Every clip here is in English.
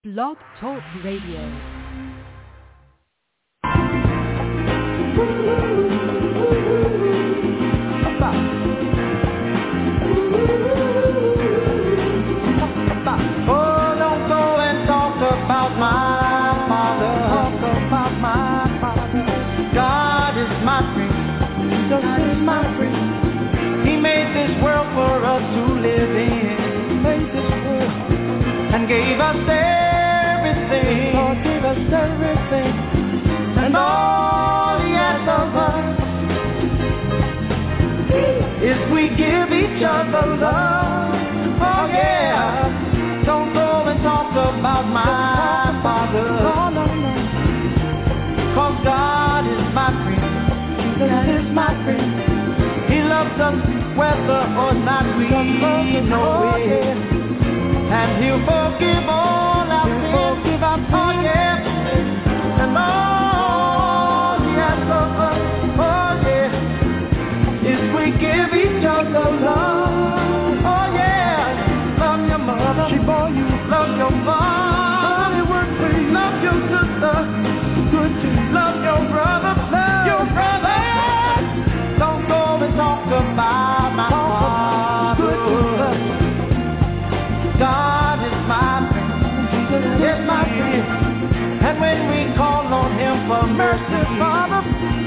Blog Talk Radio. Gave us everything, Lord gave us everything, and all He asks of us is we give each other love. Oh yeah, don't go and talk about my Father, cause God is my friend, Jesus is my friend. He loves us whether or not we know it. And He'll forgive all our sins. Oh yeah. And all He asks of us, oh yeah, is we give each other love. Oh yeah. Love your mother, she bore you. Love your father, he worked for you. Love your sister, good to you. Love your brother, love your brother. Don't go and talk about my Father. God is my friend, Jesus is my friend, and when we call on Him for mercy, Father,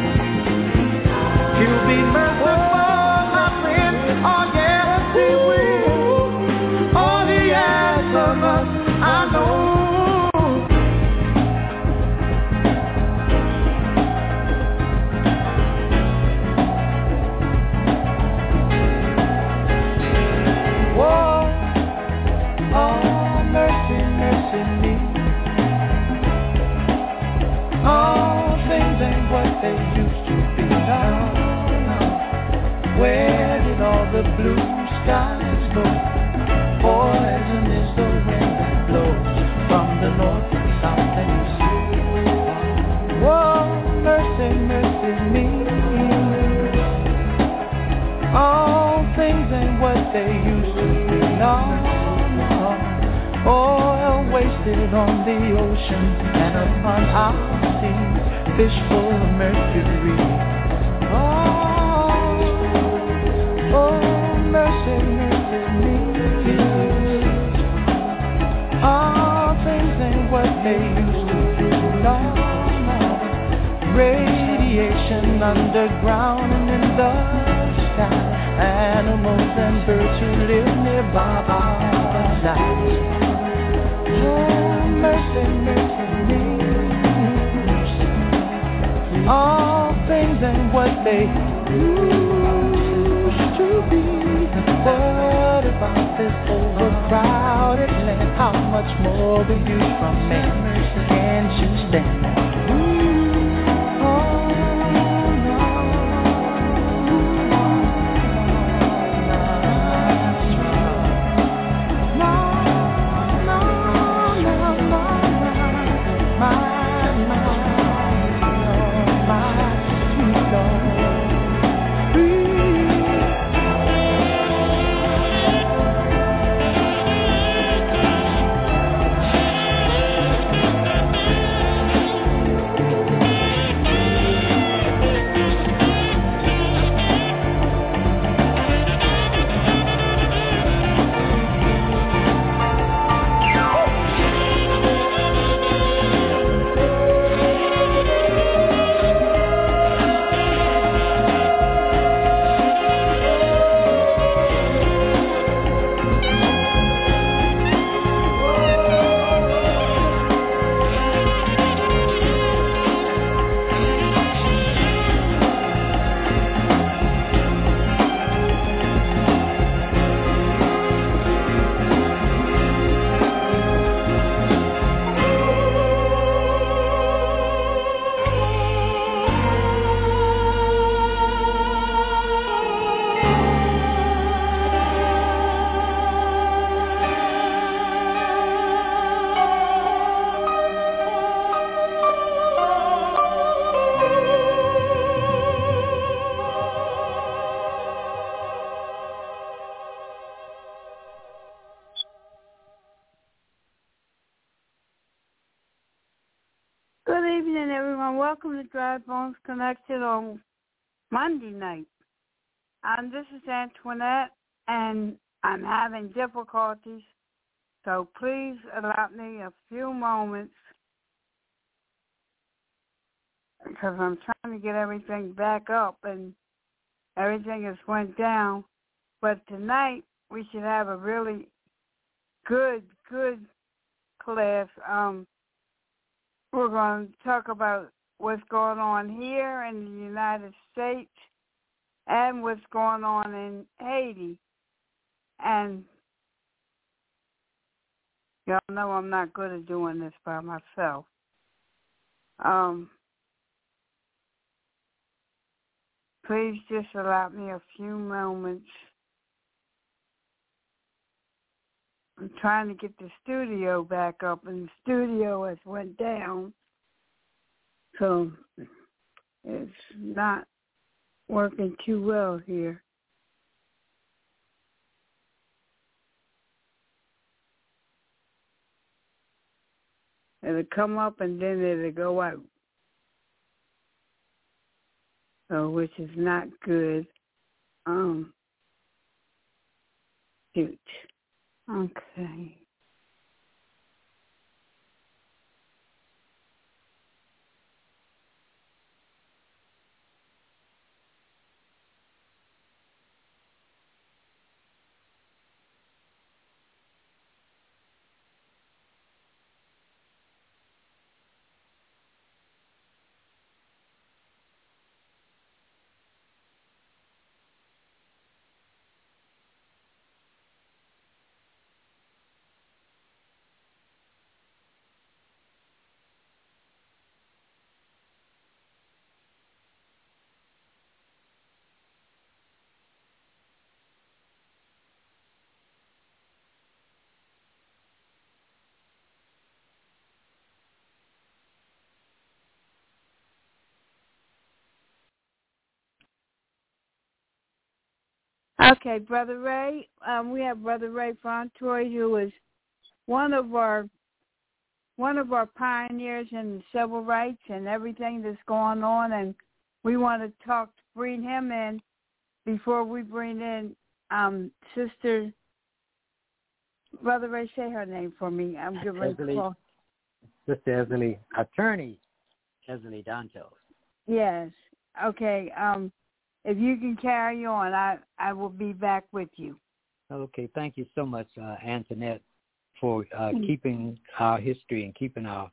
He'll be merciful, my friend. Oh yes, He will. All He asks of us, I know. Where did all the blue skies go? Poison is the wind that blows from the north and south and east. Whoa, mercy, mercy me. All things ain't what they used to be. No, no. Oil wasted on the ocean and upon our seas, fish full of mercury. Oh, mercy, mercy me. All things ain't what they used to be. No, no. Radiation underground and in the sky. Animals and birds who live nearby are dying. Oh, mercy, mercy me. All things ain't what they used to be. What about this overcrowded land? How much more will you from man? Can't you stand that? Good evening, everyone. Welcome to Dry Bones Connected on Monday night. This is Antoinette, and I'm having difficulties, so please allow me a few moments because I'm trying to get everything back up, and everything has went down. But tonight, we should have a really good class. We're going to talk about what's going on here in the United States and what's going on in Haiti. And y'all know I'm not good at doing this by myself. Please just allow me a few moments. I'm trying to get the studio back up, and the studio has went down, so it's not working too well here. It'll come up and then it'll go out, so which is not good. Shoot. Okay. Okay, Brother Ray. We have Brother Ray Fontoy, who is one of our pioneers in the civil rights and everything that's going on, and we want to bring him in before we bring in Sister. Brother Ray, say her name for me. I'm giving a call. Sister Esley, Attorney Esley Dantos. Yes. Okay. If you can carry on, I will be back with you. Okay. Thank you so much, Antoinette, for keeping our history and keeping our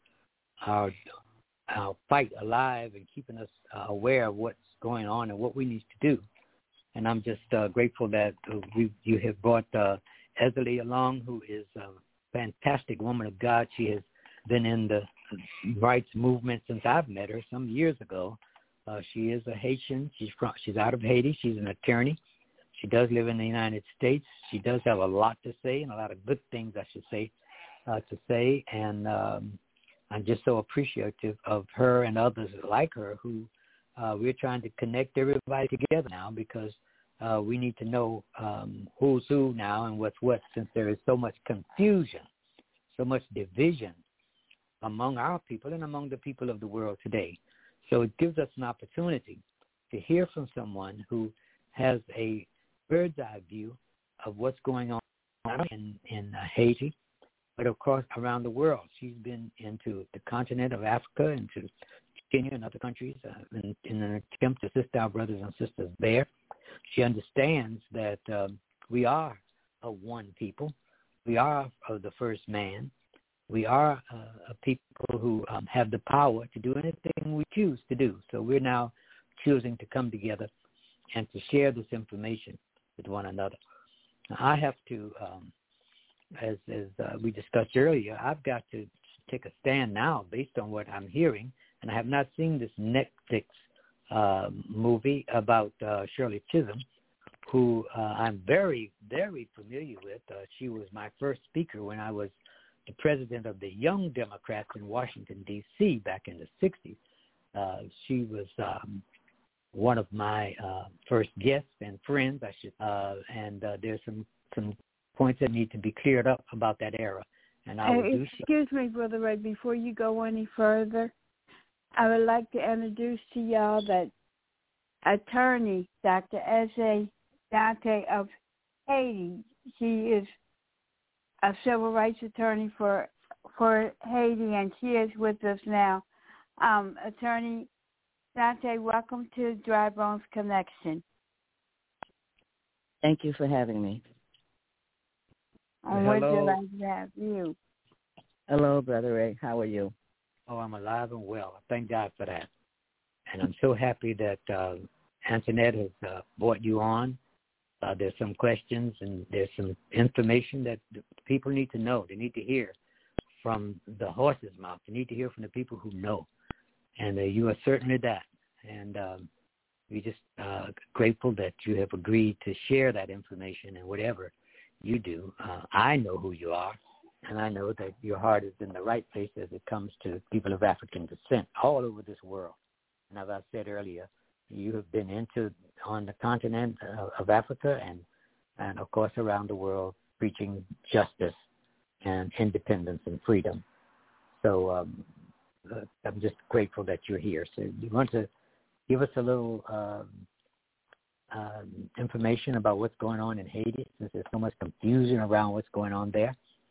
fight alive and keeping us aware of what's going on and what we need to do. And I'm just grateful that you have brought Esley along, who is a fantastic woman of God. She has been in the rights movement since I've met her some years ago. She is a Haitian. She's out of Haiti. She's an attorney. She does live in the United States. She does have a lot to say, and a lot of good things, I should say, to say. And I'm just so appreciative of her and others like her who we're trying to connect everybody together now, because we need to know who's who now and what's what, since there is so much confusion, so much division among our people and among the people of the world today. So it gives us an opportunity to hear from someone who has a bird's eye view of what's going on in Haiti, but of course around the world. She's been into the continent of Africa, into Kenya and other countries in an attempt to assist our brothers and sisters there. She understands that we are a one people. We are the first man. We are a people who have the power to do anything we choose to do. So we're now choosing to come together and to share this information with one another. Now, I have to, as we discussed earlier, I've got to take a stand now based on what I'm hearing, and I have not seen this Netflix movie about Shirley Chisholm, who I'm very, very familiar with. She was my first speaker when I was the president of the Young Democrats in Washington, D.C. back in the 60s. She was one of my first guests and friends, and there's some points that need to be cleared up about that era. And I will Excuse me, Brother Ray, before you go any further, I would like to introduce to y'all that attorney, Dr. Eze Dante of Haiti. She is a civil rights attorney for Haiti, and she is with us now. Attorney Dante, welcome to Dry Bones Connection. Thank you for having me. And what would you like to have you? Hello, Brother Ray. How are you? Oh, I'm alive and well. Thank God for that. And I'm so happy that Antoinette has brought you on. There's some questions and there's some information that people need to know. They need to hear from the horse's mouth. They need to hear from the people who know. And you are certainly that. And we're just grateful that you have agreed to share that information, and whatever you do. I know who you are, and I know that your heart is in the right place as it comes to people of African descent all over this world. And as I said earlier, you have been on the continent of Africa and of course around the world preaching justice and independence and freedom. So I'm just grateful that you're here. So you want to give us a little information about what's going on in Haiti, since there's so much confusion around what's going on there?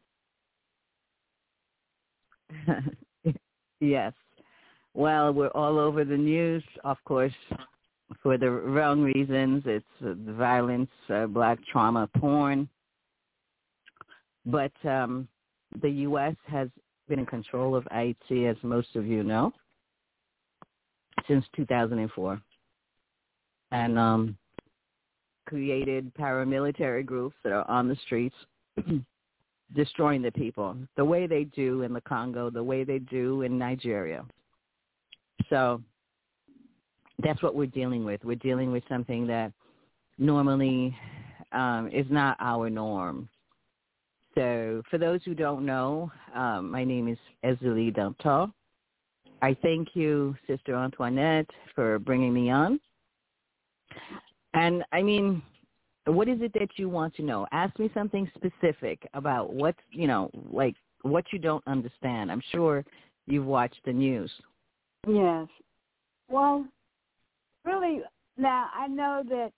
Yes. Well, we're all over the news, of course, for the wrong reasons. It's violence, black trauma, porn. But the U.S. has been in control of Haiti, as most of you know, since 2004, and created paramilitary groups that are on the streets destroying the people, the way they do in the Congo, the way they do in Nigeria. So that's what we're dealing with. We're dealing with something that normally is not our norm. So for those who don't know, my name is Ezeli Danto. I thank you, Sister Antoinette, for bringing me on. And, I mean, what is it that you want to know? Ask me something specific about what you don't understand. I'm sure you've watched the news. Yes. Well, really, now I know that,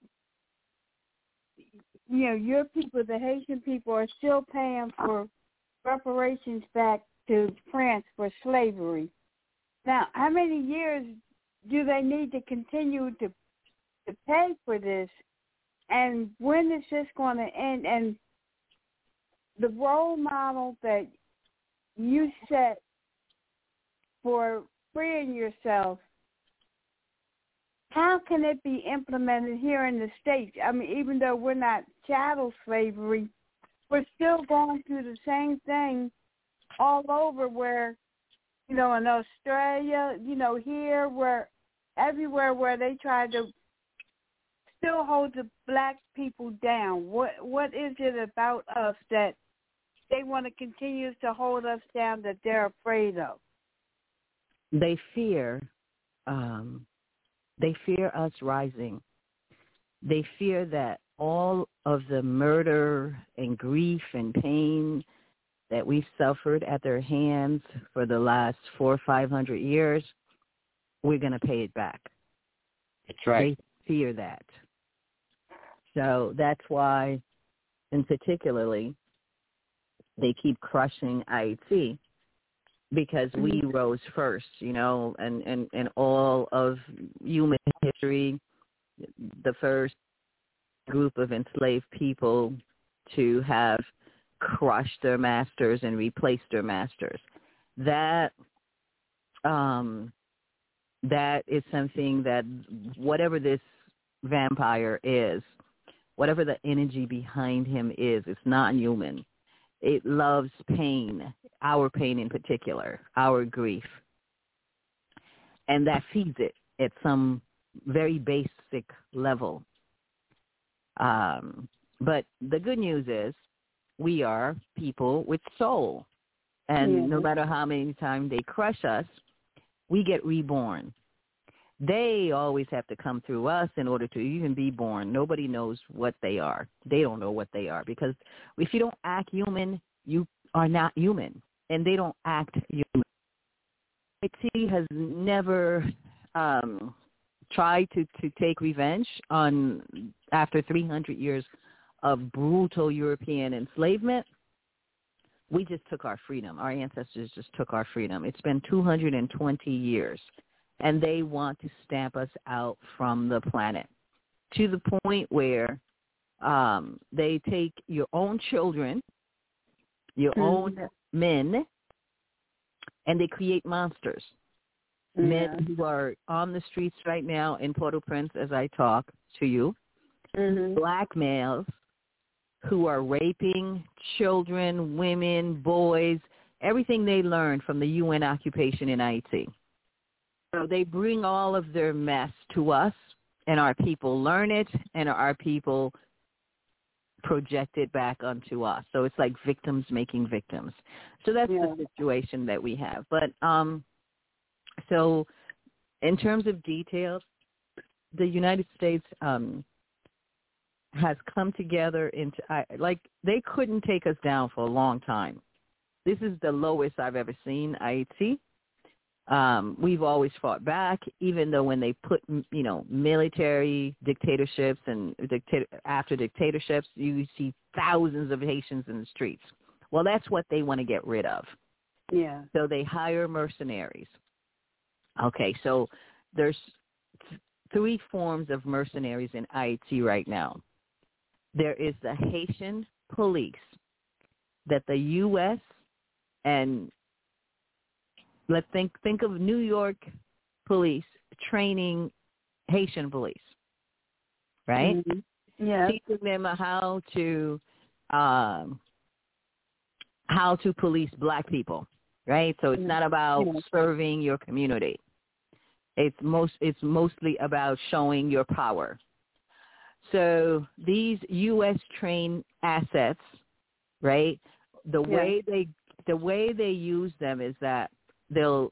your people, the Haitian people, are still paying for reparations back to France for slavery. Now, how many years do they need to continue to pay for this? And when is this going to end? And the role model that you set for freeing yourself, how can it be implemented here in the States? I mean, even though we're not chattel slavery, we're still going through the same thing all over where, in Australia, here, where everywhere where they try to still hold the black people down. What is it about us that they want to continue to hold us down that they're afraid of? They fear us rising. They fear that all of the murder and grief and pain that we've suffered at their hands for the last 400 or 500 years, we're going to pay it back. That's right. They fear that. So that's why, in particularly, they keep crushing Haiti, because we rose first, and all of human history, the first group of enslaved people to have crushed their masters and replaced their masters. That is something that whatever this vampire is, whatever the energy behind him is, it's not human. It loves pain, our pain in particular, our grief. And that feeds it at some very basic level. But the good news is we are people with soul. And no matter how many times they crush us, we get reborn. They always have to come through us in order to even be born. Nobody knows what they are. They don't know what they are, because if you don't act human, you are not human, and they don't act human. Haiti has never tried to take revenge after 300 years of brutal European enslavement. We just took our freedom. Our ancestors just took our freedom. It's been 220 years, and they want to stamp us out from the planet to the point where they take your own children, your own men, and they create monsters. Yeah. Men who are on the streets right now in Port-au-Prince as I talk to you, black males who are raping children, women, boys, everything they learned from the UN occupation in Haiti. So they bring all of their mess to us, and our people learn it, and our people project it back onto us. So it's like victims making victims. So that's the situation that we have. But so in terms of details, the United States has come together into, like, they couldn't take us down for a long time. This is the lowest I've ever seen Haiti. We've always fought back, even though when they put, military dictatorships and after dictatorships, you see thousands of Haitians in the streets. Well, that's what they want to get rid of. Yeah. So they hire mercenaries. Okay, so there's three forms of mercenaries in Haiti right now. There is the Haitian police that the U.S. and let's think of New York police training Haitian police, right? Mm-hmm. Yeah. Teaching them how to police black people, right? So it's not about serving your community. It's mostly about showing your power. So these U.S. trained assets, right? The way they use them is that they'll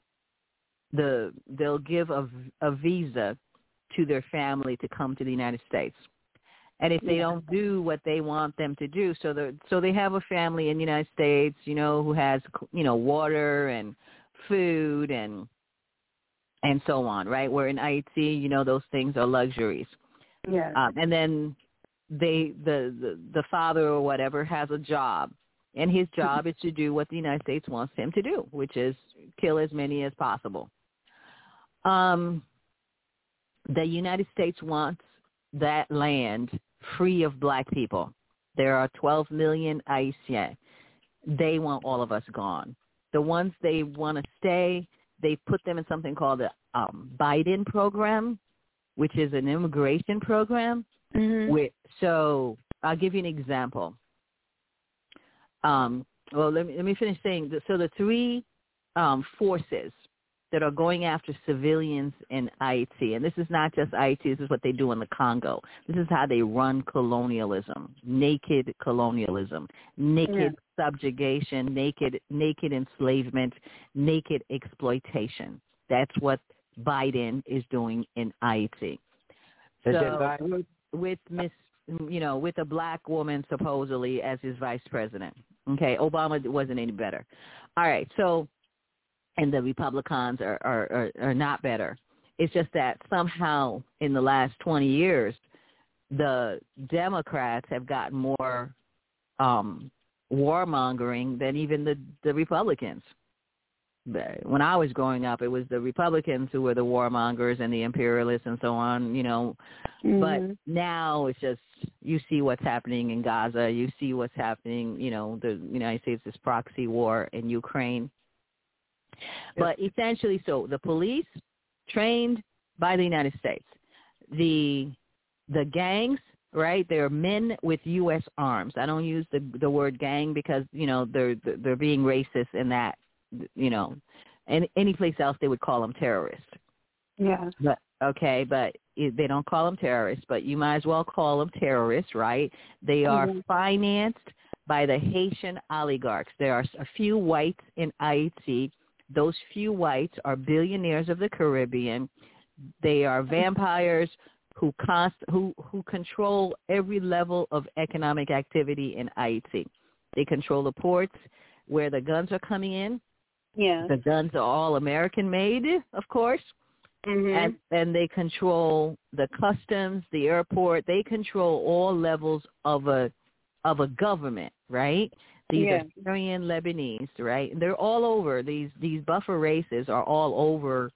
give a visa to their family to come to the United States. And if they don't do what they want them to do, so they have a family in the United States, who has, water and food and so on, right? Where in Haiti, those things are luxuries. Yeah. And then the father or whatever has a job, and his job is to do what the United States wants him to do, which is kill as many as possible. The United States wants that land free of black people. There are 12 million Haitians. They want all of us gone. The ones they want to stay, they put them in something called the Biden program, which is an immigration program. Mm-hmm. So I'll give you an example. Well, let me finish saying. So the three forces that are going after civilians in Haiti, and this is not just Haiti, this is what they do in the Congo. This is how they run colonialism, naked subjugation, naked enslavement, naked exploitation. That's what Biden is doing in Haiti. So with a black woman supposedly as his vice president. Okay, Obama wasn't any better. All right, so, and the Republicans are not better. It's just that somehow in the last 20 years, the Democrats have gotten more warmongering than even the Republicans. When I was growing up, it was the Republicans who were the warmongers and the imperialists and so on, Mm-hmm. But now it's just, you see what's happening in Gaza. You see what's happening, the United States, this proxy war in Ukraine. But essentially, so the police trained by the United States, the gangs, right? They're men with U.S. arms. I don't use the word gang because they're being racist in that, and any place else they would call them terrorists. Yeah. But they don't call them terrorists, but you might as well call them terrorists, right? They are financed by the Haitian oligarchs. There are a few whites in Haiti. Those few whites are billionaires of the Caribbean. They are vampires who control every level of economic activity in Haiti. They control the ports where the guns are coming in. Yeah. The guns are all American made, of course. Mm-hmm. And they control the customs, the airport. They control all levels of a government, right? These are Syrian Lebanese, right? They're all over. These buffer races are all over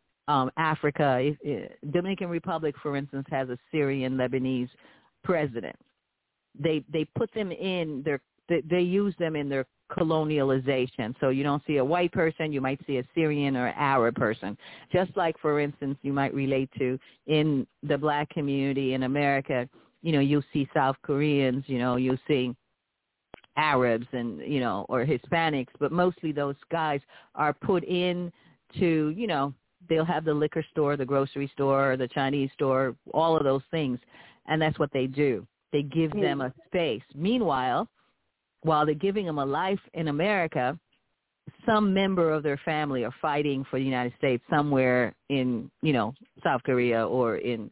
Africa. Dominican Republic, for instance, has a Syrian Lebanese president. They put them in they use them in their colonialization. So you don't see a white person, you might see a Syrian or Arab person. Just like, for instance, you might relate to in the black community in America, you'll see South Koreans, you'll see Arabs and, or Hispanics, but mostly those guys are put in to, they'll have the liquor store, the grocery store, the Chinese store, all of those things. And that's what they do. They give them a space. Meanwhile, while they're giving them a life in America, some member of their family are fighting for the United States somewhere in, South Korea or in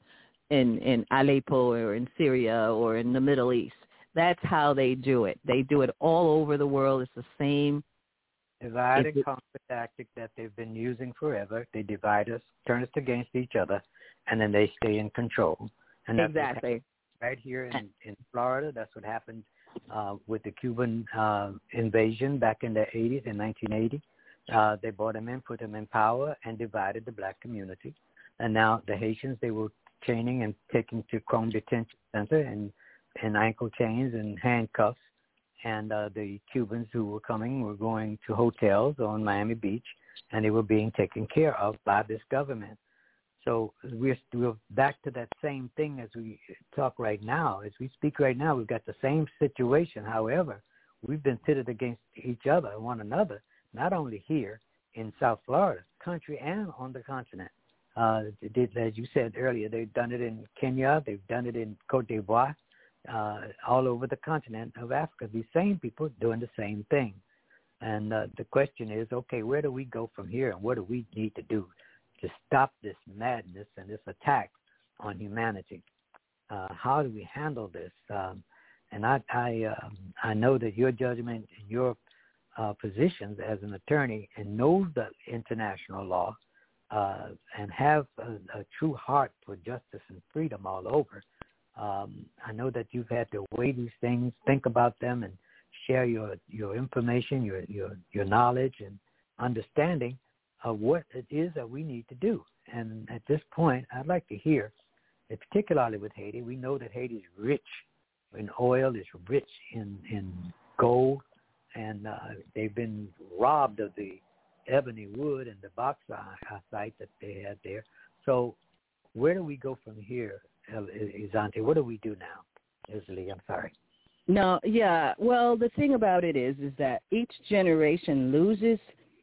Aleppo or in Syria or in the Middle East. That's how they do it. They do it all over the world. It's the same divide and conquer tactic that they've been using forever. They divide us, turn us against each other, and then they stay in control. And that's exactly right here in Florida. That's what happened with the Cuban invasion back in the 80s, in 1980. They brought them in, put them in power, and divided the black community. And now the Haitians, they were chaining and taking to Chrome Detention Center and ankle chains and handcuffs. And the Cubans who were coming were going to hotels on Miami Beach, and they were being taken care of by this government. So we're back to that same thing as we talk right now. As we speak right now, we've got the same situation. However, we've been pitted against each other, one another, not only here in South Florida, country and on the continent. As you said earlier, they've done it in Kenya. They've done it in Cote d'Ivoire, all over the continent of Africa. These same people doing the same thing. And the question is, okay, where do we go from here, and what do we need to do to stop this madness and this attack on humanity? How do we handle this? And I know that your judgment and your positions as an attorney and knows the international law and have a true heart for justice and freedom all over. I know that you've had to weigh these things, think about them, and share your information, your knowledge and understanding of what it is that we need to do. And at this point, I'd like to hear, particularly with Haiti, we know that Haiti is rich in oil, is rich in gold, and they've been robbed of the ebony wood and the bauxite that they had there. So where do we go from here, Izante? What do we do now? Isli, I'm sorry. No, yeah. Well, the thing about it is that each generation loses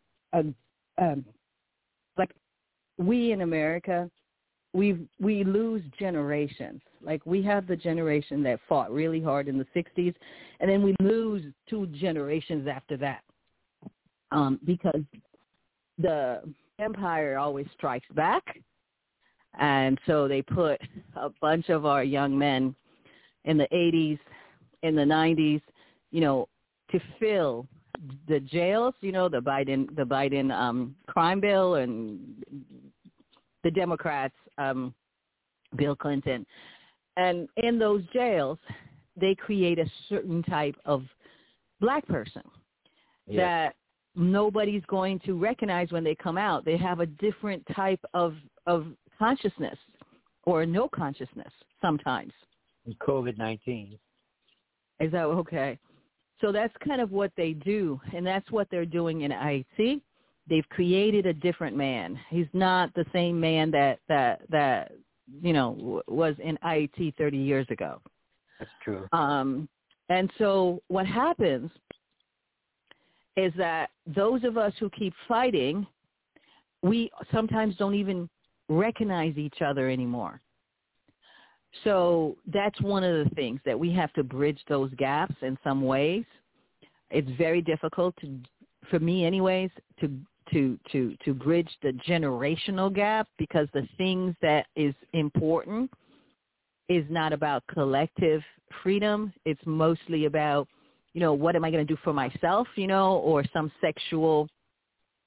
like we in America, we lose generations. Like we have the generation that fought really hard in the 60s, and then we lose 2 generations after that because the empire always strikes back. And so they put a bunch of our young men in the 80s, in the 90s, to fill the jails, the Biden crime bill, and the Democrats, Bill Clinton. And in those jails, they create a certain type of black person that nobody's going to recognize when they come out. They have a different type of consciousness or no consciousness sometimes. COVID-19. Is that okay? So that's kind of what they do, and that's what they're doing in Haiti. They've created a different man. He's not the same man that was in Haiti 30 years ago. That's true. And so what happens is that those of us who keep fighting, we sometimes don't even recognize each other anymore. So that's one of the things that we have to bridge those gaps in some ways. It's very difficult for me anyways, to bridge the generational gap, because the things that is important is not about collective freedom. It's mostly about, what am I going to do for myself, or some sexual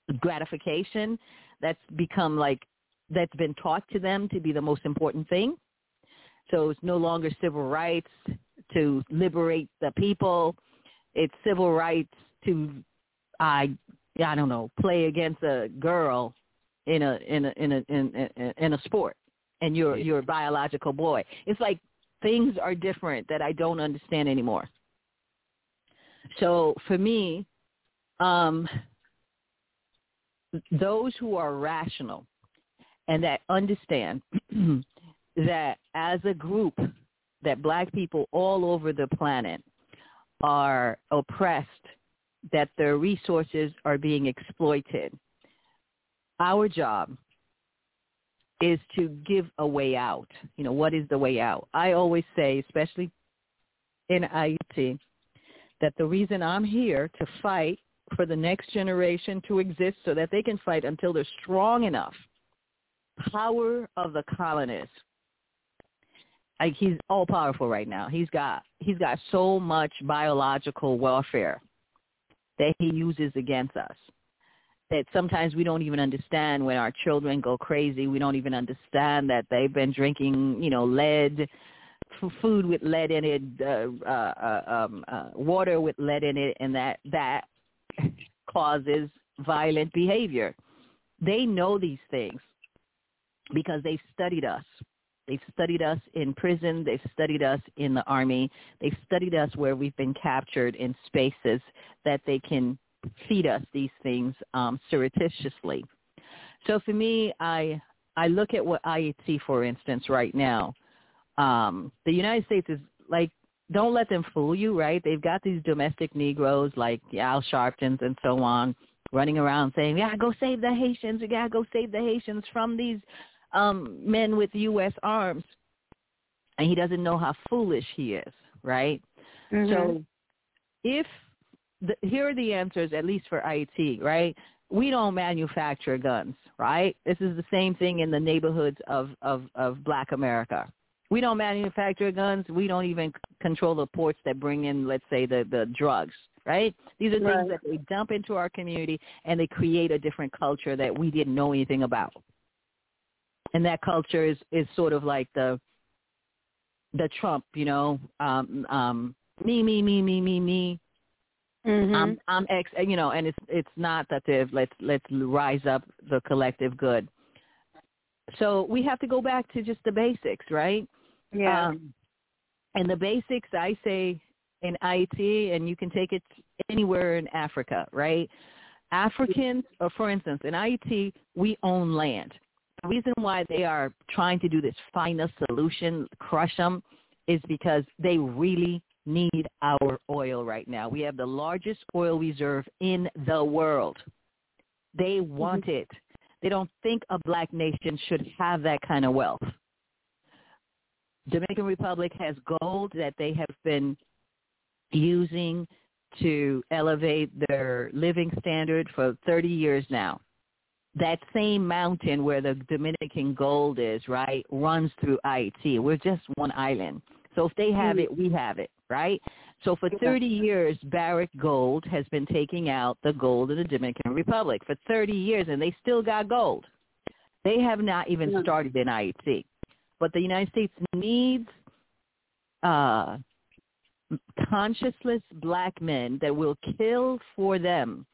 gratification. That's become that's been taught to them to be the most important thing. So it's no longer civil rights to liberate the people. It's civil rights to, I don't know, play against a girl in a sport, and you're a biological boy. It's like things are different that I don't understand anymore. So for me, those who are rational and that understand that as a group, that black people all over the planet are oppressed, that their resources are being exploited. Our job is to give a way out. What is the way out? I always say, especially in IET, that the reason I'm here to fight for the next generation to exist so that they can fight until they're strong enough. Power of the colonists. He's all powerful right now. He's got so much biological warfare that he uses against us that sometimes we don't even understand. When our children go crazy, we don't even understand that they've been drinking, lead, food with lead in it, water with lead in it, and that causes violent behavior. They know these things because they've studied us. They've studied us in prison. They've studied us in the army. They've studied us where we've been captured in spaces that they can feed us these things surreptitiously. So for me, I look at what IET, for instance, right now. The United States is like, don't let them fool you, right? They've got these domestic Negroes like Al Sharptons and so on running around saying, yeah, go save the Haitians. We got to go save the Haitians from these men with U.S. arms. And he doesn't know how foolish he is, right? Mm-hmm. So here are the answers, at least for IET, right? We don't manufacture guns, right? This is the same thing in the neighborhoods of Black America. We don't manufacture guns. We don't even control the ports that bring in, let's say, the drugs, right? These are things that they dump into our community, and they create a different culture that we didn't know anything about. And that culture is sort of like the Trump, me. Mm-hmm. I'm X, and it's not that let's rise up the collective good. So we have to go back to just the basics, right? Yeah. And the basics, I say, in IET, and you can take it anywhere in Africa, right? Africans, or for instance, in IET, we own land. The reason why they are trying to do this final solution, crush them, is because they really need our oil right now. We have the largest oil reserve in the world. They want it. They don't think a black nation should have that kind of wealth. Dominican Republic has gold that they have been using to elevate their living standard for 30 years now. That same mountain where the Dominican gold is, right, runs through IET. We're just one island. So if they have it, we have it, right? So for 30 years, Barrick Gold has been taking out the gold of the Dominican Republic for 30 years, and they still got gold. They have not even started in IET. But the United States needs conscienceless black men that will kill for them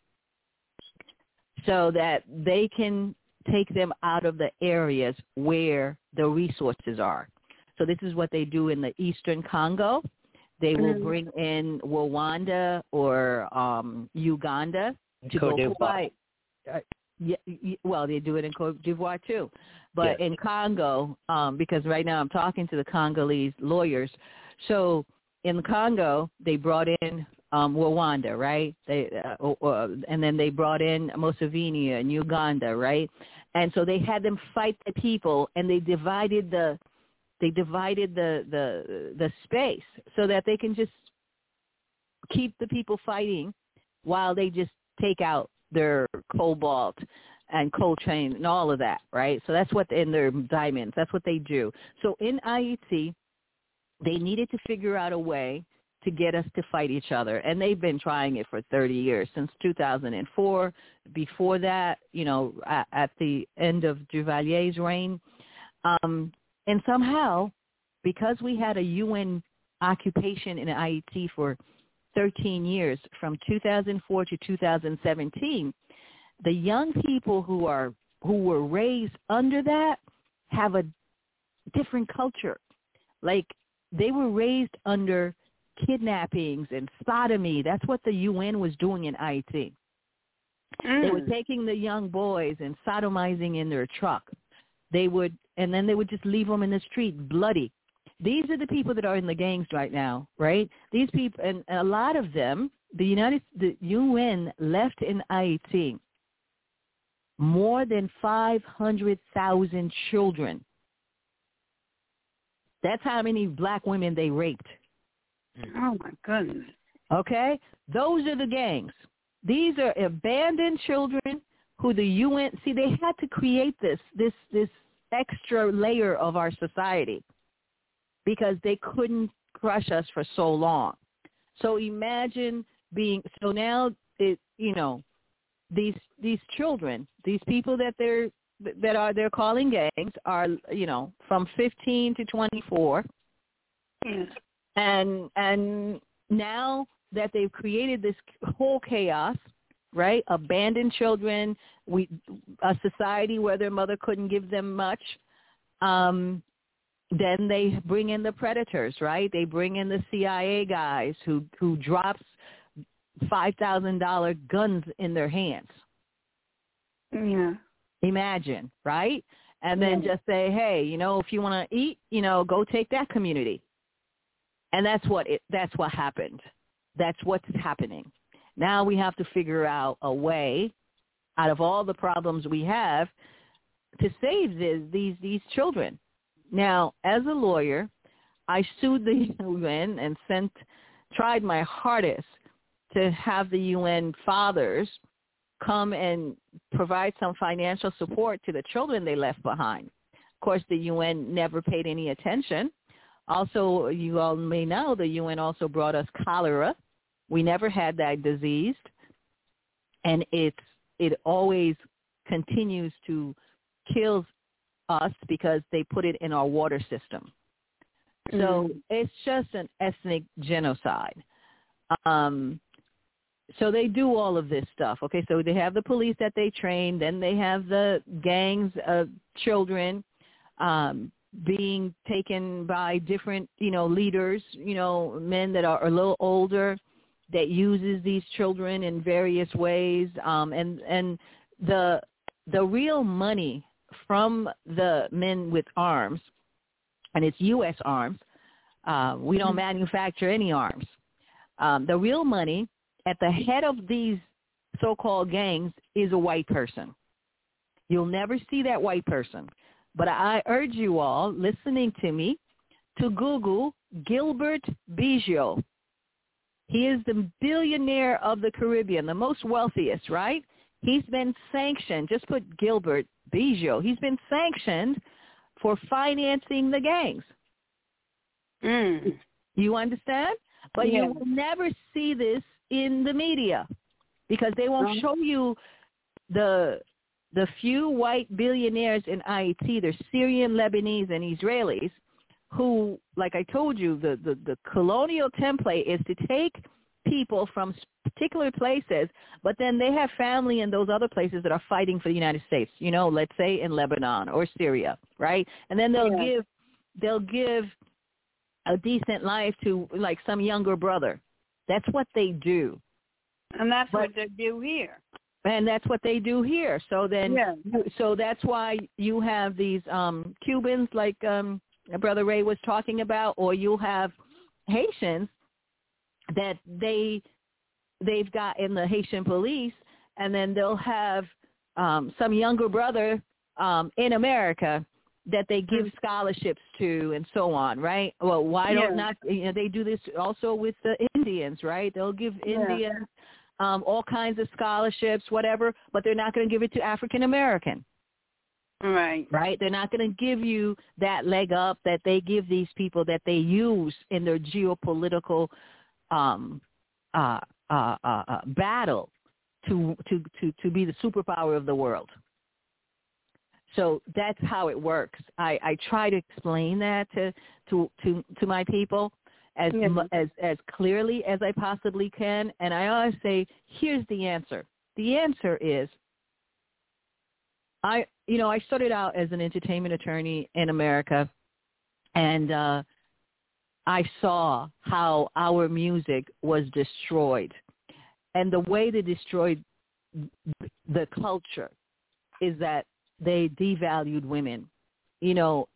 so that they can take them out of the areas where the resources are. So this is what they do in the Eastern Congo. They will bring in Rwanda or Uganda to go fight. Well, they do it in Côte d'Ivoire too. But in Congo, because right now I'm talking to the Congolese lawyers. So in Congo, they brought in Rwanda, right? And then they brought in Museveni in Uganda, right? And so they had them fight the people, and they divided the space so that they can just keep the people fighting while they just take out their cobalt and coltrane and all of that, right? So that's what, in their diamonds, that's what they do. So in IET, they needed to figure out a way to get us to fight each other. And they've been trying it for 30 years, since 2004. Before that, at the end of Duvalier's reign. And somehow, because we had a UN occupation in Haiti for 13 years, from 2004 to 2017, the young people who were raised under that have a different culture. Like, they were raised under kidnappings and sodomy. That's what the UN was doing in Haiti. They were taking the young boys and sodomizing in their truck. And then they would just leave them in the street bloody. These are the people that are in the gangs right now, right? These people, and a lot of them, the UN left in Haiti more than 500,000 children. That's how many black women they raped. Oh, my goodness. Okay? Those are the gangs. These are abandoned children who the UN, see, they had to create this extra layer of our society because they couldn't crush us for so long. So imagine now these children, these people that they're calling gangs are, from 15 to 24. Yes. And now that they've created this whole chaos, right? Abandoned children, a society where their mother couldn't give them much. Then they bring in the predators, right? They bring in the CIA guys who drops $5,000 guns in their hands. Yeah. Imagine, right? And then just say, hey, if you want to eat, go take that community. And that's what happened. That's what's happening. Now we have to figure out a way out of all the problems we have to save these children. Now, as a lawyer, I sued the UN and tried my hardest to have the UN fathers come and provide some financial support to the children they left behind. Of course, the UN never paid any attention. Also, you all may know, the UN also brought us cholera. We never had that disease, and it always continues to kill us because they put it in our water system. So it's just an ethnic genocide. So they do all of this stuff. Okay, so they have the police that they train, then they have the gangs of children being taken by different, leaders, men that are a little older that uses these children in various ways. And the real money from the men with arms, and it's U.S. arms, we don't manufacture any arms. The real money at the head of these so-called gangs is a white person. You'll never see that white person. But I urge you all listening to me to Google Gilbert Bigio. He is the billionaire of the Caribbean, the most wealthiest, right? He's been sanctioned. Just put Gilbert Bigio. He's been sanctioned for financing the gangs. You understand? But you will never see this in the media because they won't show you the few white billionaires in Haiti. They're Syrian, Lebanese, and Israelis who, like I told you, the colonial template is to take people from particular places, but then they have family in those other places that are fighting for the United States, let's say in Lebanon or Syria, right? And then they'll give a decent life to like some younger brother. That's what they do. And that's what they do here. And that's what they do here. So then, so that's why you have these Cubans like Brother Ray was talking about, or you'll have Haitians that they've got in the Haitian police, and then they'll have some younger brother in America that they give scholarships to and so on, right? Well, why don't not, they do this also with the Indians, right? They'll give Indians all kinds of scholarships, whatever, but they're not going to give it to African American. Right. Right? They're not going to give you that leg up that they give these people that they use in their geopolitical battle to be the superpower of the world. So that's how it works. I try to explain that to my people as clearly as I possibly can. And I always say, here's the answer. The answer is, I started out as an entertainment attorney in America, and I saw how our music was destroyed. And the way they destroyed the culture is that they devalued women. In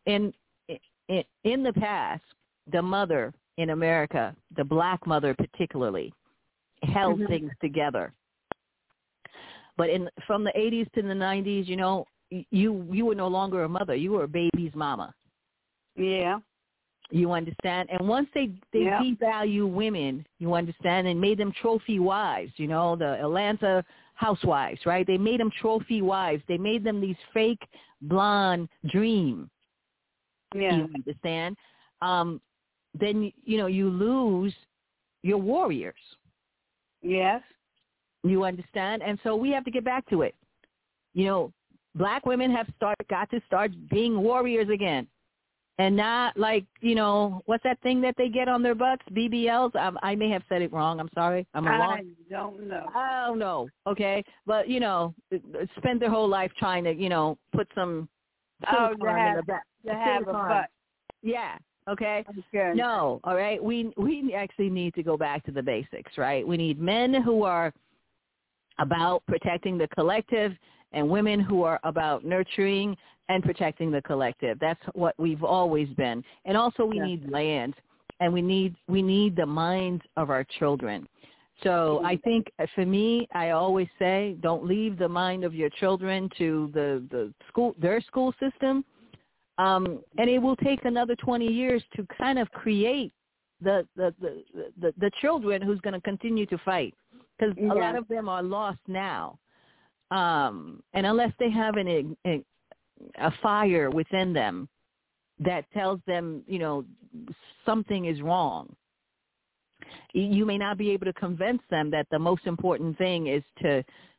the past, the mother in America, the black mother particularly, held things together. But from the 80s to the 90s, you were no longer a mother. You were a baby's mama. Yeah. You understand? And once they devalue women, you understand, and made them trophy wives, the Atlanta housewives, right? They made them trophy wives. They made them these fake blonde dream. Yeah. You understand? Then, you lose your warriors. Yes. You understand? And so we have to get back to it. Black women have got to start being warriors again. And not like, what's that thing that they get on their butts? BBLs? I may have said it wrong. I'm sorry. I don't know. I don't know. Okay. But, spend their whole life trying to, put some silicone in the back. To have a butt. Yeah. Okay. Okay. No. All right. We actually need to go back to the basics, right? We need men who are about protecting the collective and women who are about nurturing and protecting the collective. That's what we've always been. And also we need land, and we need the minds of our children. So I think for me, I always say, don't leave the mind of your children to their school system. And it will take another 20 years to kind of create the children who's going to continue to fight, because a lot of them are lost now. And unless they have a fire within them that tells them, something is wrong, you may not be able to convince them that the most important thing is to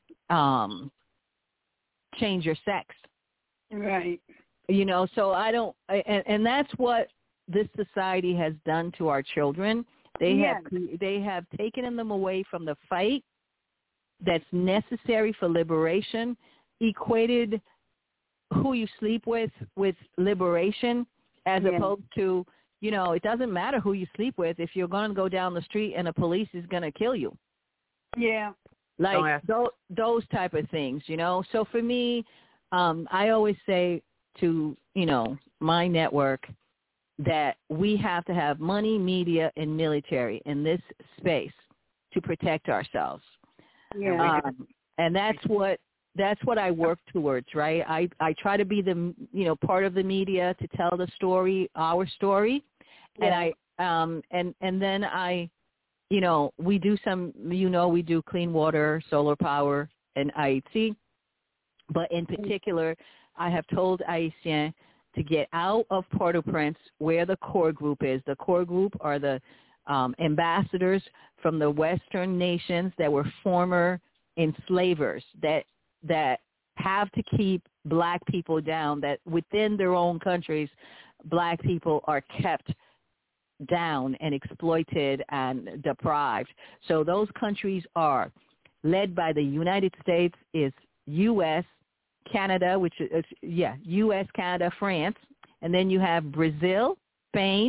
change your sex. Right. So I don't, and that's what this society has done to our children. They have taken them away from the fight that's necessary for liberation, equated who you sleep with liberation, as opposed to, it doesn't matter who you sleep with if you're going to go down the street and the police is going to kill you. Yeah. Like those type of things, So for me, I always say to, my network that we have to have money, media, and military in this space to protect ourselves. Yeah. And that's what I work towards, right? I try to be the, part of the media to tell the story, our story. Yeah. And then I, we do some, we do clean water, solar power, and IHC. But in particular, I have told Haitians to get out of Port-au-Prince where the core group is. The core group are the ambassadors from the Western nations that were former enslavers that have to keep black people down, that within their own countries, black people are kept down and exploited and deprived. So those countries are led by the United States, is U.S., Canada, which is, U.S., Canada, France, and then you have Brazil, Spain,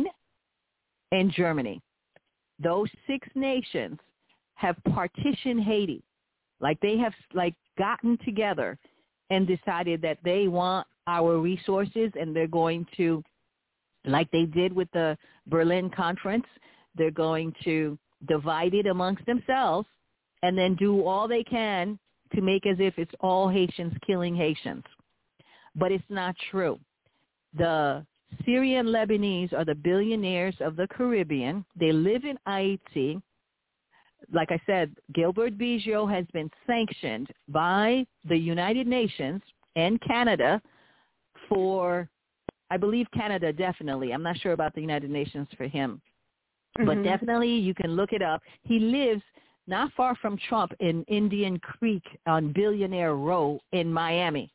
and Germany. Those 6 nations have partitioned Haiti. Like they have gotten together and decided that they want our resources, and they're going to, like they did with the Berlin Conference, they're going to divide it amongst themselves and then do all they can to make as if it's all Haitians killing Haitians. But it's not true. The Syrian Lebanese are the billionaires of the Caribbean. They live in Haiti. Like I said, Gilbert Bigio has been sanctioned by the United Nations and Canada for, I believe Canada definitely. I'm not sure about the United Nations for him. But definitely you can look it up. He lives not far from Trump in Indian Creek on Billionaire Row in Miami.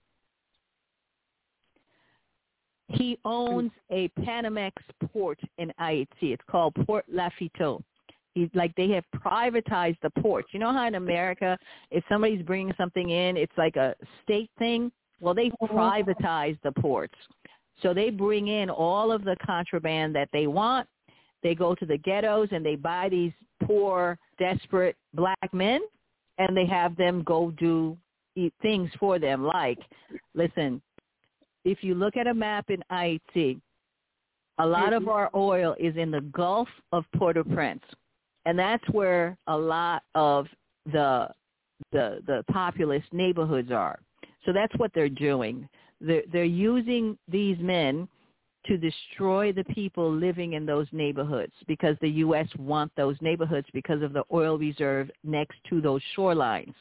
He owns a Panamex port in Haiti. It's called Port Lafiteau. They have privatized the ports. You know how in America, if somebody's bringing something in, it's like a state thing? Well, they privatize the ports. So they bring in all of the contraband that they want. They go to the ghettos and they buy these poor, desperate black men, and they have them go do things for them. Like, listen, if you look at a map in Haiti, a lot of our oil is in the Gulf of Port-au-Prince, and that's where a lot of the populous neighborhoods are. So that's what they're doing. They're using these men to destroy the people living in those neighborhoods because the U.S. want those neighborhoods because of the oil reserve next to those shorelines.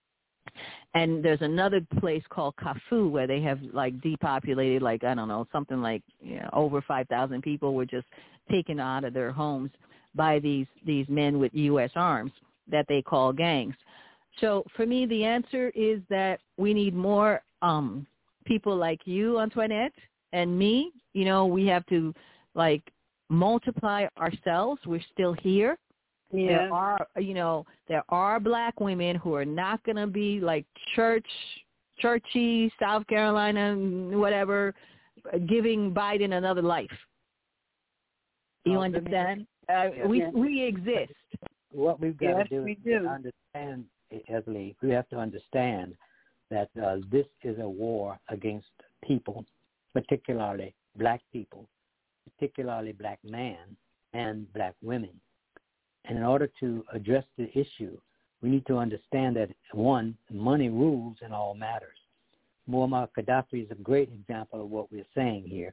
And there's another place called Kafou where they have depopulated, something like over 5,000 people were just taken out of their homes by these men with U.S. arms that they call gangs. So for me, the answer is that we need more people like you, Antoinette, and me. We have to multiply ourselves. We're still here. Yeah. There are black women who are not going to be churchy, South Carolina, whatever, giving Biden another life. You understand? We exist. What we've got to do is understand, Esley, we have to understand that this is a war against people, particularly black people, particularly black men and black women. And in order to address the issue, we need to understand that, one, money rules in all matters. Muammar Gaddafi is a great example of what we're saying here,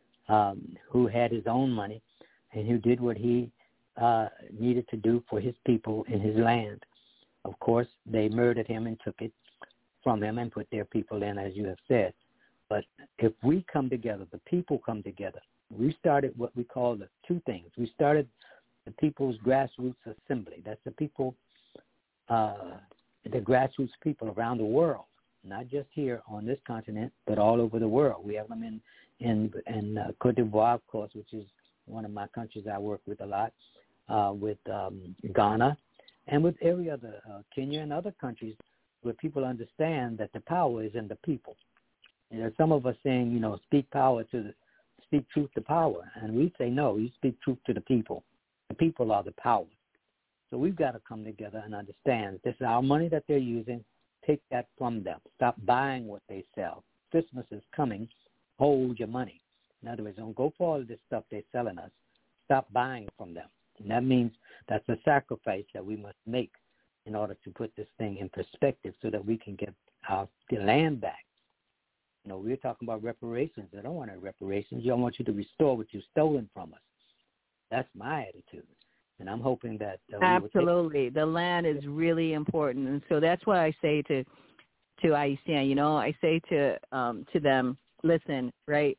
who had his own money and who did what he needed to do for his people in his land. Of course, they murdered him and took it from him and put their people in, as you have said. But if we come together, the people come together, we started what we call the two things. We started the People's Grassroots Assembly. That's the people, the grassroots people around the world, not just here on this continent, but all over the world. We have them in Cote d'Ivoire, of course, which is one of my countries I work with a lot, with Ghana, and with every other, Kenya and other countries where people understand that the power is in the people. And some of us saying, speak truth to power. And we say, no, you speak truth to the people. The people are the power. So we've got to come together and understand this is our money that they're using. Take that from them. Stop buying what they sell. Christmas is coming. Hold your money. In other words, don't go for all of this stuff they're selling us. Stop buying from them. And that means that's a sacrifice that we must make in order to put this thing in perspective so that we can get the land back. We're talking about reparations. I don't want reparations. I want you to restore what you've stolen from us. That's my attitude. And I'm hoping that absolutely. The land is really important. And so that's what I say to Haitian. I say to them, listen, right,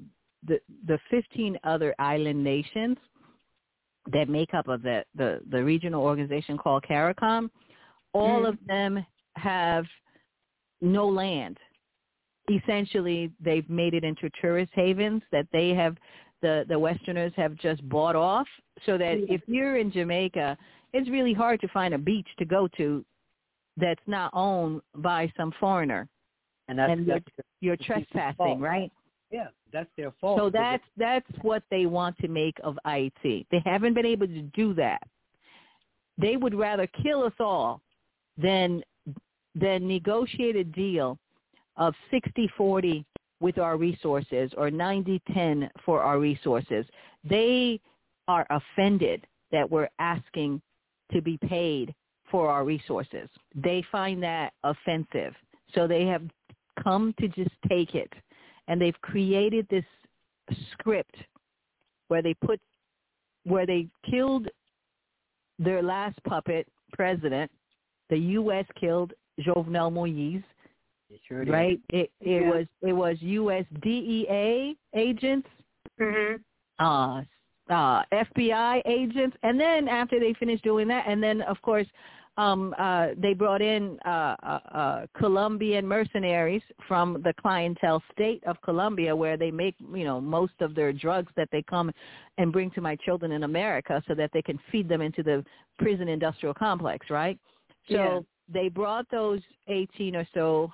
the 15 other island nations that make up of the regional organization called CARICOM, all of them have no land. Essentially, they've made it into tourist havens that they have, the Westerners have just bought off, so that if you're in Jamaica, it's really hard to find a beach to go to that's not owned by some foreigner. And you're trespassing, right? Yeah, that's their fault. So that's what they want to make of Haiti. They haven't been able to do that. They would rather kill us all than negotiate a deal of 60-40 with our resources or 90-10 for our resources. They are offended that we're asking to be paid for our resources. They find that offensive. So they have come to just take it. And they've created this script where they killed their last puppet president. The U.S. killed Jovenel Moïse. Sure right? It was U.S. DEA agents, FBI agents. And then after they finished doing that, and then, of course, they brought in Colombian mercenaries from the clientele state of Colombia, where they make, most of their drugs that they come and bring to my children in America so that they can feed them into the prison industrial complex, right? So they brought those 18 or so,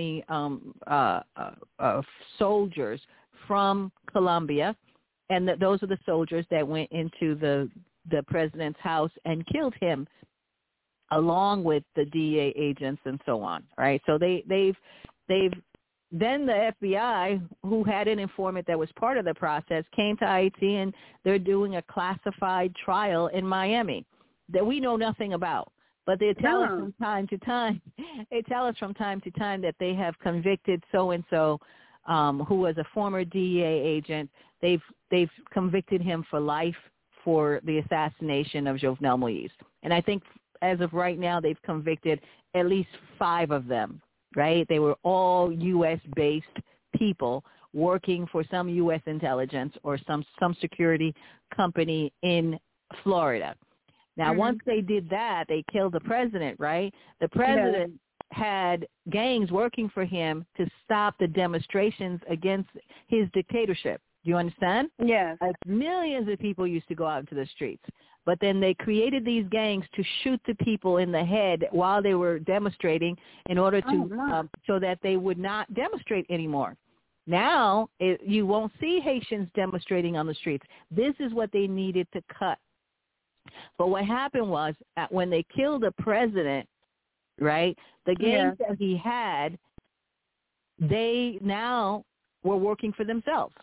soldiers from Colombia, and those are the soldiers that went into the president's house and killed him, along with the DEA agents and so on, right? So they've then the FBI, who had an informant that was part of the process, came to Haiti, and they're doing a classified trial in Miami that we know nothing about. But they tell us from time to time. They tell us from time to time that they have convicted so and so, who was a former DEA agent. They've convicted him for life for the assassination of Jovenel Moïse, and I think as of right now they've convicted at least 5 of them. Right? They were all U.S.-based people working for some U.S. intelligence or some security company in Florida. Now, once they did that, they killed the president, right? The president had gangs working for him to stop the demonstrations against his dictatorship. Do you understand? Yes. Millions of people used to go out into the streets. But then they created these gangs to shoot the people in the head while they were demonstrating in order to so that they would not demonstrate anymore. Now, you won't see Haitians demonstrating on the streets. This is what they needed to cut. But what happened was when they killed the president, right, the gangs that he had, they now were working for themselves.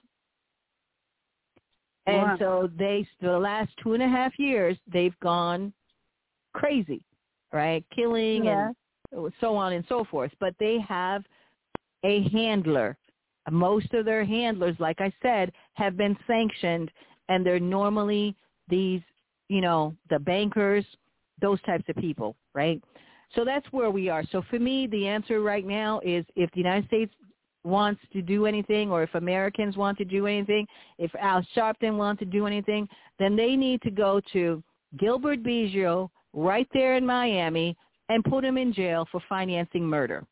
And so the last 2.5 years, they've gone crazy, right? Killing and so on and so forth. But they have a handler. Most of their handlers, like I said, have been sanctioned, and they're normally these, the bankers, those types of people, right? So that's where we are. So for me, the answer right now is if the United States wants to do anything, or if Americans want to do anything, if Al Sharpton wants to do anything, then they need to go to Gilbert Biggio right there in Miami and put him in jail for financing murder.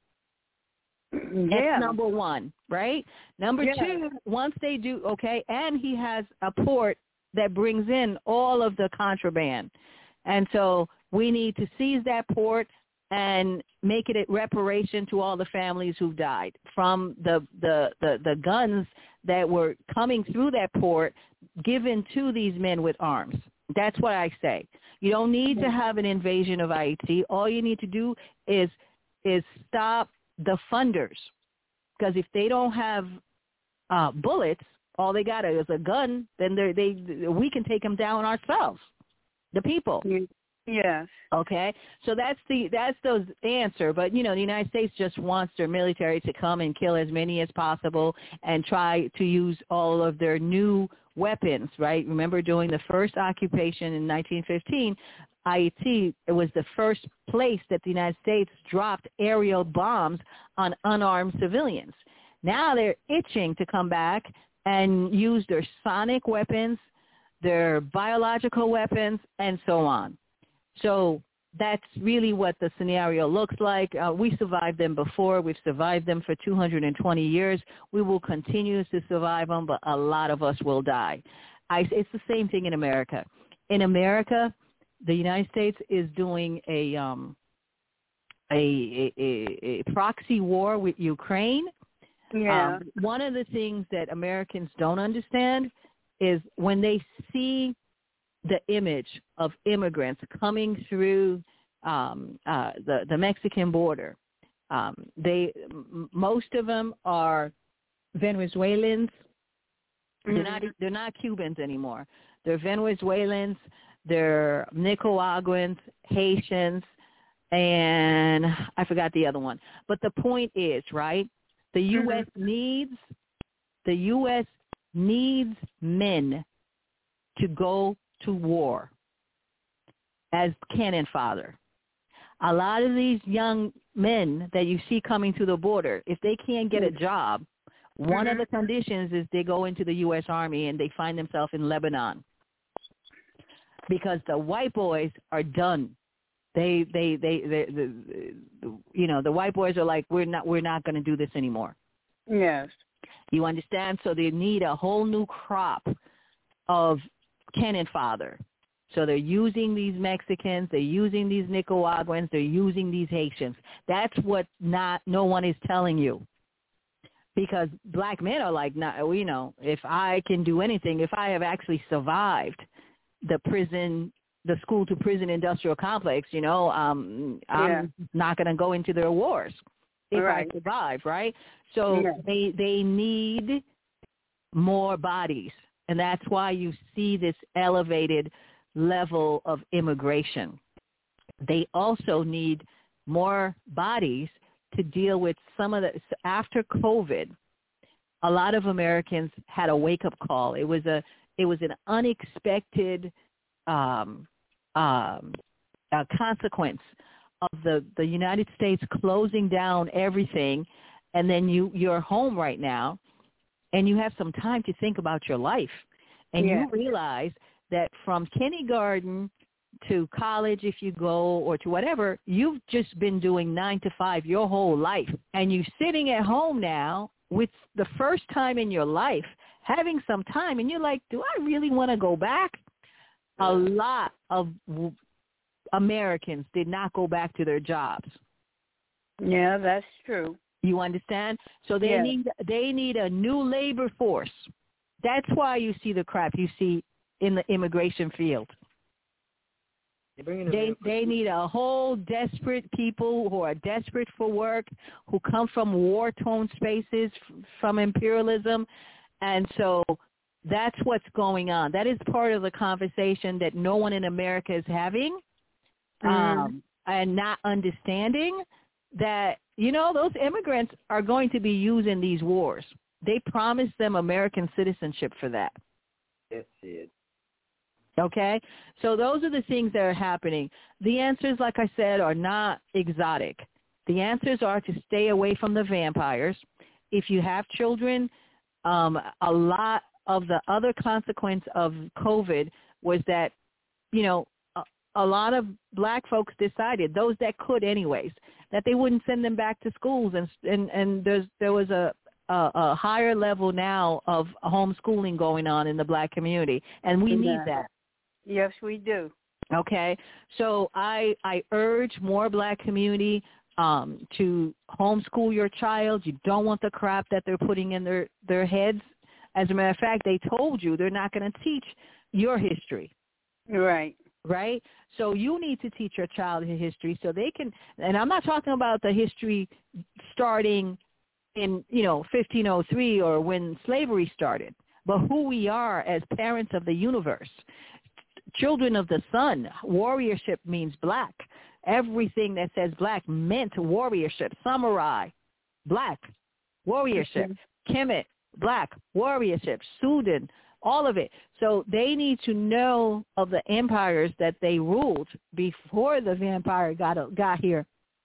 That's number one, right? Number two, once they do, and he has a port that brings in all of the contraband. And so we need to seize that port and make it a reparation to all the families who died from the guns that were coming through that port given to these men with arms. That's what I say. You don't need to have an invasion of Haiti. All you need to do is stop the funders, because if they don't have bullets, all they got is a gun, then we can take them down ourselves, the people. Yes. Okay. So that's the answer. But, the United States just wants their military to come and kill as many as possible and try to use all of their new weapons, right? Remember during the first occupation in 1915, Haiti, it was the first place that the United States dropped aerial bombs on unarmed civilians. Now they're itching to come back and use their sonic weapons, their biological weapons, and so on. So that's really what the scenario looks like. We survived them before. We've survived them for 220 years. We will continue to survive them, but a lot of us will die. It's the same thing in America. In America, the United States is doing a proxy war with Ukraine. Yeah. One of the things that Americans don't understand is when they see the image of immigrants coming through the Mexican border. Most of them are Venezuelans. They're not Cubans anymore. They're Venezuelans. They're Nicaraguans, Haitians, and I forgot the other one. But the point is, right? The U.S. needs men to go to war as cannon fodder. A lot of these young men that you see coming to the border, if they can't get a job, one of the conditions is they go into the U.S. Army and they find themselves in Lebanon because the white boys are done. The white boys are like, we're not going to do this anymore. Yes. You understand? So they need a whole new crop of cannon fodder. So they're using these Mexicans, they're using these Nicaraguans, they're using these Haitians. That's what no one is telling you. Because black men are like, if I can do anything, if I have actually survived the school to prison industrial complex, I'm not going to go into their wars if I survive, right? So they need more bodies, and that's why you see this elevated level of immigration. They also need more bodies to deal with some of the, after COVID, a lot of Americans had a wake-up call. It was an unexpected consequence of the United States closing down everything, and then you're home right now, and you have some time to think about your life, and you realize that from kindergarten to college, if you go, or to whatever, you've just been doing 9 to 5 your whole life, and you're sitting at home now with the first time in your life having some time, and you're like, do I really want to go back? A lot of Americans did not go back to their jobs. Yeah, that's true. You understand? So they need a new labor force. That's why you see the crap you see in the immigration field. They need a whole desperate people who are desperate for work, who come from war-torn spaces, from imperialism. And so that's what's going on. That is part of the conversation that no one in America is having, and not understanding that, those immigrants are going to be used in these wars. They promised them American citizenship for that. That's it. Okay? So those are the things that are happening. The answers, like I said, are not exotic. The answers are to stay away from the vampires. If you have children, a lot of the other consequence of COVID was that, a lot of black folks decided, those that could anyways, that they wouldn't send them back to schools. And there was a higher level now of homeschooling going on in the black community, and we need that. Yes, we do. Okay, so I urge more black community to homeschool your child. You don't want the crap that they're putting in their heads. As a matter of fact, they told you they're not going to teach your history. Right. Right? So you need to teach your child history so they can, and I'm not talking about the history starting in, 1503 or when slavery started, but who we are as parents of the universe. Children of the sun. Warriorship means black. Everything that says black meant warriorship. Samurai, black. Warriorship. Kemet, black. Warriorship. Sudan, all of it. So they need to know of the empires that they ruled before the vampire got here,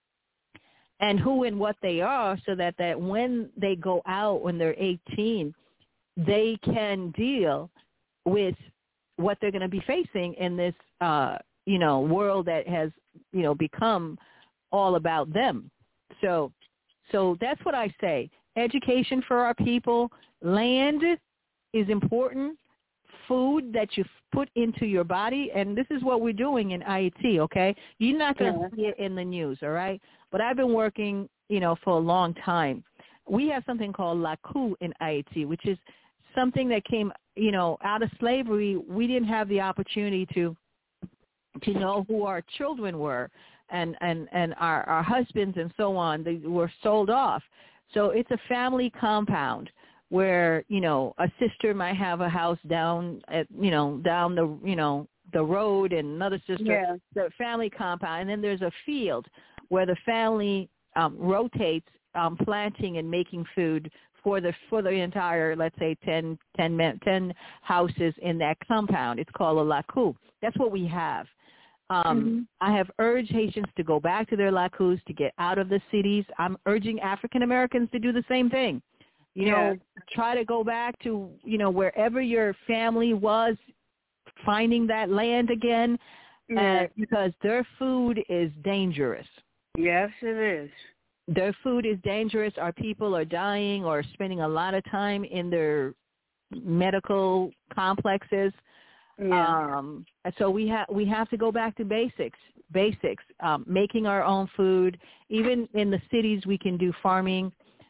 and who and what they are, so that when they go out when they're 18, they can deal with what they're going to be facing in this, world that has, become all about them. So that's what I say. Education for our people. Land is important. Food that you put into your body, and this is what we're doing in IET, okay? You're not going to see it in the news, all right? But I've been working, for a long time. We have something called LACU in IET, which is something that came, out of slavery. We didn't have the opportunity to know who our children were and our husbands and so on. They were sold off. So it's a family compound where, a sister might have a house down at, down the road, and another sister, the family compound. And then there's a field where the family rotates planting and making food for the entire, let's say, 10 houses in that compound. It's called a LACU. That's what we have. I have urged Haitians to go back to their LACUs, to get out of the cities. I'm urging African Americans to do the same thing. Try to go back to, wherever your family was finding that land again, because their food is dangerous. Yes, it is. Their food is dangerous. Our people are dying or spending a lot of time in their medical complexes. Yeah. So we have to go back to basics, making our own food. Even in the cities, we can do farming.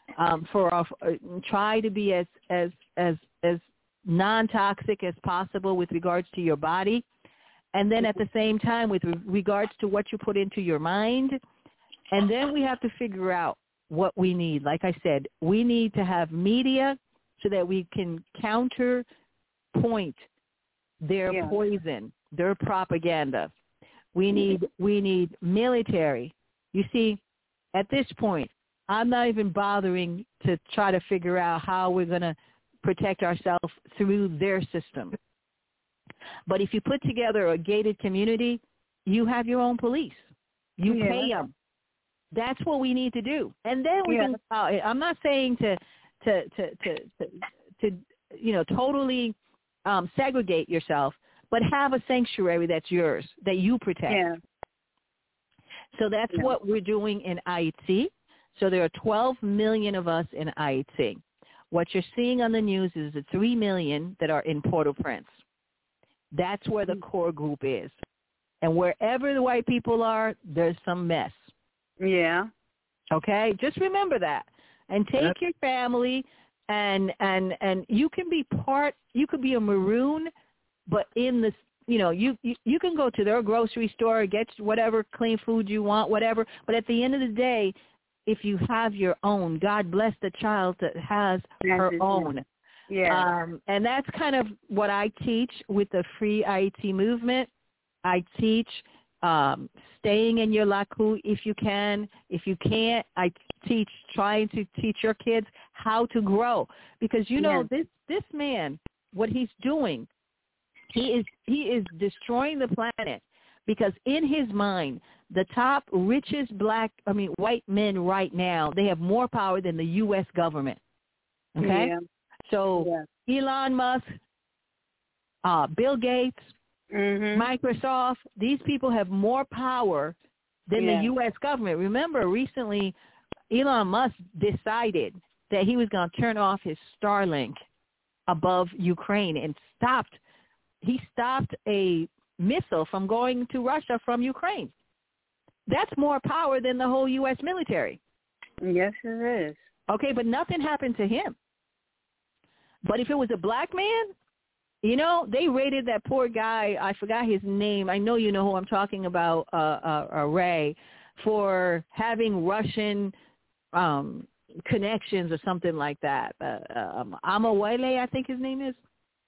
Try to be as non-toxic as possible with regards to your body, and then at the same time with regards to what you put into your mind. And then we have to figure out what we need. Like I said, we need to have media so that we can counterpoint their poison, their propaganda. We need military. You see, at this point, I'm not even bothering to try to figure out how we're going to protect ourselves through their system. But if you put together a gated community, you have your own police. You pay them. That's what we need to do. And then we can. I'm not saying to totally segregate yourself, but have a sanctuary that's yours, that you protect. Yeah. So that's what we're doing in Haiti. So there are 12 million of us in Haiti. What you're seeing on the news is the 3 million that are in Port-au-Prince. That's where the core group is. And wherever the white people are, there's some mess. Yeah. Okay? Just remember that. And take your family, and you can be you could be a maroon, but in this, you can go to their grocery store, get whatever clean food you want, whatever. But at the end of the day, if you have your own, God bless the child that has her own. Yeah. And that's kind of what I teach with the Free Haiti movement. I teach staying in your laku if you can. If you can't, I teach trying to teach your kids how to grow. Because, this man, what he's doing, he is destroying the planet. Because in his mind, the top richest white men right now, they have more power than the U.S. government. Okay? Yeah. So Elon Musk, Bill Gates, Microsoft, these people have more power than the U.S. government. Remember, recently, Elon Musk decided that he was going to turn off his Starlink above Ukraine and he stopped a missile from going to Russia from Ukraine. That's more power than the whole U.S. military. Yes, it is. Okay, but nothing happened to him. But if it was a black man, they raided that poor guy. I forgot his name. I know you know who I'm talking about, Ray, for having Russian connections or something like that. Amawele, I think his name is.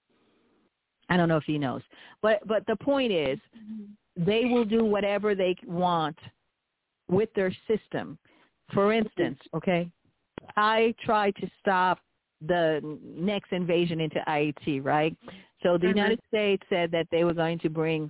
I don't know if he knows. But the point is, they will do whatever they want with their system. For instance, okay, I tried to stop the next invasion into Haiti, right? So the United States said that they were going to bring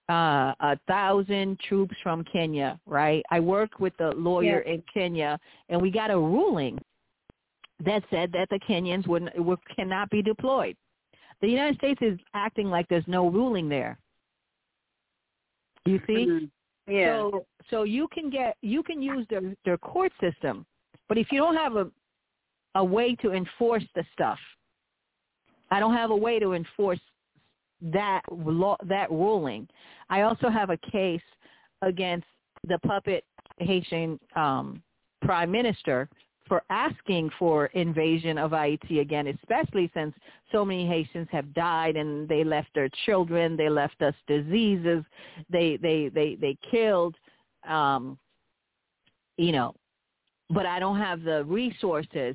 1,000 troops from Kenya, right? I worked with a lawyer in Kenya, and we got a ruling that said that the Kenyans cannot be deployed. The United States is acting like there's no ruling there. You see? Yeah. So you can use their court system, but if you don't have a way to enforce the stuff, I don't have a way to enforce that ruling. I also have a case against the puppet Haitian prime minister for asking for invasion of Haiti again, especially since so many Haitians have died and they left their children, they left us diseases, they killed, but I don't have the resources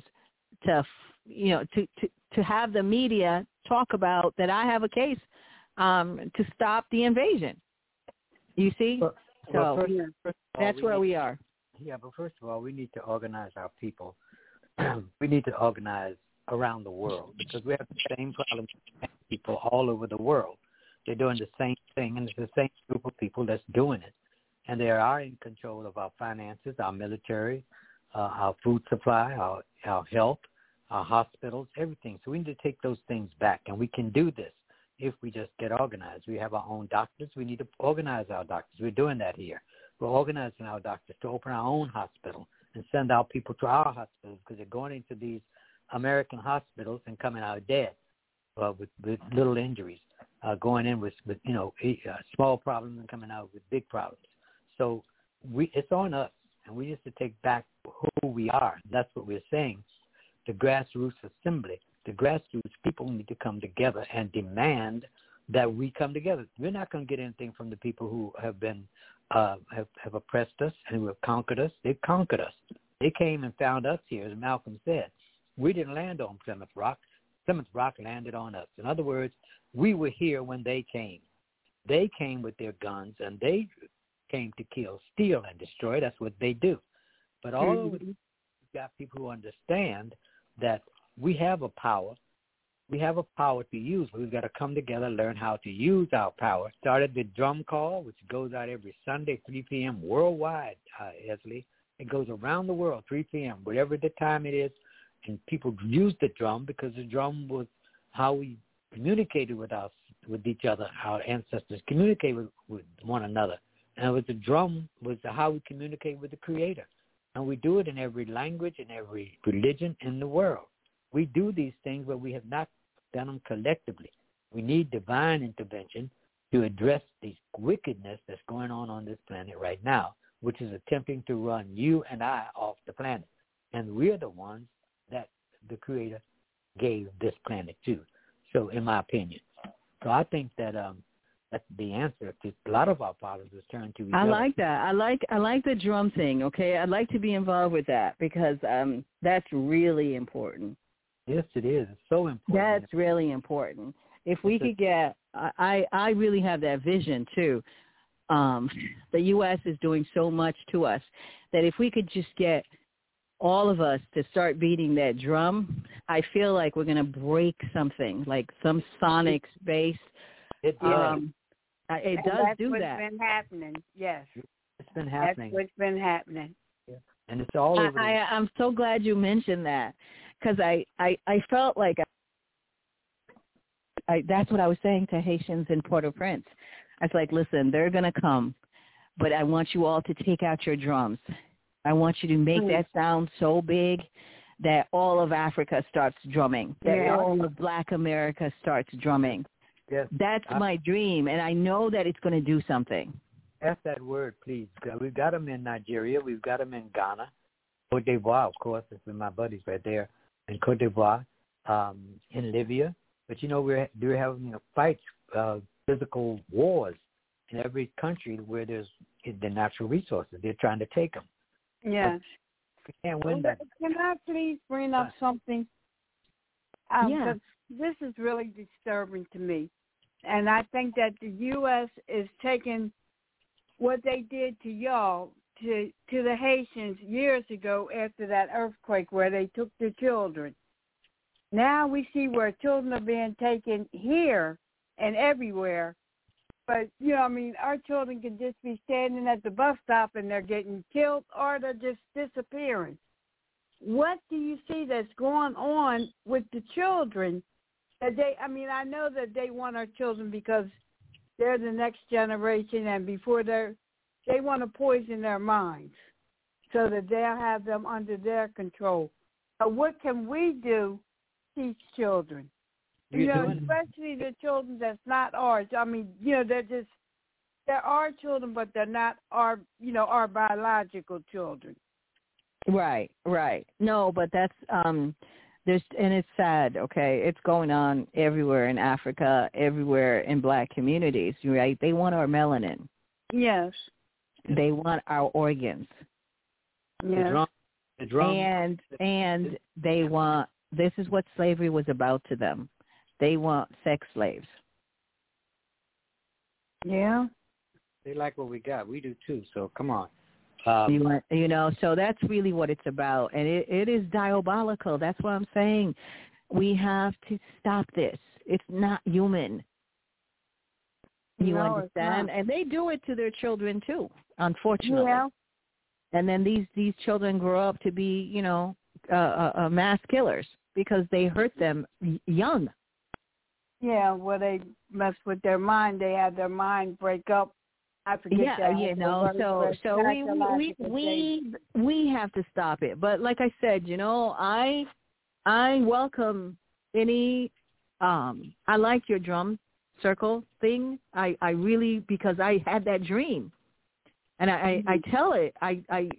to have the media talk about that I have a case to stop the invasion. You see? That's where we are. Yeah, but first of all, we need to organize our people. We need to organize around the world because we have the same problems with people all over the world. They're doing the same thing, and it's the same group of people that's doing it. And they are in control of our finances, our military, our food supply, our health, our hospitals, everything. So we need to take those things back, and we can do this. if we just get organized. We have our own doctors. We need to organize our doctors. We're doing that here. We're organizing our doctors to open our own hospital and send our people to our hospitals, because they're going into these American hospitals and coming out dead with little injuries, going in with small problems and coming out with big problems. So it's on us, and we need to take back who we are. That's what we're saying. The grassroots assembly, the grassroots people need to come together and demand that we come together. We're not going to get anything from the people who have been have oppressed us and who have conquered us. They've conquered us. They came and found us here, as Malcolm said. We didn't land on Plymouth Rock. Plymouth Rock landed on us. In other words, we were here when they came. They came with their guns, and they came to kill, steal, and destroy. That's what they do. But all over the, we've got people who understand that we have a power. We have a power to use. We've got to come together, learn how to use our power. Started the drum call, which goes out every Sunday, 3 p.m. worldwide, Esley. It goes around the world, 3 p.m., whatever the time it is. And people use the drum because the drum was how we communicated with each other. Our ancestors communicated with one another. And with the drum was how we communicate with the Creator. And we do it in every language and every religion in the world. We do these things, but we have not done them collectively. We need divine intervention to address this wickedness that's going on this planet right now, which is attempting to run you and I off the planet. And we're the ones that the Creator gave this planet to. So, in my opinion. So I think that that's the answer to a lot of our problems is turned to each other. I like that. I like the drum thing, okay? I'd like to be involved with that because that's really important. Yes, it is. It's so important. That's really important. If we could get, I really have that vision too. The U.S. is doing so much to us that if we could just get all of us to start beating that drum, I feel like we're going to break something, like some sonic space. It does do that. That's what's been happening, yes. It's been happening. That's what's been happening. Yeah. And it's all over. I'm so glad you mentioned that. Because I felt like that's what I was saying to Haitians in Port-au-Prince. I was like, listen, they're going to come, but I want you all to take out your drums. I want you to make that sound so big that all of Africa starts drumming, that all of Black America starts drumming. Yes. That's my dream, and I know that it's going to do something. Ask that word, please. We've got them in Nigeria. We've got them in Ghana. Cote d'Ivoire, of course, it's with my buddies right there. In Cote d'Ivoire, in Libya. But, we're having fights, physical wars in every country where there's the natural resources. They're trying to take them. Yes. We can't win that. Can I please bring up something? Yeah. This is really disturbing to me. And I think that the U.S. is taking what they did to y'all to the Haitians years ago after that earthquake where they took the children. Now we see where children are being taken here and everywhere. But, our children can just be standing at the bus stop and they're getting killed or they're just disappearing. What do you see that's going on with the children? I know that they want our children because they're the next generation, and before they want to poison their minds so that they'll have them under their control. So what can we do to teach children? Especially the children that's not ours. they're our children, but they're not our biological children. Right. No, but that's and it's sad, okay? It's going on everywhere in Africa, everywhere in Black communities, right? They want our melanin. Yes. They want our organs. Yes. The drum. And they want, this is what slavery was about to them. They want sex slaves. Yeah. They like what we got. We do too, so come on. So that's really what it's about. And it is diabolical. That's what I'm saying. We have to stop this. It's not human. You understand? And they do it to their children too, unfortunately. Yeah. And then these children grow up to be, mass killers because they hurt them young. Yeah, where they mess with their mind. They have their mind break up. I forget that. You know, so we have to stop it. But like I said, you know, I welcome any. I like your drum circle thing. I really, because I had that dream, and I tell it. I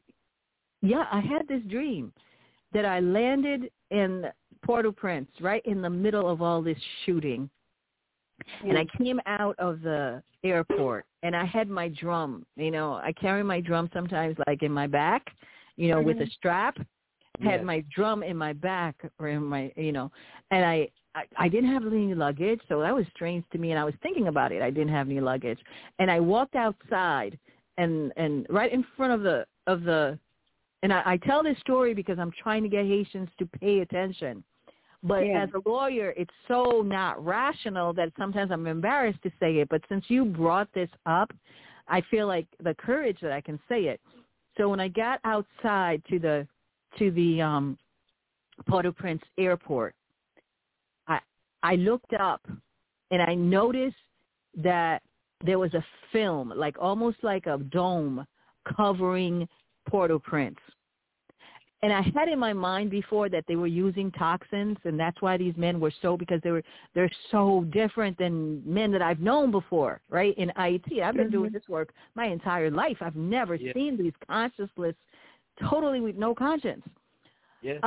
had this dream that I landed in Port-au-Prince, right in the middle of all this shooting. And I came out of the airport, and I had my drum. You know, I carry my drum sometimes, like in my back, you know, with a strap. Had my drum in my back or in my, you know, and I didn't have any luggage, so that was strange to me. And I was thinking about it. I didn't have any luggage, and I walked outside, and right in front of the, and I tell this story because I'm trying to get Haitians to pay attention. But as a lawyer, it's so not rational that sometimes I'm embarrassed to say it. But since you brought this up, I feel like the courage that I can say it. So when I got outside to the Port-au-Prince airport, I looked up and I noticed that there was a film, like almost like a dome covering Port-au-Prince. And I had in my mind before that they were using toxins, and that's why these men were because they're so different than men that I've known before, right? In IT, I've been doing this work my entire life. I've never seen these conscienceless, totally with no conscience. Yes.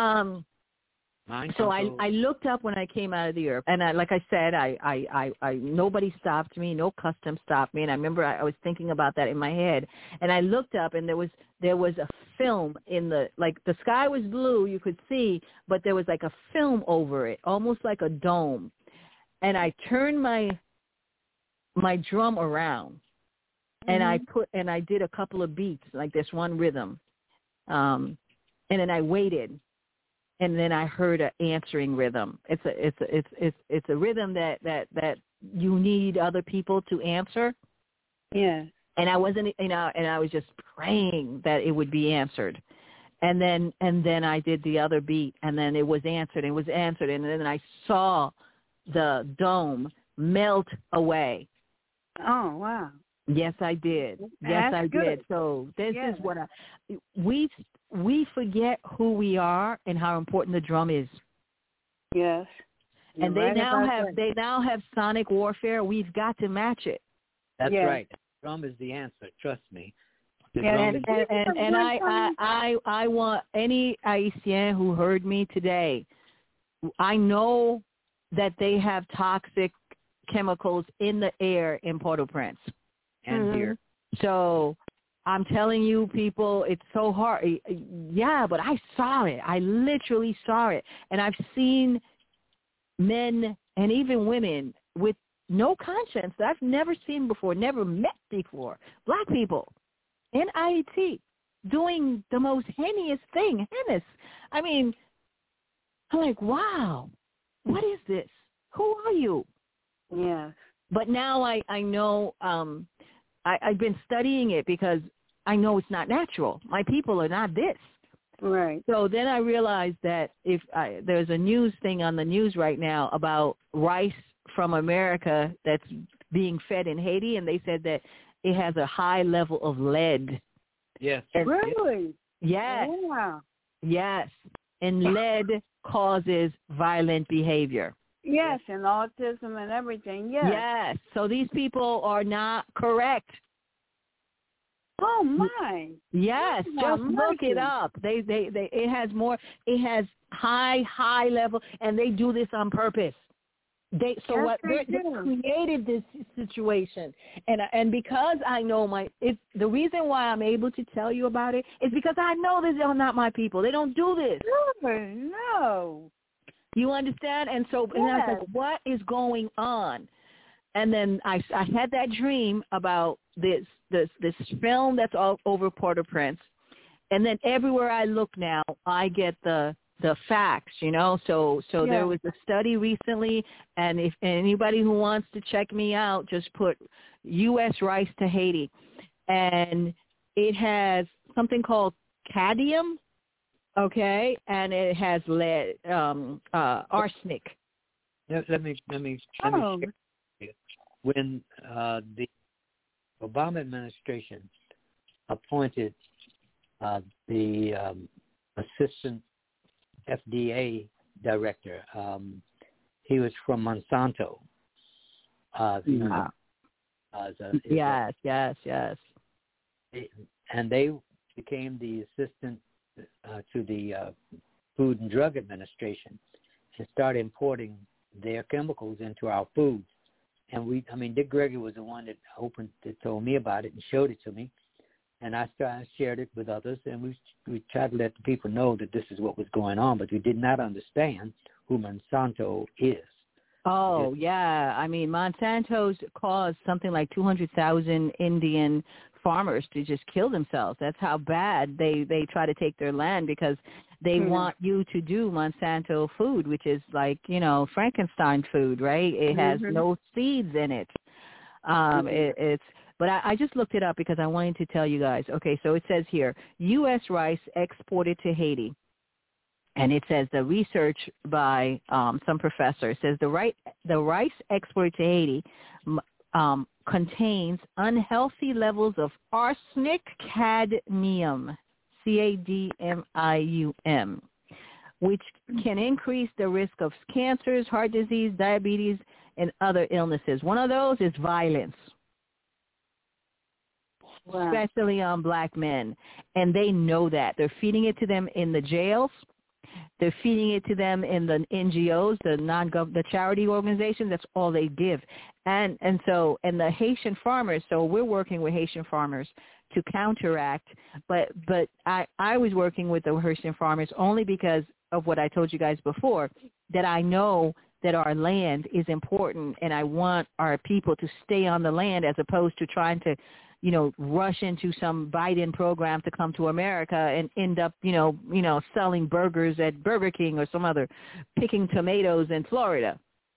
So I looked up when I came out of the airport, and like I said, I nobody stopped me, no custom stopped me, and I remember I was thinking about that in my head, and I looked up, and there was a film in the sky was blue, you could see, but there was like a film over it, almost like a dome, and I turned my drum around, and I did a couple of beats, like this one rhythm, and then I waited. And then I heard an answering rhythm. It's a rhythm that you need other people to answer. Yeah. And I wasn't, and I was just praying that it would be answered. And then I did the other beat, and then it was answered, and then I saw the dome melt away. Oh, wow. Yes, I did. Yes, I did. So this is what we forget who we are and how important the drum is. Yes. And they now have sonic warfare. We've got to match it. That's right. The drum is the answer. Trust me. And I want any Haitian who heard me today. I know that they have toxic chemicals in the air in Port-au-Prince. And here. So I'm telling you, people, it's so hard. Yeah, but I saw it. I literally saw it. And I've seen men and even women with no conscience that I've never seen before, never met before, black people in IET doing the most heinous thing. I mean, I'm like, wow, what is this? Who are you? Yes. But now I know I've been studying it because I know it's not natural. My people are not this. Right. So then I realized that there's a news thing on the news right now about rice from America that's being fed in Haiti, and they said that it has a high level of lead. Yes. Really? Yes. Wow. Yes. And lead causes violent behavior. Yes, and autism and everything, yes. Yes. So these people are not correct. Oh, my. Yes, just look it up. It has high level, and they do this on purpose. They created this situation, and because I know the reason why I'm able to tell you about it is because I know these are not my people. They don't do this. No. You understand? And so and I was like, what is going on? And then I had that dream about this film that's all over Port-au-Prince, and then everywhere I look now, I get the facts, you know. So there was a study recently, and if anybody who wants to check me out, just put U.S. rice to Haiti, and it has something called cadmium, okay, and it has lead, arsenic. let me share. When the Obama administration appointed the assistant FDA director, he was from Monsanto. Yes. And they became the assistant to the Food and Drug Administration and started importing their chemicals into our foods. And Dick Gregory was the one that told me about it and showed it to me. And I shared it with others, and we tried to let the people know that this is what was going on, but we did not understand who Monsanto is. Oh, yeah. Monsanto's caused something like 200,000 Indian farmers to just kill themselves. That's how bad they try to take their land, because they want you to do Monsanto food, which is like, Frankenstein food, right? It has no seeds in it. But I just looked it up because I wanted to tell you guys. Okay, so it says here, U.S. rice exported to Haiti. And it says the research by some professor says the rice exported to Haiti contains unhealthy levels of arsenic cadmium, CADMIUM, which can increase the risk of cancers, heart disease, diabetes, and other illnesses. One of those is violence. Wow. Especially on black men. And they know that. They're feeding it to them in the jails. They're feeding it to them in the NGOs, the charity organizations. That's all they give. And the Haitian farmers, so we're working with Haitian farmers to counteract. But I was working with the Haitian farmers only because of what I told you guys before, that I know that our land is important, and I want our people to stay on the land as opposed to trying to, rush into some Biden program to come to America and end up, selling burgers at Burger King or some other, picking tomatoes in Florida.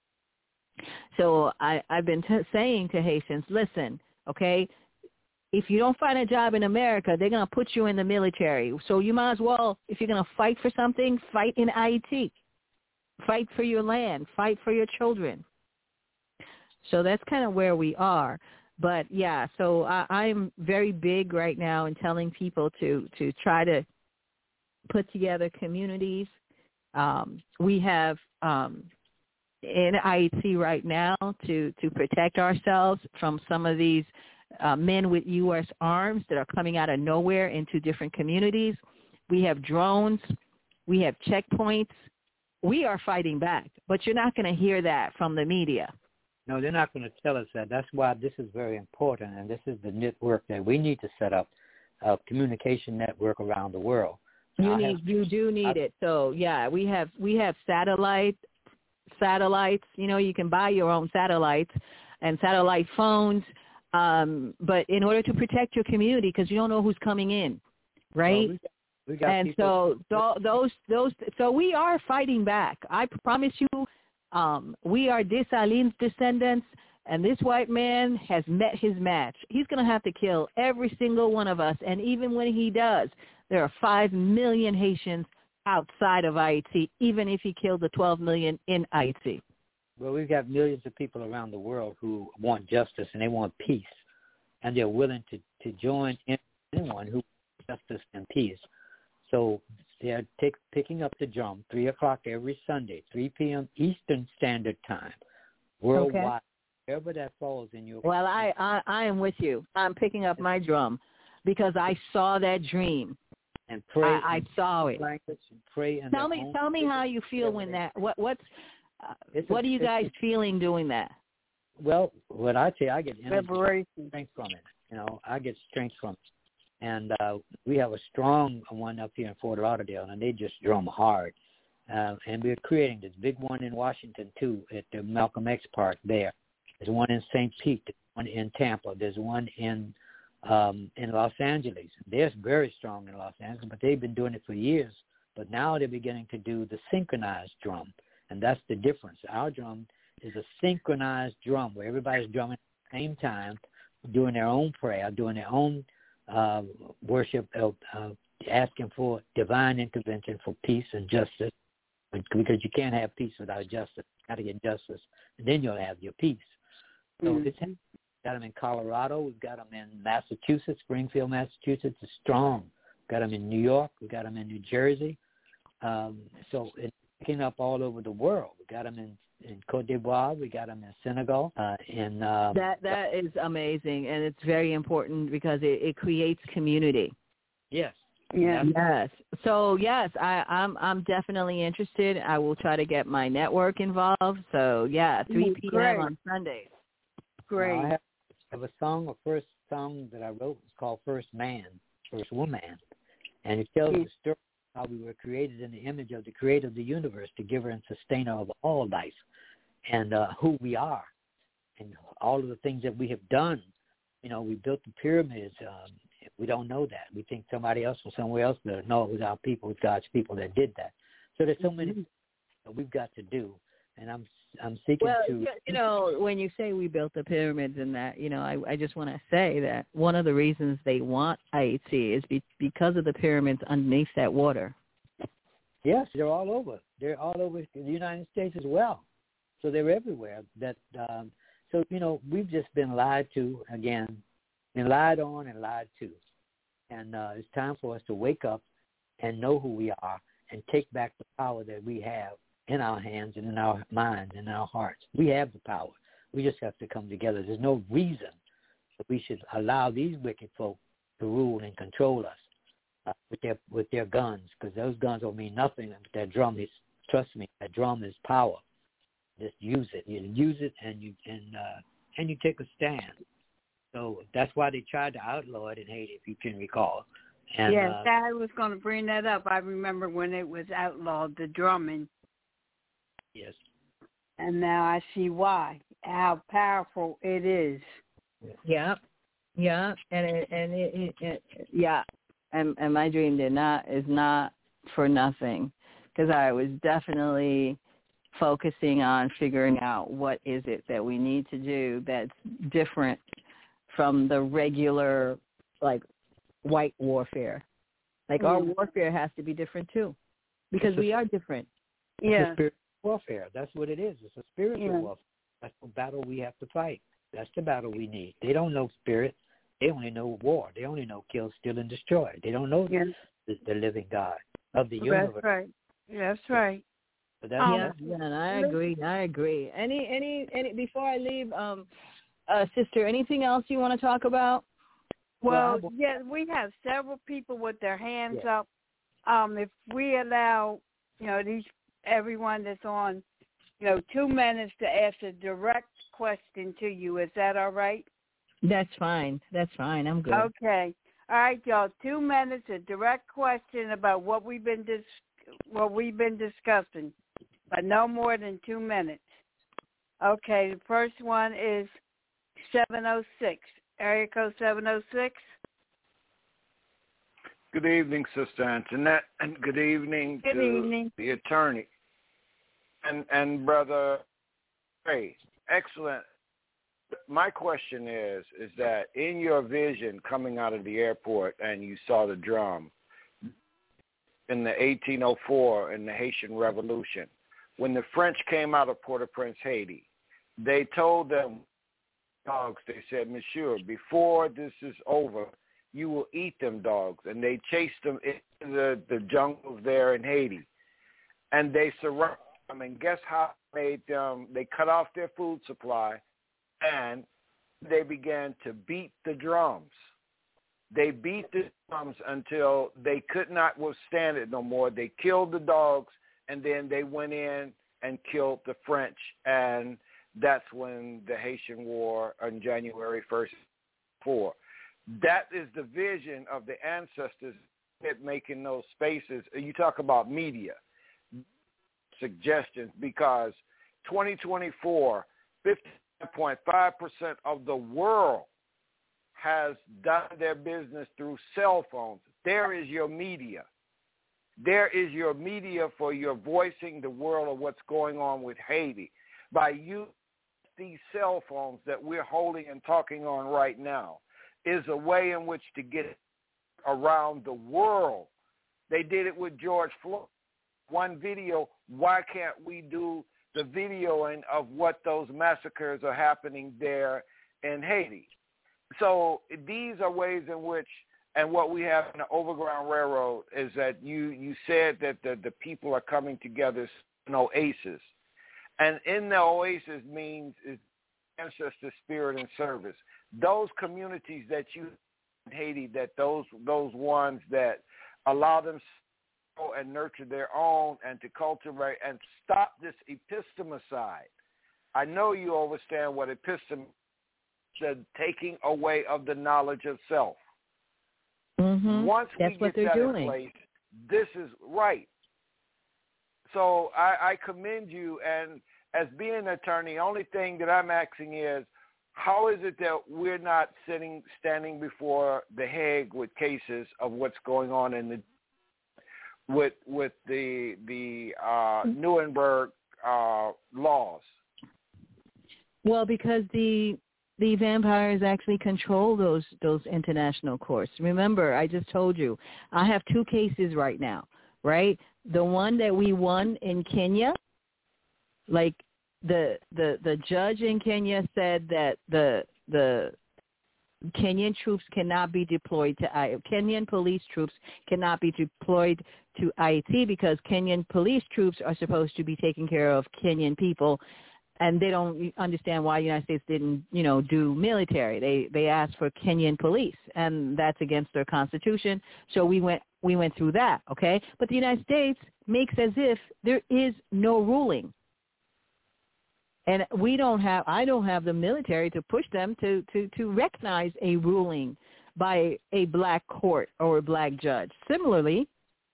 So I've been saying to Haitians, listen, okay, if you don't find a job in America, they're going to put you in the military. So you might as well, if you're going to fight for something, fight in IT. Fight for your land. Fight for your children. So that's kind of where we are. But, yeah, so I'm very big right now in telling people to try to put together communities. We have in IT right now to protect ourselves from some of these men with U.S. arms that are coming out of nowhere into different communities. We have drones. We have checkpoints. We are fighting back, but you're not going to hear that from the media. No, they're not going to tell us that. That's why this is very important, and this is the network that we need to set up, a communication network around the world. You do need it. So, yeah, we have satellites. You can buy your own satellites and satellite phones, but in order to protect your community, because you don't know who's coming in, right? Well, we got and people. So we are fighting back. I promise you. We are Dessalines descendants, and this white man has met his match. He's going to have to kill every single one of us, and even when he does, there are 5 million Haitians outside of Haiti, even if he killed the 12 million in Haiti. Well, we've got millions of people around the world who want justice, and they want peace, and they're willing to join anyone who wants justice and peace. So they're picking up the drum, 3 o'clock every Sunday, 3 p.m. Eastern Standard Time, worldwide, okay. Wherever that falls in your... Well, I am with you. I'm picking up my drum because I saw that dream. And pray. I saw it. And pray in tell me how you feel when that... What are you guys feeling doing that? Well, what I say, I get energy, strength from it. I get strength from it. And we have a strong one up here in Fort Lauderdale, and they just drum hard. And we're creating this big one in Washington, too, at the Malcolm X Park there. There's one in St. Pete, there's one in Tampa. There's one in Los Angeles. They're very strong in Los Angeles, but they've been doing it for years. But now they're beginning to do the synchronized drum, and that's the difference. Our drum is a synchronized drum where everybody's drumming at the same time, doing their own prayer, doing their own worship, asking for divine intervention for peace and justice. because you can't have peace without justice. You got to get justice, and then you'll have your peace. So it's got them in Colorado. We've got them in Massachusetts, Springfield, Massachusetts. Is strong. We've got them in New York. We've got them in New Jersey. So it's picking up all over the world. We've got them in Cote d'Ivoire. We got them in Senegal. That is amazing, and it's very important because it creates community. Yes. Yeah. Yes. So yes, I'm definitely interested. I will try to get my network involved. So yeah, 3 p.m. Great. on Sundays. Great. I have a first song that I wrote. It's called First Man, First Woman, and it tells the story of how we were created in the image of the Creator of the universe, the giver and sustainer of all life, and who we are, and all of the things that we have done. You know, we built the pyramids. We don't know that. We think somebody else or somewhere else did. No, it was our people, it was God's people that did that. So there's so many things that we've got to do, and I'm seeking to. Well, you know, when you say we built the pyramids and that, you know, I just want to say that one of the reasons they want IHC is because of the pyramids underneath that water. Yes, they're all over. They're all over the United States as well. So they're everywhere. So, you know, we've just been lied to again, and lied on and lied to. And it's time for us to wake up and know who we are and take back the power that we have in our hands and in our minds and in our hearts. We have the power. We just have to come together. There's no reason that we should allow these wicked folk to rule and control us with their guns, because those guns don't mean nothing. That drum is, trust me, that drum is power. Just use it. You use it and you take a stand. So that's why they tried to outlaw it in Haiti, if you can recall. And, yes, I was going to bring that up. I remember when it was outlawed, the drumming. Yes. And now I see why, how powerful it is. Yeah, yeah, and my dream is not for nothing, because I was definitely focusing on figuring out what is it that we need to do that's different from the regular, like, white warfare. Like, our warfare has to be different, too, because we are different. Yeah. Spiritual warfare. That's what it is. It's a spiritual warfare. That's the battle we have to fight. That's the battle we need. They don't know spirit. They only know war. They only know kill, steal, and destroy. They don't know the living God of the universe. That's right. That's right. So that's and I agree. Any before I leave, sister, anything else you want to talk about? Well, yes, we have several people with their hands up. If we allow, you know, everyone that's on, you know, 2 minutes to ask a direct question to you, is that all right? That's fine. I'm good. Okay. All right, y'all. 2 minutes, a direct question about what we've been discussing, but no more than 2 minutes. Okay. The first one is 706. Area code 706. Good evening, Sister Antoinette, and good evening to the attorney and Brother Ray. Excellent. My question is that in your vision coming out of the airport and you saw the drum in the 1804 in the Haitian Revolution, when the French came out of Port-au-Prince, Haiti, they told them dogs, they said, Monsieur, before this is over, you will eat them dogs. And they chased them into the jungles there in Haiti. And they surrounded them. And guess how they made them? They cut off their food supply, and they began to beat the drums. They beat the drums until they could not withstand it no more. They killed the dogs, and then they went in and killed the French. And that's when the Haitian War on January 1st, 4. That is the vision of the ancestors making those spaces. You talk about media suggestions, because 2024, 50.5% of the world has done their business through cell phones. There is your media. There is your media for your voicing the world of what's going on with Haiti. By using these cell phones that we're holding and talking on right now is a way in which to get around the world. They did it with George Floyd. one video, why can't we do the videoing of what those massacres are happening there in Haiti? So these are ways in which, and what we have in the Overground Railroad is that you said that the people are coming together in oasis. And in the oasis means is ancestor spirit and service. Those communities that you in Haiti, that those ones that allow them to grow and nurture their own and to cultivate and stop this epistemicide. I know you understand what epistem said, taking away of the knowledge of self. Mm-hmm. Once That's we what get they're that doing. in place, this is right. So I commend you, and as being an attorney, the only thing that I'm asking is, how is it that we're not standing before the Hague with cases of what's going on in with the Nuremberg laws? Well, because the vampires actually control those international courts. Remember, I just told you, I have 2 cases right now, right? The one that we won in Kenya, like the judge in Kenya said that the Kenyan troops cannot be deployed to Kenyan police troops cannot be deployed to Haiti because Kenyan police troops are supposed to be taking care of Kenyan people. And they don't understand why the United States didn't, do military. They asked for Kenyan police, and that's against their constitution. So we went through that, okay? But the United States makes as if there is no ruling, and I don't have the military to push them to recognize a ruling by a black court or a black judge. Similarly,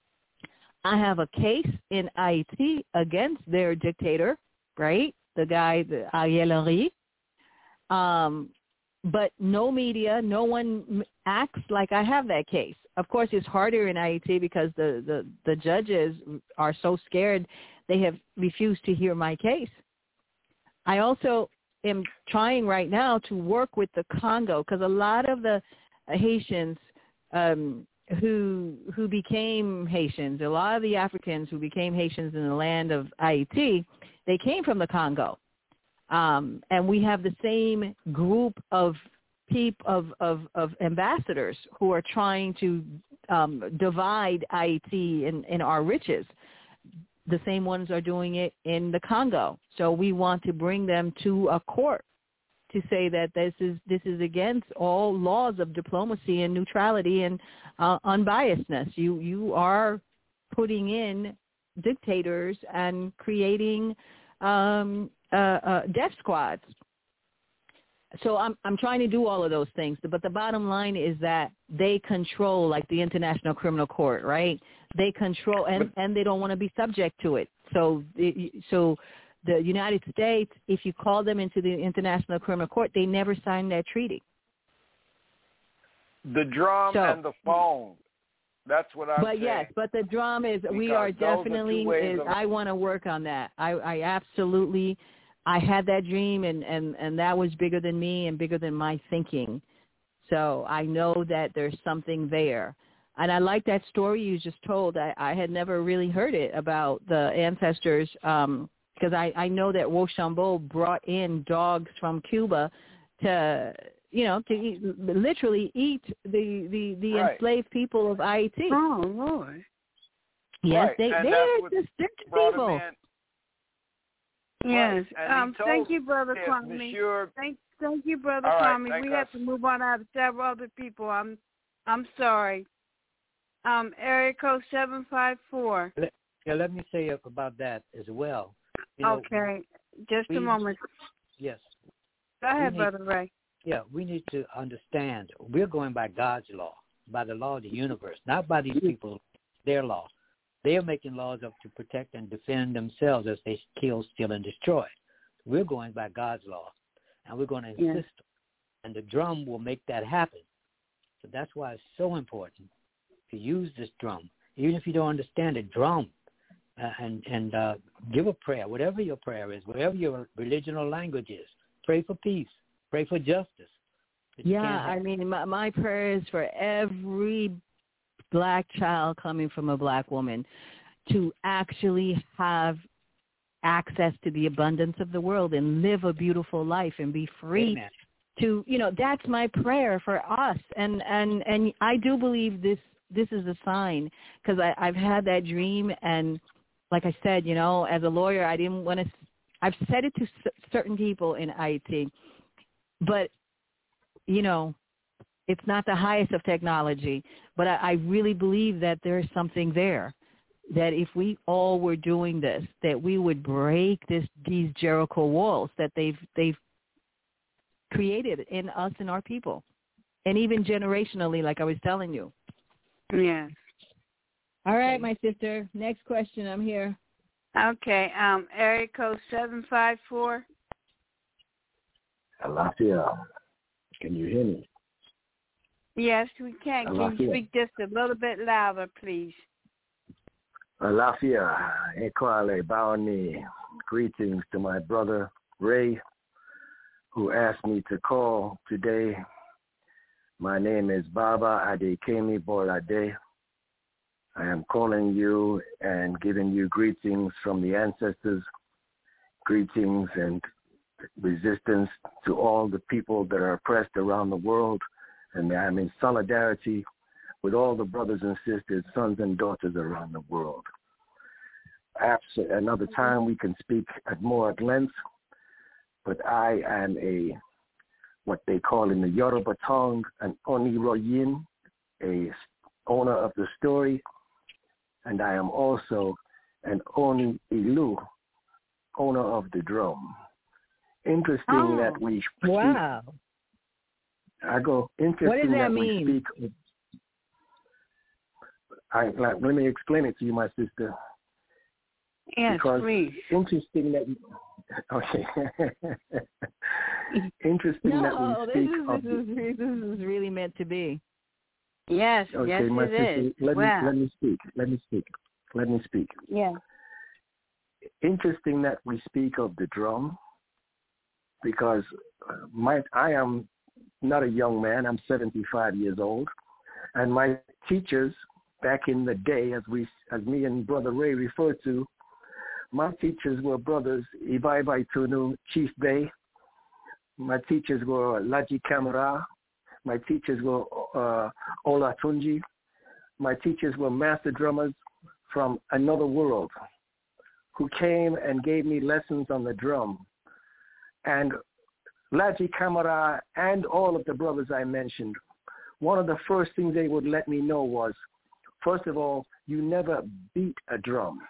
I have a case in Haiti against their dictator, right? The guy, Ariel Henry, but no media, no one acts like I have that case. Of course, it's harder in Haiti because the judges are so scared they have refused to hear my case. I also am trying right now to work with the Congo because a lot of the Haitians who became Haitians, a lot of the Africans who became Haitians in the land of Haiti, they came from the Congo, and we have the same group of ambassadors who are trying to divide Haiti in our riches. The same ones are doing it in the Congo. So we want to bring them to a court to say that this is against all laws of diplomacy and neutrality and unbiasedness. You are putting in dictators and creating death squads. So I'm trying to do all of those things, but the bottom line is that they control, like the International Criminal Court, right? They control, and they don't want to be subject to it. So the United States, if you call them into the International Criminal Court, they never signed that treaty. The drum and the phone. That's what I'm saying. But yes, but the drum is, because we are definitely, I want to work on that. I absolutely, I had that dream and that was bigger than me and bigger than my thinking. So I know that there's something there. And I like that story you just told. I had never really heard it about the ancestors, because I know that Rochambeau brought in dogs from Cuba to literally eat the right. enslaved people of Haiti. Oh, Lord. Yes, right. they're just people. Yes. Right. Thank you, Brother Kwame. Monsieur... Thank you, Brother All Kwame. right, we have to move on. I have several other people. I'm sorry. Area code 754. Let me say about that as well. Okay. Just a moment. Yes. Go ahead, Brother Ray. Yeah, we need to understand we're going by God's law, by the law of the universe, not by these people, their law. They are making laws to protect and defend themselves as they kill, steal, and destroy. We're going by God's law, and we're going to insist, and the drum will make that happen. So that's why it's so important to use this drum. Even if you don't understand it, drum and give a prayer, whatever your prayer is, whatever your religion or language is. Pray for peace. Pray for justice. Yeah, I mean, my prayer is for every black child coming from a black woman to actually have access to the abundance of the world and live a beautiful life and be free. Amen. To, that's my prayer for us. And I do believe this is a sign, because I've had that dream, and like I said, as a lawyer, I didn't want to, I've said it to certain people in IT, but, it's not the highest of technology, but I really believe that there's something there, that if we all were doing this, that we would break these Jericho walls that they've created in us and our people, and even generationally, like I was telling you. Yes. All right, my sister. Next question. I'm here. Okay. Area code 754. Alafia, can you hear me? Yes, we can. Can you speak just a little bit louder, please? Alafia, Ekwale Baoni. Greetings to my brother Ray, who asked me to call today. My name is Baba Adekemi Bolade. I am calling you and giving you greetings from the ancestors, greetings and resistance to all the people that are oppressed around the world. And I'm in solidarity with all the brothers and sisters, sons and daughters around the world. Perhaps another time we can speak more at length, but I am what they call in the Yoruba tongue, an Oniroyin, a owner of the story, and I am also an Oni Ilu, owner of the drum. Interesting that we speak. Wow. Interesting what does that mean? We speak. Let me explain it to you, my sister. Yes, because please. Interesting that. Okay. Interesting that we speak of. This is really meant to be. Yes, okay, yes, my it sister, is. Let me speak. Yeah. Interesting that we speak of the drum, because I am not a young man. I'm 75 years old, and my teachers back in the day, as me and Brother Ray referred to, my teachers were brothers Ibai Baitunu, Chief Bay. My teachers were Laji Kamara. My teachers were Ola Tunji. My teachers were master drummers from another world who came and gave me lessons on the drum. And Laji Kamara and all of the brothers I mentioned, one of the first things they would let me know was, first of all, you never beat a drum.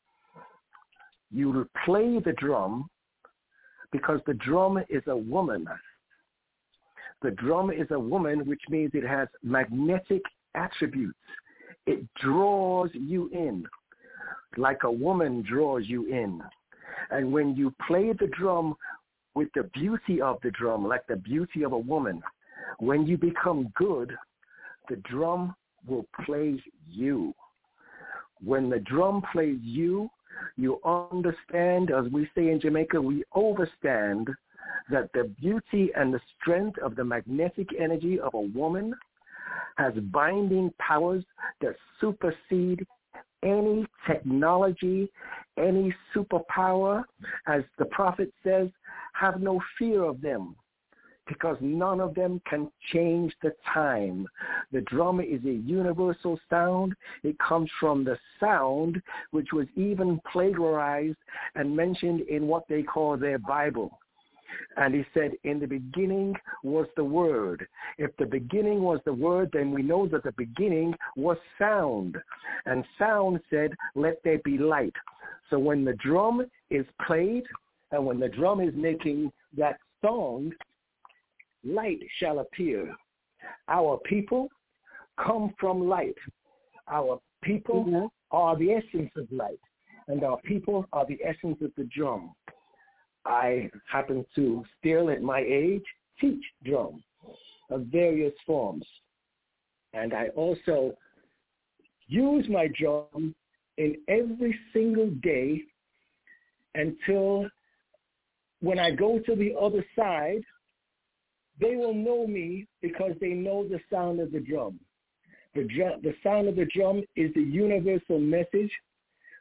You play the drum because the drum is a woman. The drum is a woman, which means it has magnetic attributes. It draws you in like a woman draws you in. And when you play the drum with the beauty of the drum, like the beauty of a woman, when you become good, the drum will play you. When the drum plays you, you understand, as we say in Jamaica, we overstand that the beauty and the strength of the magnetic energy of a woman has binding powers that supersede any technology, any superpower. As the prophet says, have no fear of them, because none of them can change the time. The drum is a universal sound. It comes from the sound which was even plagiarized and mentioned in what they call their Bible. And he said, in the beginning was the Word. If the beginning was the Word, then we know that the beginning was sound. And sound said, let there be light. So when the drum is played and when the drum is making that song, light shall appear. Our people come from light. Our people are the essence of light. And our people are the essence of the drum. I happen to still, at my age, teach drum of various forms. And I also use my drum in every single day until when I go to the other side, they will know me because they know the sound of the drum. The sound of the drum is the universal message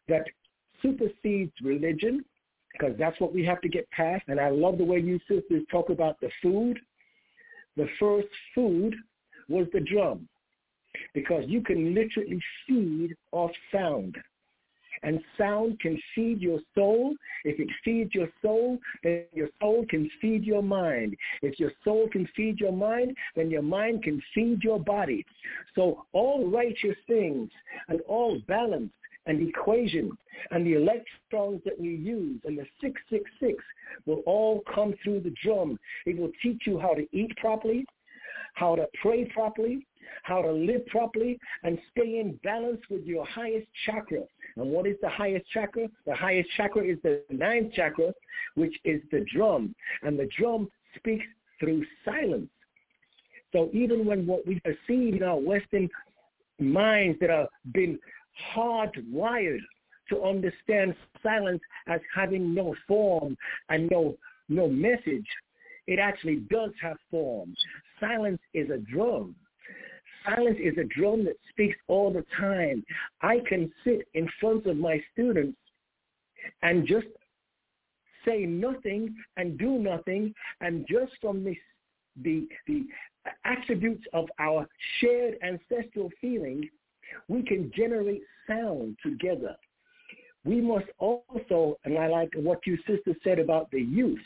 that supersedes religion, because that's what we have to get past. And I love the way you sisters talk about the food. The first food was the drum, because you can literally feed off sound. And sound can feed your soul. If it feeds your soul, then your soul can feed your mind. If your soul can feed your mind, then your mind can feed your body. So all righteous things and all balance and equation and the electrons that we use and the 666 will all come through the drum. It will teach you how to eat properly, how to pray properly, how to live properly, and stay in balance with your highest chakra. And what is the highest chakra? The highest chakra is the 9th chakra, which is the drum. And the drum speaks through silence. So even when what we perceive in our Western minds that have been hardwired to understand silence as having no form and no message, it actually does have form. Silence is a drum. Silence is a drum that speaks all the time. I can sit in front of my students and just say nothing and do nothing, and just from the attributes of our shared ancestral feeling, we can generate sound together. We must also, and I like what you sisters said about the youth,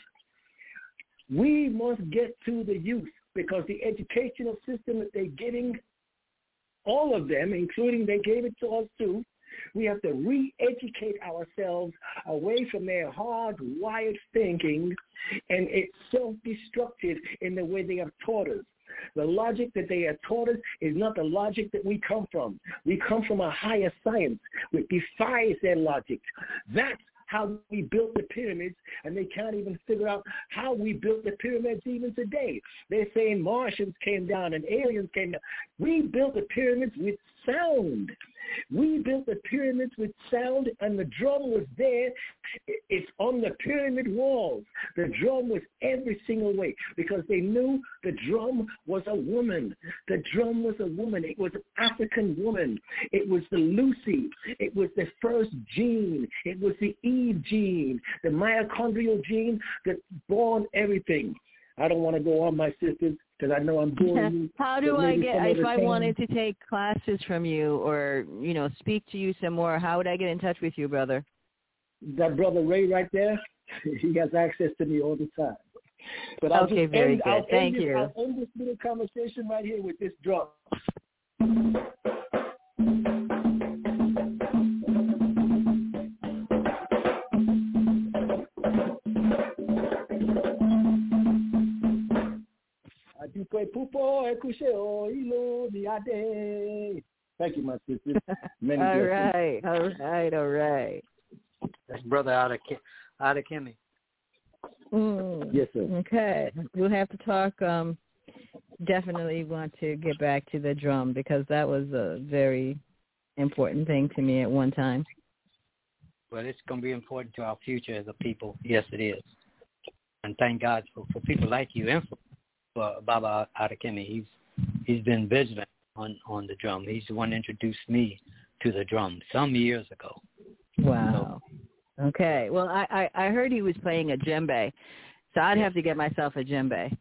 we must get to the youth, because the educational system that they're getting, all of them, including they gave it to us too, we have to re-educate ourselves away from their hard-wired thinking, and it's self-destructive in the way they have taught us. The logic that they have taught us is not the logic that we come from. We come from a higher science which defies their logic. That's how we built the pyramids, and they can't even figure out how we built the pyramids even today. They're saying Martians came down and aliens came down. We built the pyramids with sound. We built the pyramids with sound, and the drum was there. It's on the pyramid walls. The drum was every single way, because they knew the drum was a woman. The drum was a woman. It was an African woman. It was the Lucy. It was the first gene. It was the Eve gene, the mitochondrial gene that born everything. I don't want to go on, my sisters, because I know I'm boring you. How do I get, if I wanted to take classes from you or, speak to you some more, how would I get in touch with you, brother? That brother Ray right there, he has access to me all the time. But okay, very good. Thank you. I'll end this little conversation right here with this drum. Thank you, my sister. All right. That's Brother Adekemi. Yes, sir. Okay. We'll have to talk. Definitely want to get back to the drum, because that was a very important thing to me at one time. Well, it's going to be important to our future as a people. Yes, it is. And thank God for people like you and for Baba Adekemi. He's been vigilant on the drum. He's the one that introduced me to the drum some years ago. Wow. So, okay. Well, I heard he was playing a djembe, so I'd have to get myself a djembe.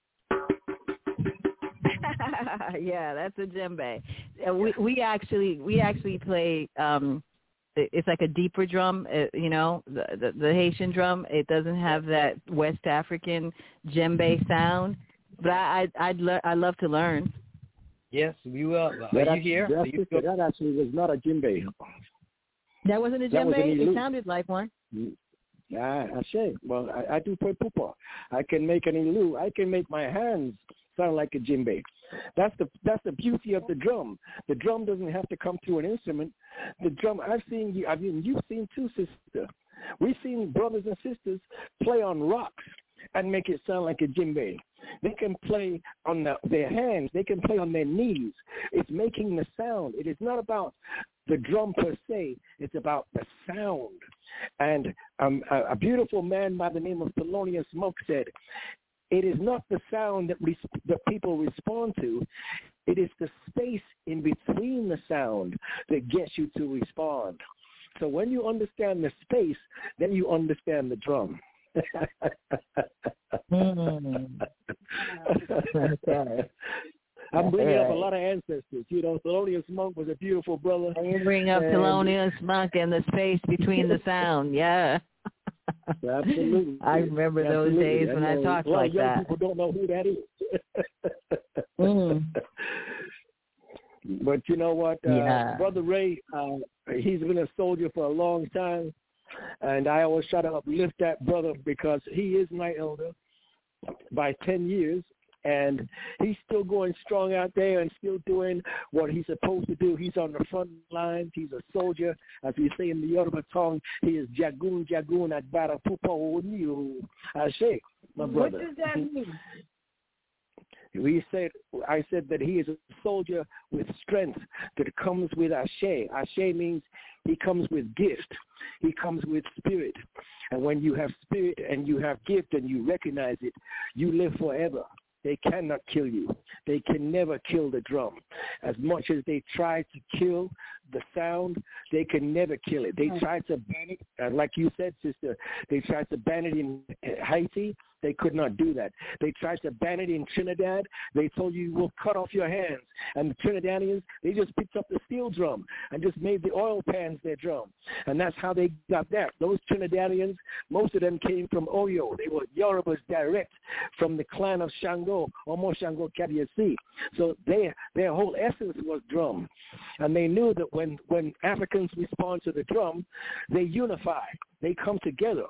Yeah, that's a djembe. We actually play. It's like a deeper drum, the Haitian drum. It doesn't have that West African djembe sound, but I love to learn. Yes, we will. Are you here? That actually was not a djembe. That wasn't a djembe? It sounded like one. Yeah, I say. Well, I do play pupa. I can make an ilu. I can make my hands sound like a djembe. That's the beauty of the drum. The drum doesn't have to come through an instrument. The drum, you've seen too, sister. We've seen brothers and sisters play on rocks and make it sound like a djembe. They can play on their hands. They can play on their knees. It's making the sound. It is not about the drum per se. It's about the sound. And a beautiful man by the name of Thelonious Monk said, it is not the sound that people respond to. It is the space in between the sound that gets you to respond. So when you understand the space, then you understand the drum. Okay. I'm bringing up a lot of ancestors. You know, Thelonious Monk was a beautiful brother. You bring up Thelonious Monk and the space between the sound. Yeah. Absolutely. I remember those days when I talked like that. Young people don't know who that is. But you know what? Brother Ray, he's been a soldier for a long time. And I always try to uplift that brother because he is my elder by 10 years. And he's still going strong out there and still doing what he's supposed to do. He's on the front lines. He's a soldier. As we say in the Yoruba tongue, he is Jagun Agbara Pupa Oniu Ashe, my brother. What does that mean? I said that he is a soldier with strength that comes with Ashe. Ashe means he comes with gift. He comes with spirit. And when you have spirit and you have gift and you recognize it, you live forever. They cannot kill you. They can never kill the drum. As much as they try to kill the sound, they can never kill it. They try to ban it, like you said, sister, they tried to ban it in Haiti. They could not do that. They tried to ban it in Trinidad. They told you, we'll cut off your hands. And the Trinidadians, they just picked up the steel drum and just made the oil pans their drum. And that's how they got that. Those Trinidadians, most of them came from Oyo. They were Yorubas direct from the clan of Shango, Omo Shango Kabiasi. So their whole essence was drum. And they knew that when Africans respond to the drum, they unify. They come together.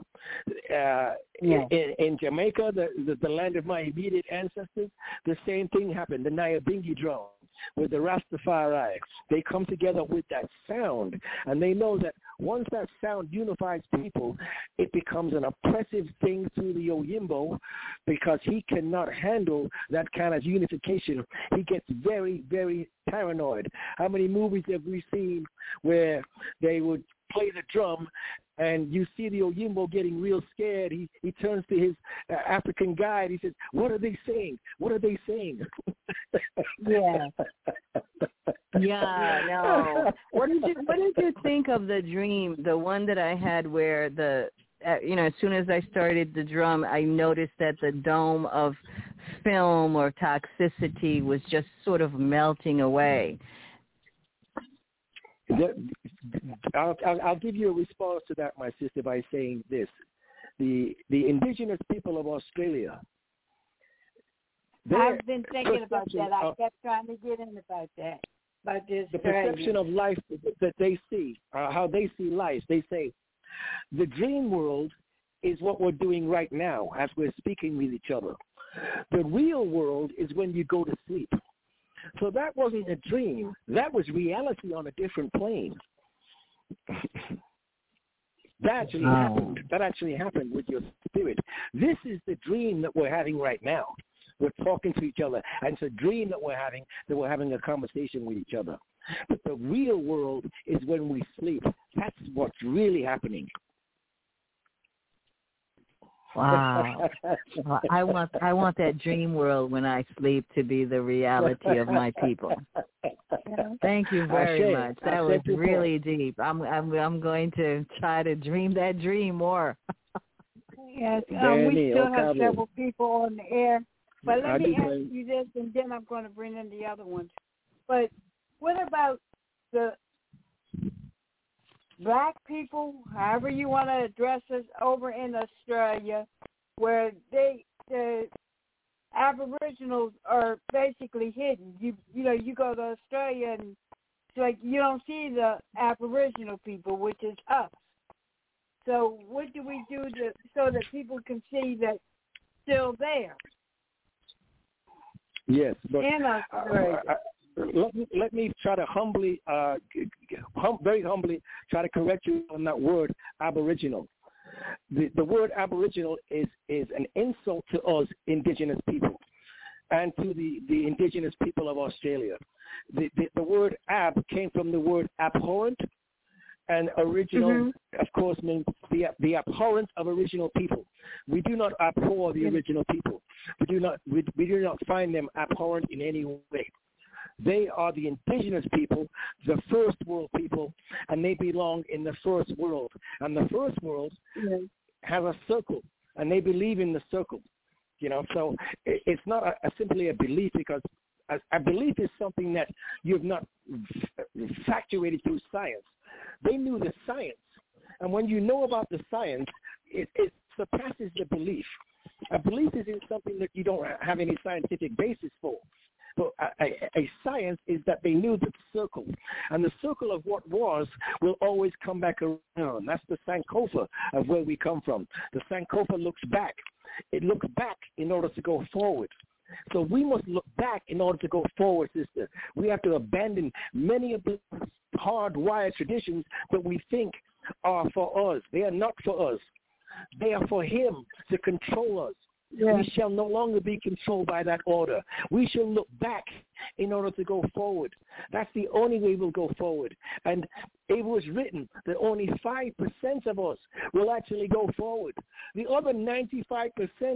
In Jamaica, the land of my immediate ancestors, the same thing happened. The Nyabingi drum with the Rastafari, they come together with that sound, and they know that once that sound unifies people, it becomes an oppressive thing to the Oyimbo because he cannot handle that kind of unification. He gets very, very paranoid. How many movies have we seen where they would play the drum and you see the Oyimbo getting real scared? He turns to his African guide. He says, what are they saying? What are they saying? Yeah. Yeah, no. What did you think of the dream, the one that I had where as soon as I started the drum, I noticed that the dome of film or toxicity was just sort of melting away. I'll give you a response to that, my sister, by saying this. The indigenous people of Australia. I've been thinking about that. I kept trying to get in about that. About this the perception of life that they see, how they see life. They say the dream world is what we're doing right now as we're speaking with each other. The real world is when you go to sleep. So that wasn't a dream. That was reality on a different plane. That actually happened with your spirit. This is the dream that we're having right now. We're talking to each other, and it's a dream that we're having a conversation with each other. But the real world is when we sleep. That's what's really happening. Wow. I want that dream world when I sleep to be the reality of my people. Thank you very much. That was really deep. I'm going to try to dream that dream more. Yes, we still have several people on the air. But let me ask you this, and then I'm going to bring in the other ones. But what about the black people, however you want to address us, over in Australia, where the Aboriginals are basically hidden? You go to Australia and it's like you don't see the Aboriginal people, which is us. So what do we do so that people can see that still there? Yes, but in Australia. Let me try to very humbly try to correct you on that word, Aboriginal. The word Aboriginal is an insult to us indigenous people and to the indigenous people of Australia. The word ab came from the word abhorrent, and original, of course, means the abhorrence of original people. We do not abhor the original people. We do not find them abhorrent in any way. They are the indigenous people, the first world people, and they belong in the first world. And the first world has a circle, and they believe in the circle. So it's not simply a belief, because a belief is something that you've not factuated through science. They knew the science, and when you know about the science, it surpasses the belief. A belief is in something that you don't have any scientific basis for. But a science is that they knew the circle, and the circle of what was will always come back around. That's the Sankofa of where we come from. The Sankofa looks back. It looks back in order to go forward. So we must look back in order to go forward, sister. We have to abandon many of the hardwired traditions that we think are for us. They are not for us. They are for him to control us. Yeah. We shall no longer be controlled by that order. We shall look back in order to go forward. That's the only way we'll go forward. And it was written that only 5% of us will actually go forward. The other 95%,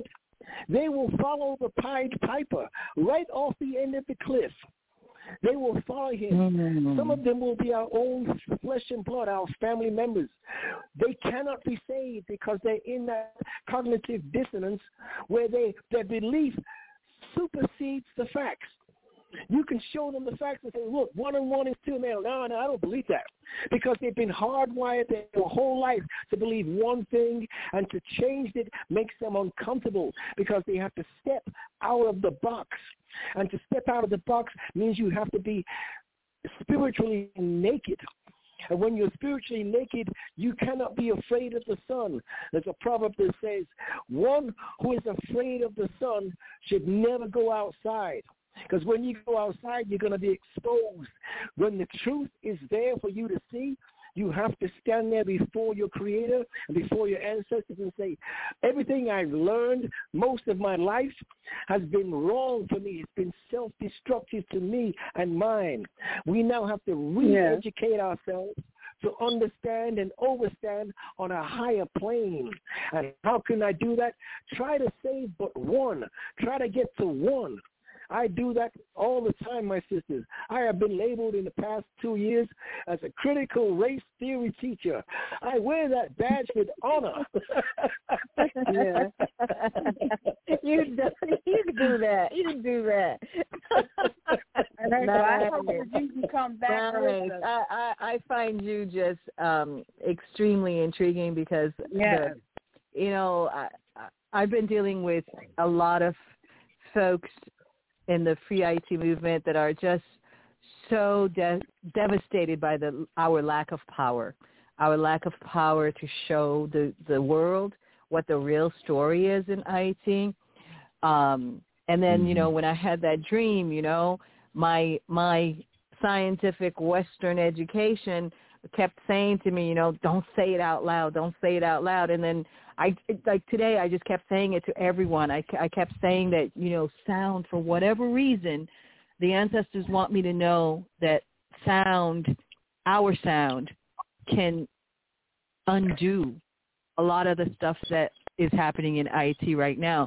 they will follow the Pied Piper right off the end of the cliff. They will follow him. Mm-hmm. Some of them will be our own flesh and blood, our family members. They cannot be saved because they're in that cognitive dissonance where their belief supersedes the facts. You can show them the facts and say, look, 1 and 1 is 2. And they're, no, I don't believe that. Because they've been hardwired their whole life to believe one thing, and to change it makes them uncomfortable because they have to step out of the box. And to step out of the box means you have to be spiritually naked. And when you're spiritually naked, you cannot be afraid of the sun. There's a proverb that says, one who is afraid of the sun should never go outside. Because when you go outside, you're going to be exposed. When the truth is there for you to see, you have to stand there before your Creator and before your ancestors and say, everything I've learned most of my life has been wrong for me. It's been self-destructive to me and mine. We now have to re-educate ourselves to understand and overstand on a higher plane. And how can I do that? Try to save but one. Try to get to one. I do that all the time, my sisters. I have been labeled in the past 2 years as a critical race theory teacher. I wear that badge with honor. Yeah. You do that. You do that. I hope that you can come back. Nice. I find you just extremely intriguing because, I've been dealing with a lot of folks in the free IT movement that are just so devastated by our lack of power to show the world what the real story is in IT. And then, when I had that dream, my scientific Western education kept saying to me, don't say it out loud, don't say it out loud. And then today I just kept saying it to everyone. I kept saying that, sound, for whatever reason, the ancestors want me to know that our sound can undo a lot of the stuff that is happening in IT right now.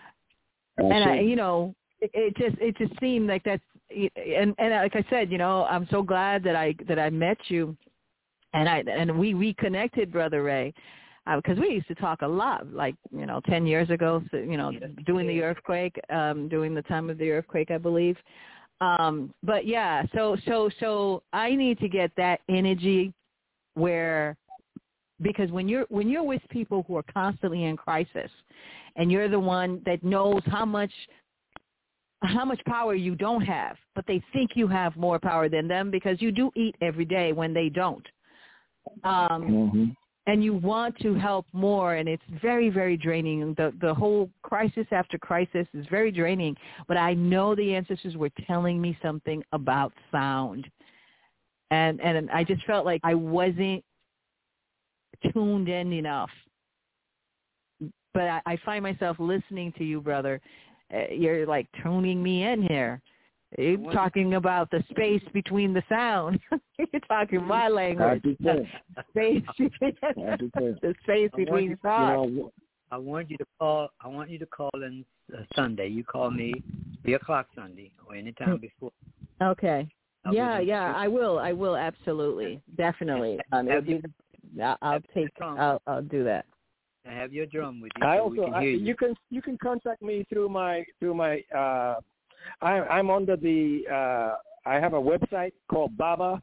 And it just seemed like that's, and like I said, I'm so glad that I met you, and we reconnected, Brother Ray. Because we used to talk a lot, 10 years ago, doing the earthquake, during the time of the earthquake, I believe. But yeah, so I need to get that energy because when you're with people who are constantly in crisis, and you're the one that knows how much power you don't have, but they think you have more power than them because you do eat every day when they don't. And you want to help more, and it's very, very draining. The whole crisis after crisis is very draining, but I know the ancestors were telling me something about sound. And I just felt like I wasn't tuned in enough. But I find myself listening to you, brother. You're like tuning me in here. You're talking about the space between the sound. You're talking my language. The space between thoughts. I want you to call in Sunday. You call me 3:00 Sunday or any time before. Okay. Yeah, I will absolutely, definitely. I'll do that. I have your drum with you. I so also we can hear you can contact me through my I'm under the I have a website called Baba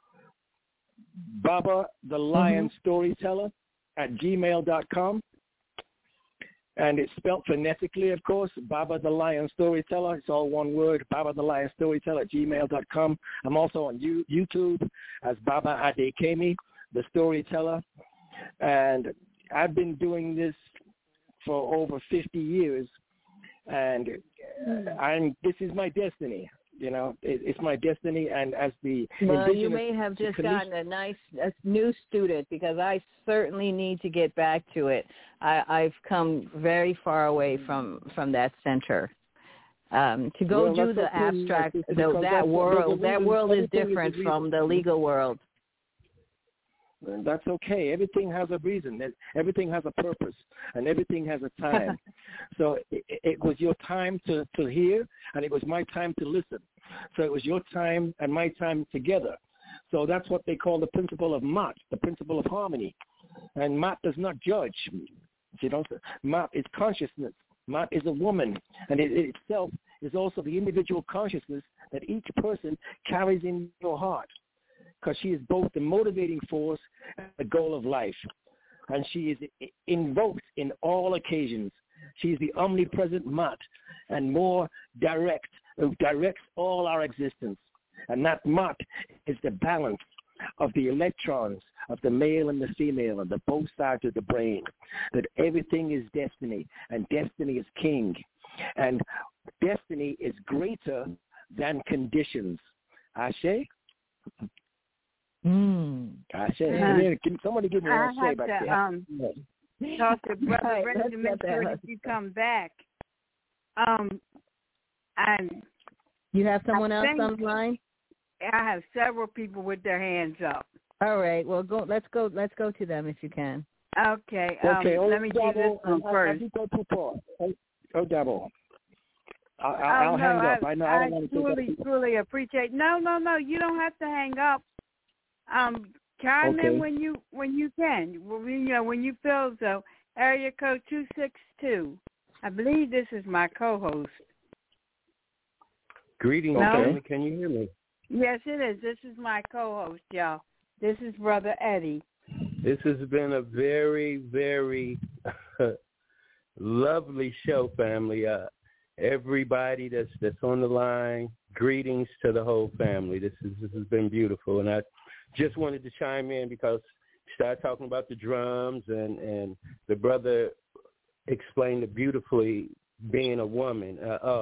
the Lion Storyteller at gmail.com. And it's spelled phonetically, of course, Baba the Lion Storyteller. It's all one word, Baba the Lion Storyteller at gmail.com. I'm also on YouTube as Baba Adekemi, the Storyteller. And I've been doing this for over 50 years. And this is my destiny. You know, it's my destiny, and as the you may have just gotten a nice new student, because I certainly need to get back to it. I've come very far away from that center. To go do the abstract, that world is different from the legal world. That's okay. Everything has a reason. Everything has a purpose, and everything has a time. So it was your time to hear, and it was my time to listen. So it was your time and my time together. So that's what they call the principle of Mat, the principle of harmony. And Mat does not judge. You know, Mat is consciousness. Mat is a woman, and it itself is also the individual consciousness that each person carries in your heart. Because she is both the motivating force and the goal of life. And she is invoked in all occasions. She is the omnipresent Mat, and more direct, who directs all our existence. And that Mat is the balance of the electrons of the male and the female and the both sides of the brain. That everything is destiny, and destiny is king. And destiny is greater than conditions. Ashe? Ashe. Somebody give me an Ashe back there. Talk to Brother Reggie to make sure that you come back. And you have someone else on the line? I have several people with their hands up. All right. Well, let's go to them if you can. Okay. Let me do this one first. Oh, Double. I'll hang up. I don't want to truly appreciate. No. You don't have to hang up. Chime in when you can. When you feel so. Area code 262. I believe this is my co-host. Greetings, family. Can you hear me? Yes, it is. This is my co-host, y'all. This is Brother Eddie. This has been a very, very lovely show, family. Everybody that's on the line, greetings to the whole family. This has been beautiful, and I just wanted to chime in because we started talking about the drums, and the brother explained it beautifully, being a woman.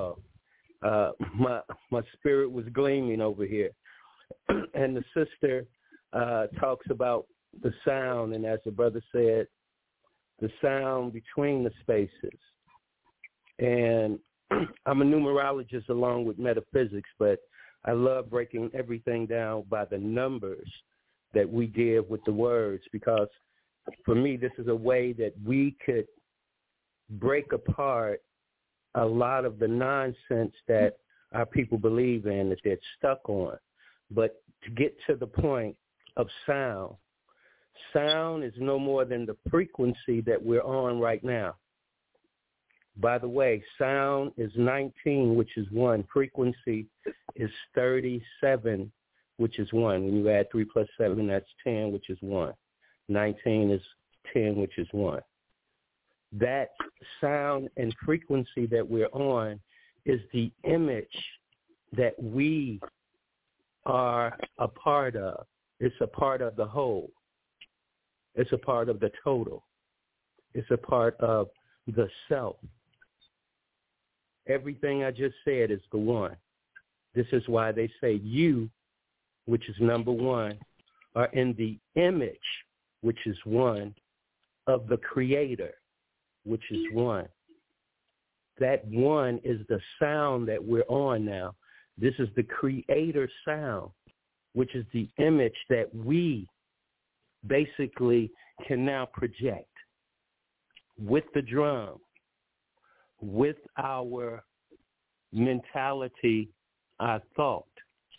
My spirit was gleaming over here. And the sister talks about the sound, and as the brother said, the sound between the spaces. And I'm a numerologist along with metaphysics, but I love breaking everything down by the numbers that we give with the words, because for me, this is a way that we could break apart a lot of the nonsense that our people believe in, that they're stuck on. But to get to the point of sound is no more than the frequency that we're on right now. By the way, sound is 19, which is 1. Frequency is 37, which is 1. When you add 3 plus 7, that's 10, which is 1. 19 is 10, which is 1. That sound and frequency that we're on is the image that we are a part of. It's a part of the whole. It's a part of the total. It's a part of the self. Everything I just said is the one. This is why they say you, which is number 1, are in the image, which is 1, of the Creator, which is 1. That 1 is the sound that we're on now. This is the Creator sound, which is the image that we basically can now project with the drum, with our mentality, our thought,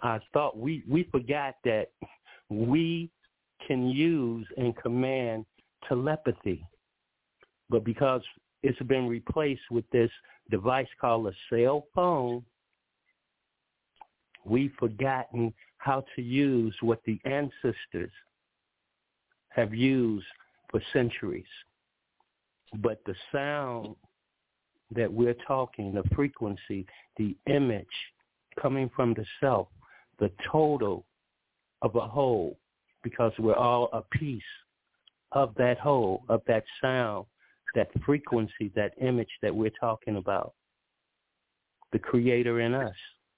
I thought we forgot that we can use and command telepathy. But because it's been replaced with this device called a cell phone, we've forgotten how to use what the ancestors have used for centuries. But the sound that we're talking, the frequency, the image coming from the self, the total of a whole, because we're all a piece of that whole, of that sound, that frequency, that image that we're talking about, the creator in us.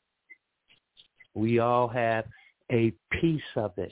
We all have a piece of it.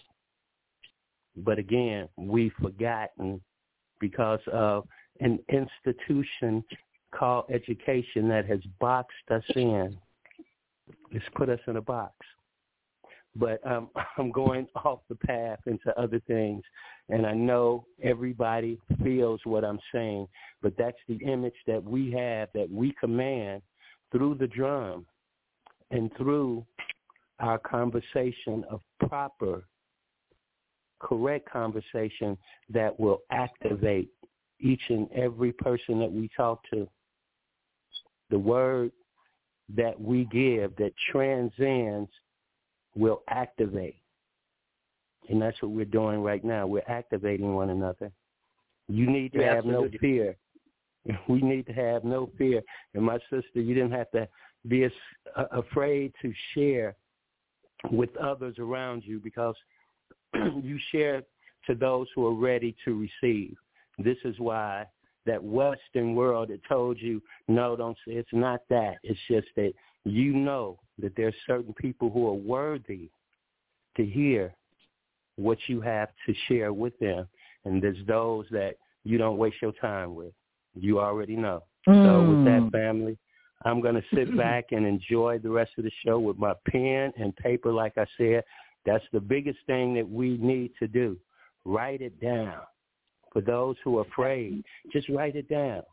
But again, we've forgotten because of an institution called education that has boxed us in. It's put us in a box. But I'm going off the path into other things, and I know everybody feels what I'm saying, but that's the image that we have, that we command through the drum and through our conversation of proper, correct conversation that will activate each and every person that we talk to. The word that we give that transcends will activate. And that's what we're doing right now. We're activating one another. You need to have no fear. We need to have no fear. And my sister, you didn't have to be afraid to share with others around you, because you share to those who are ready to receive. This is why that Western world that told you, no, don't say it's not that. It's just that you know that there's certain people who are worthy to hear what you have to share with them. And there's those that you don't waste your time with. You already know. So with that, family, I'm going to sit back and enjoy the rest of the show with my pen and paper. Like I said, that's the biggest thing that we need to do. Write it down. For those who are afraid, just write it down,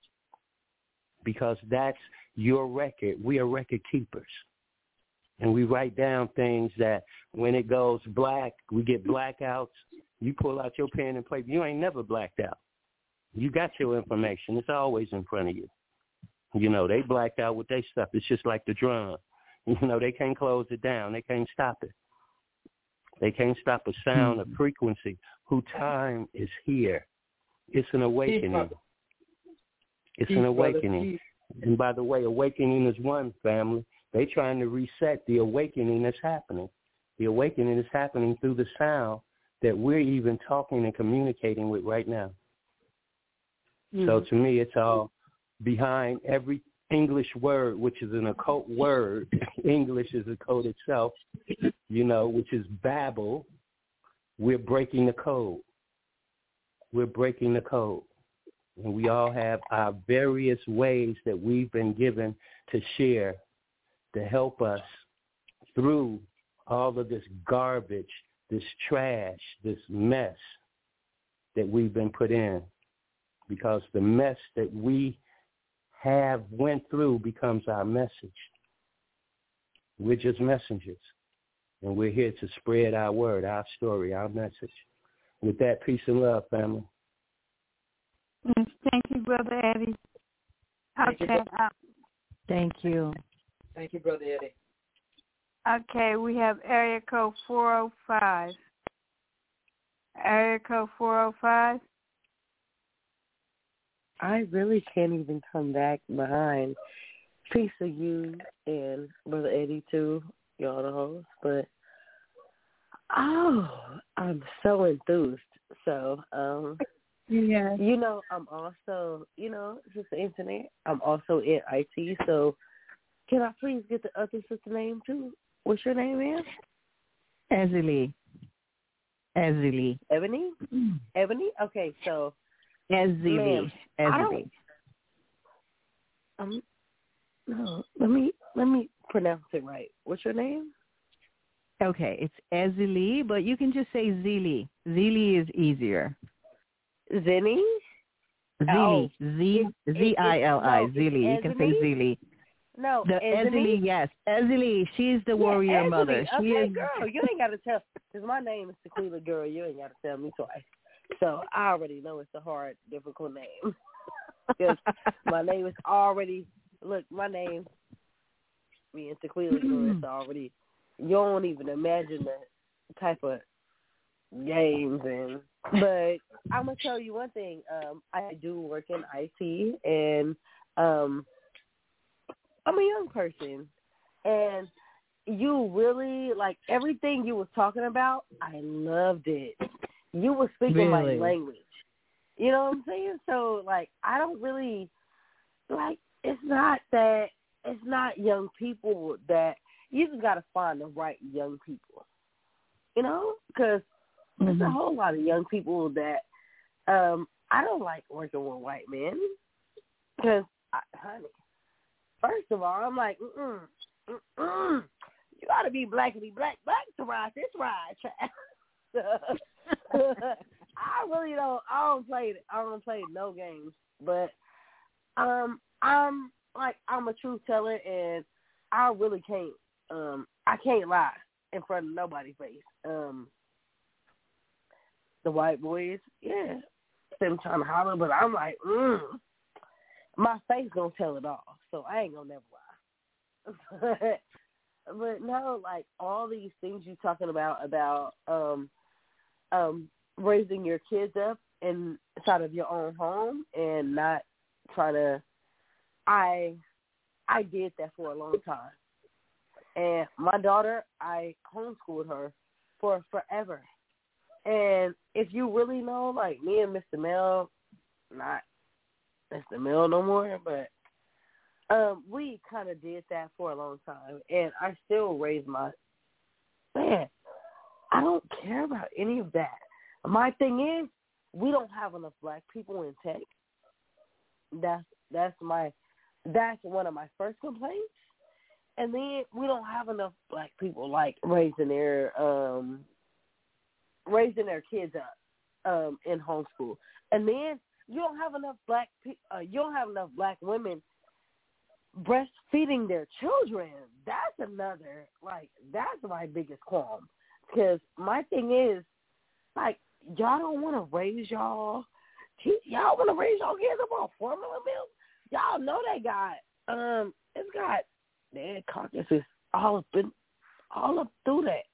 because that's your record. We are record keepers. And we write down things that when it goes black, we get blackouts. You pull out your pen and paper. You ain't never blacked out. You got your information. It's always in front of you. You know, they blacked out with their stuff. It's just like the drum. You know, they can't close it down. They can't stop it. They can't stop a sound, a frequency, whose time is here. It's an awakening. It's an awakening. And by the way, awakening is one, family. They're trying to reset the awakening that's happening. The awakening is happening through the sound that we're even talking and communicating with right now. So to me, it's all behind every English word, which is an occult word. English is a code itself, you know, which is Babel. We're breaking the code. We're breaking the code. And we all have our various ways that we've been given to share to help us through all of this garbage, this trash, this mess that we've been put in. Because the mess that we have went through becomes our message. We're just messengers. And we're here to spread our word, our story, our message. With that, peace and love, family. Thank you, Brother Eddie. Okay. Thank you. Thank you, Brother Eddie. Okay, we have area code 405. Area code 405. I really can't even come back behind. Peace to you and Brother Eddie too, y'all the host. But I'm so enthused. So, yeah. You know, I'm also, you know, just the internet. I'm also in IT. So, can I please get the other sister name too? What's your name, ma'am? Ezeli. Ebony? Ebony? Okay, so. Ezeli. No, let me pronounce it right. What's your name? Okay, it's Ezeli, but you can just say Zili. Zili is easier. Zinni? Zili. Z-I-L-I. Zili. You can say Zili. No, the Ezeli, yes. Ezeli, she's the warrior Ezeli. mother. She okay, is... girl, you ain't got to tell, because my name is Tequila Girl. You ain't got to tell me twice. So I already know it's a hard, difficult name. Because my name is already, look, my name, me and Tequila Girl, is already, you don't even imagine the type of games. But I'm going to tell you one thing. I do work in IT, and I'm a young person, and you really, like, everything you was talking about, I loved it. You were speaking my language. You know what I'm saying? So, like, I don't really, like, it's not young people that, you just got to find the right young people, you know? Because there's a whole lot of young people that, I don't like working with white men. Because, honey, first of all, I'm like, you got to be blackity black to ride this ride, child. I really don't. I don't play no games. But I'm a truth teller, and I really can't. I can't lie in front of nobody's face. The white boys, yeah, them trying to holler, but I'm like, my face don't tell it all, so I ain't gonna never lie. But no, like all these things you talking about raising your kids up inside of your own home and not try to. I did that for a long time, and my daughter, I homeschooled her for forever. And if you really know, like me and Mr. Mel, not Mr. Mel no more, but we kind of did that for a long time, and I still raise my man. I don't care about any of that. My thing is, we don't have enough black people in tech. That's one of my first complaints. And then we don't have enough black people like raising their kids up in homeschool. And then you don't have enough black women breastfeeding their children. That's another, that's my biggest qualm. Because my thing is, y'all don't want to raise y'all kids up on formula milk? Y'all know they got, it's got dead carcasses all up through that.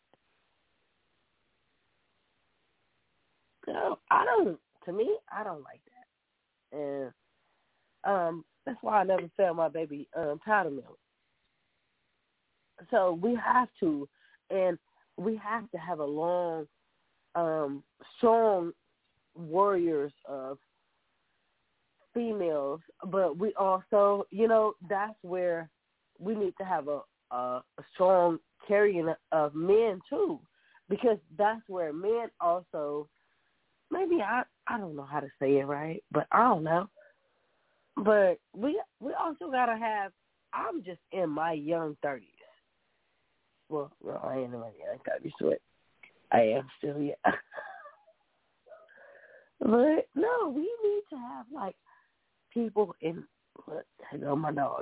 So I don't like that. And that's why I never fed my baby powder milk. So we have to have a long, strong warriors of females, but we also, that's where we need to have a strong carrying of men too, because that's where men also, maybe I don't know how to say it right, but I don't know. But we also gotta have. I'm just in my young 30s. Well, I ain't in my young 30s, but I am still, yeah. But no, we need to have people in. Look, I go my dog.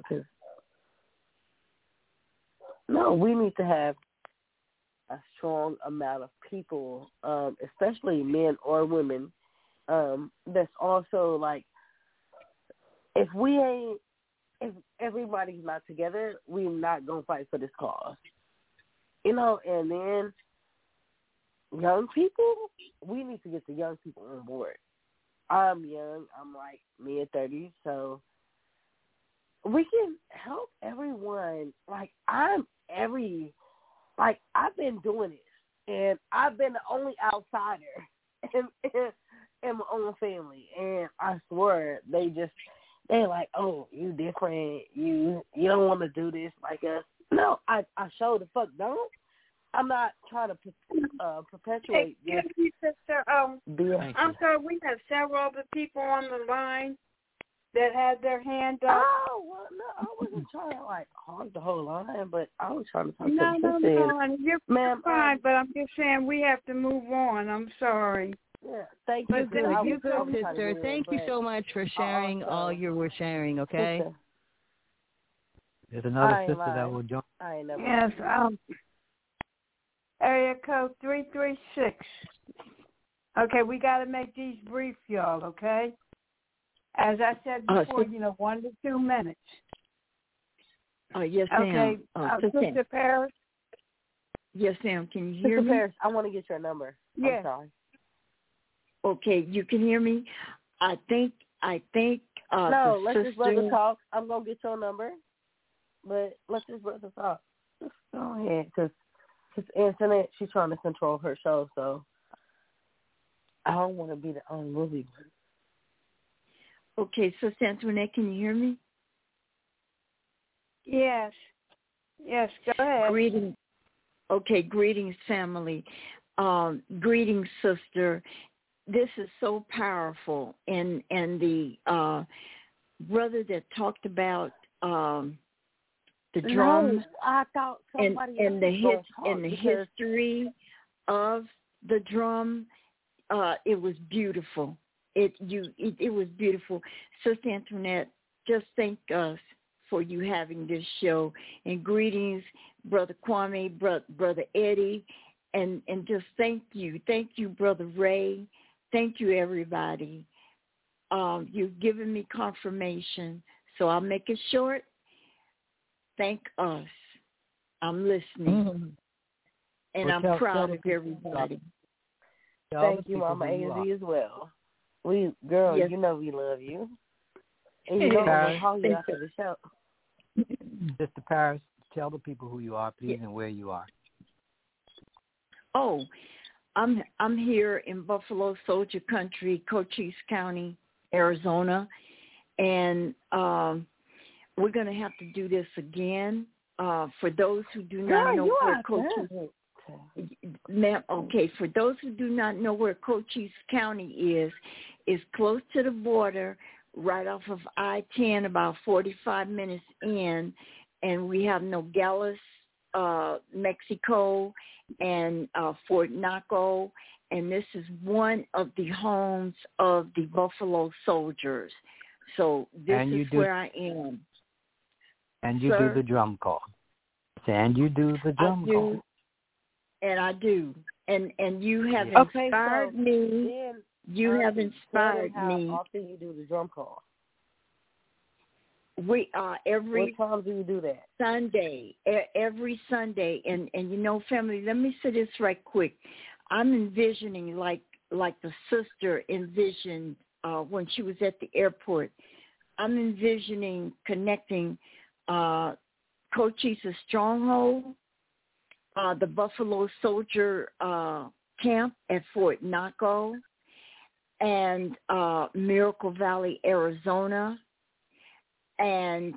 No, we need to have a strong amount of people, especially men or women, that's also if everybody's not together, we're not going to fight for this cause. And then young people, we need to get the young people on board. I'm young. I'm mid-30s, so we can help everyone. I've been doing this, and I've been the only outsider in my own family, and I swear they're like, oh, you different, you don't want to do this like us. No, I sure the fuck don't. I'm not trying to perpetuate this. Excuse me, sister. I'm sorry, we have several other people on the line that had their hand up. Oh, well, no, I wasn't trying to hog the whole line, but I was trying to talk to No, you're fine, but I'm just saying we have to move on. I'm sorry. Yeah, thank you. You good, sister. Thank you so much for sharing all you were sharing, okay? There's another sister that will join. I ain't never. Yes. Area code 336. Okay, we got to make these brief, y'all. Okay. As I said before, 1 to 2 minutes. Yes, ma'am. Okay, Sister Paris. Yes, ma'am. Can you hear Sister me? Paris, I want to get your number. Yes. I'm sorry. Okay, you can hear me. I think. No, let sister... this brother talk. I'm gonna get your number, but let this brother talk. Just go ahead, because Antoinette, she's trying to control her show, so I don't want to be the unruly one. Okay, Sister Antoinette, can you hear me? Yes. Yes, go ahead. Greetings. Okay, greetings, family. Greetings, sister. This is so powerful. And the brother that talked about the drum. No, I thought somebody and the history of the drum, it was beautiful. It was beautiful. Sister Antoinette, just thank us for you having this show. And greetings, Brother Kwame, Brother Eddie, and just thank you. Thank you, Brother Ray. Thank you, everybody. You've given me confirmation, so I'll make it short. Thank us. I'm listening. And I'm proud of everybody. Thank you, Mama AZ, as well. Girl, yes. You know we love you. And you know I'm going to call you after the show. Sister Paris, tell the people who you are, please, and where you are. Oh, I'm here in Buffalo Soldier Country, Cochise County, Arizona, and we're going to have to do this again. For those who do not know where Cochise, ma'am. Okay, for those who do not know where Cochise County is close to the border, right off of I-10, about 45 minutes in, and we have Nogales, Mexico, and Fort Naco, and this is one of the homes of the Buffalo Soldiers. So this is where I am. And you do the drum call. And you do the drum call. And I do. And you have inspired me. You have inspired me. How often you do the drum call? We every what time do you do that? Sunday, every Sunday, and family. Let me say this right quick. I'm envisioning like the sister envisioned when she was at the airport. I'm envisioning connecting Cochise's stronghold, the Buffalo Soldier camp at Fort Naco, and Miracle Valley, Arizona, and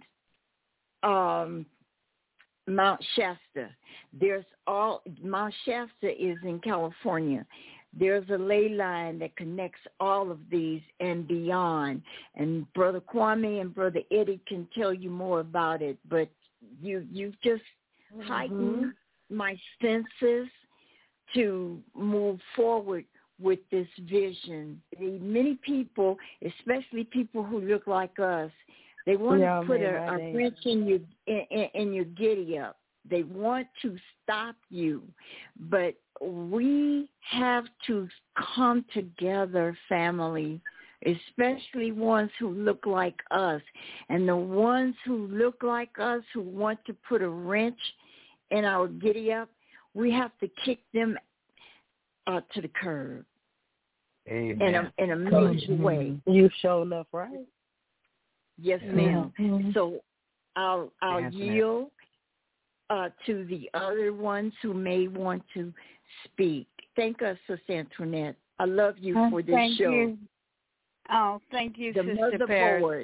Mount Shasta. Mount Shasta is in California. There's a ley line that connects all of these and beyond. And Brother Kwame and Brother Eddie can tell you more about it, but you've just heightened my senses to move forward with this vision. Many people, especially people who look like us, they want to put a wrench in your giddy up. They want to stop you. But we have to come together, family, especially ones who look like us. And the ones who look like us, who want to put a wrench in our giddy up, we have to kick them to the curb. Amen. In a major way. You show enough, right? Yes, ma'am. So I'll yield to the other ones who may want to speak. Thank us, Sister Antoinette. I love you for this show. You. Oh, thank you, the Sister Paris.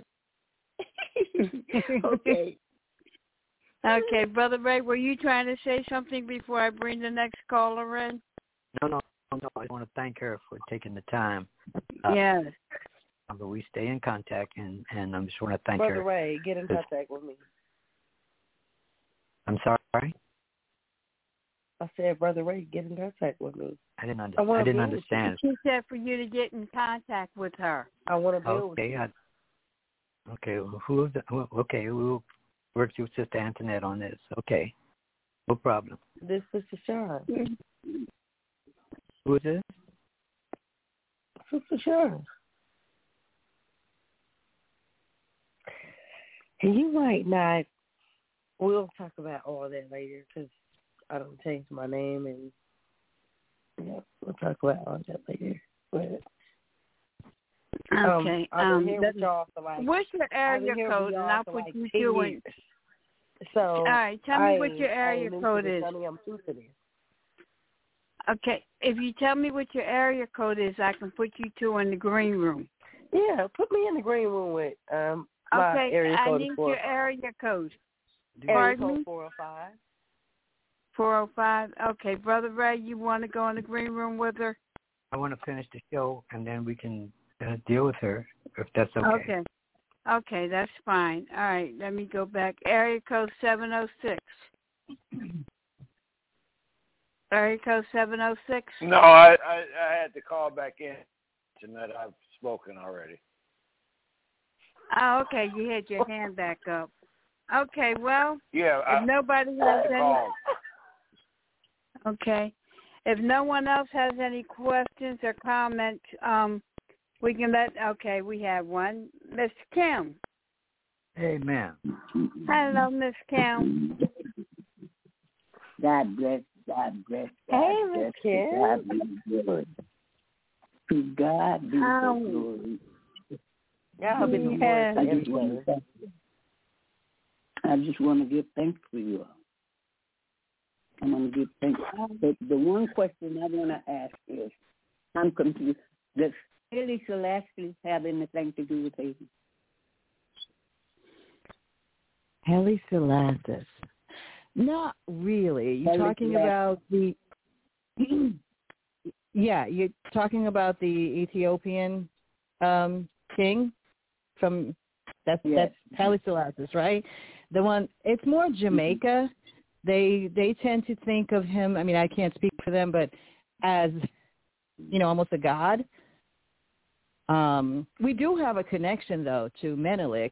Okay. Okay, Brother Ray, were you trying to say something before I bring the next caller in? No. I want to thank her for taking the time. Yes. But we stay in contact, and I just want to thank Brother her. Brother Ray, get in contact with me. I'm sorry? I said, Brother Ray, get in contact with me. I didn't understand. She said for you to get in contact with her. I want to build with you. Okay, who is that? Okay, we'll work with Sister Antoinette on this. Okay. No problem. This is Sister Sharon. Who is this? Sister Sharon. And you might not. We'll talk about all that later because I don't change my name, and we'll talk about all that later. But, okay. I've been here with y'all for like. What's your area code? And I'll put you through it. So, all right, tell me what your area code is. Okay, if you tell me what your area code is, I can put you two in the green room. Yeah, put me in the green room with my area code. I need your area code. Area code 405. 405. Okay, Brother Ray, you want to go in the green room with her? I want to finish the show, and then we can deal with her, if that's okay. Okay, that's fine. All right, let me go back. Area code 706. Area code 706? No, I had to call back in, and that I've spoken already. Oh, okay, you had your hand back up. Okay, well, if nobody has any... Okay. If no one else has any questions or comments, we can we have one. Miss Kim. Amen. Hello, Miss Kim. God bless. God bless. Hey, Miss Kim. God be good. To God be the glory. God be the glory. I just want to give thanks for you all. I want to give thanks. But the one question I want to ask is, I'm confused. Does Haile Selassie have anything to do with Haiti? Haile Selassie. Not really. You're talking about the you're talking about the Ethiopian king from that's Haile Selassie, right? The one, it's more Jamaica. They tend to think of him, I mean, I can't speak for them, but as, almost a god. We do have a connection, though, to Menelik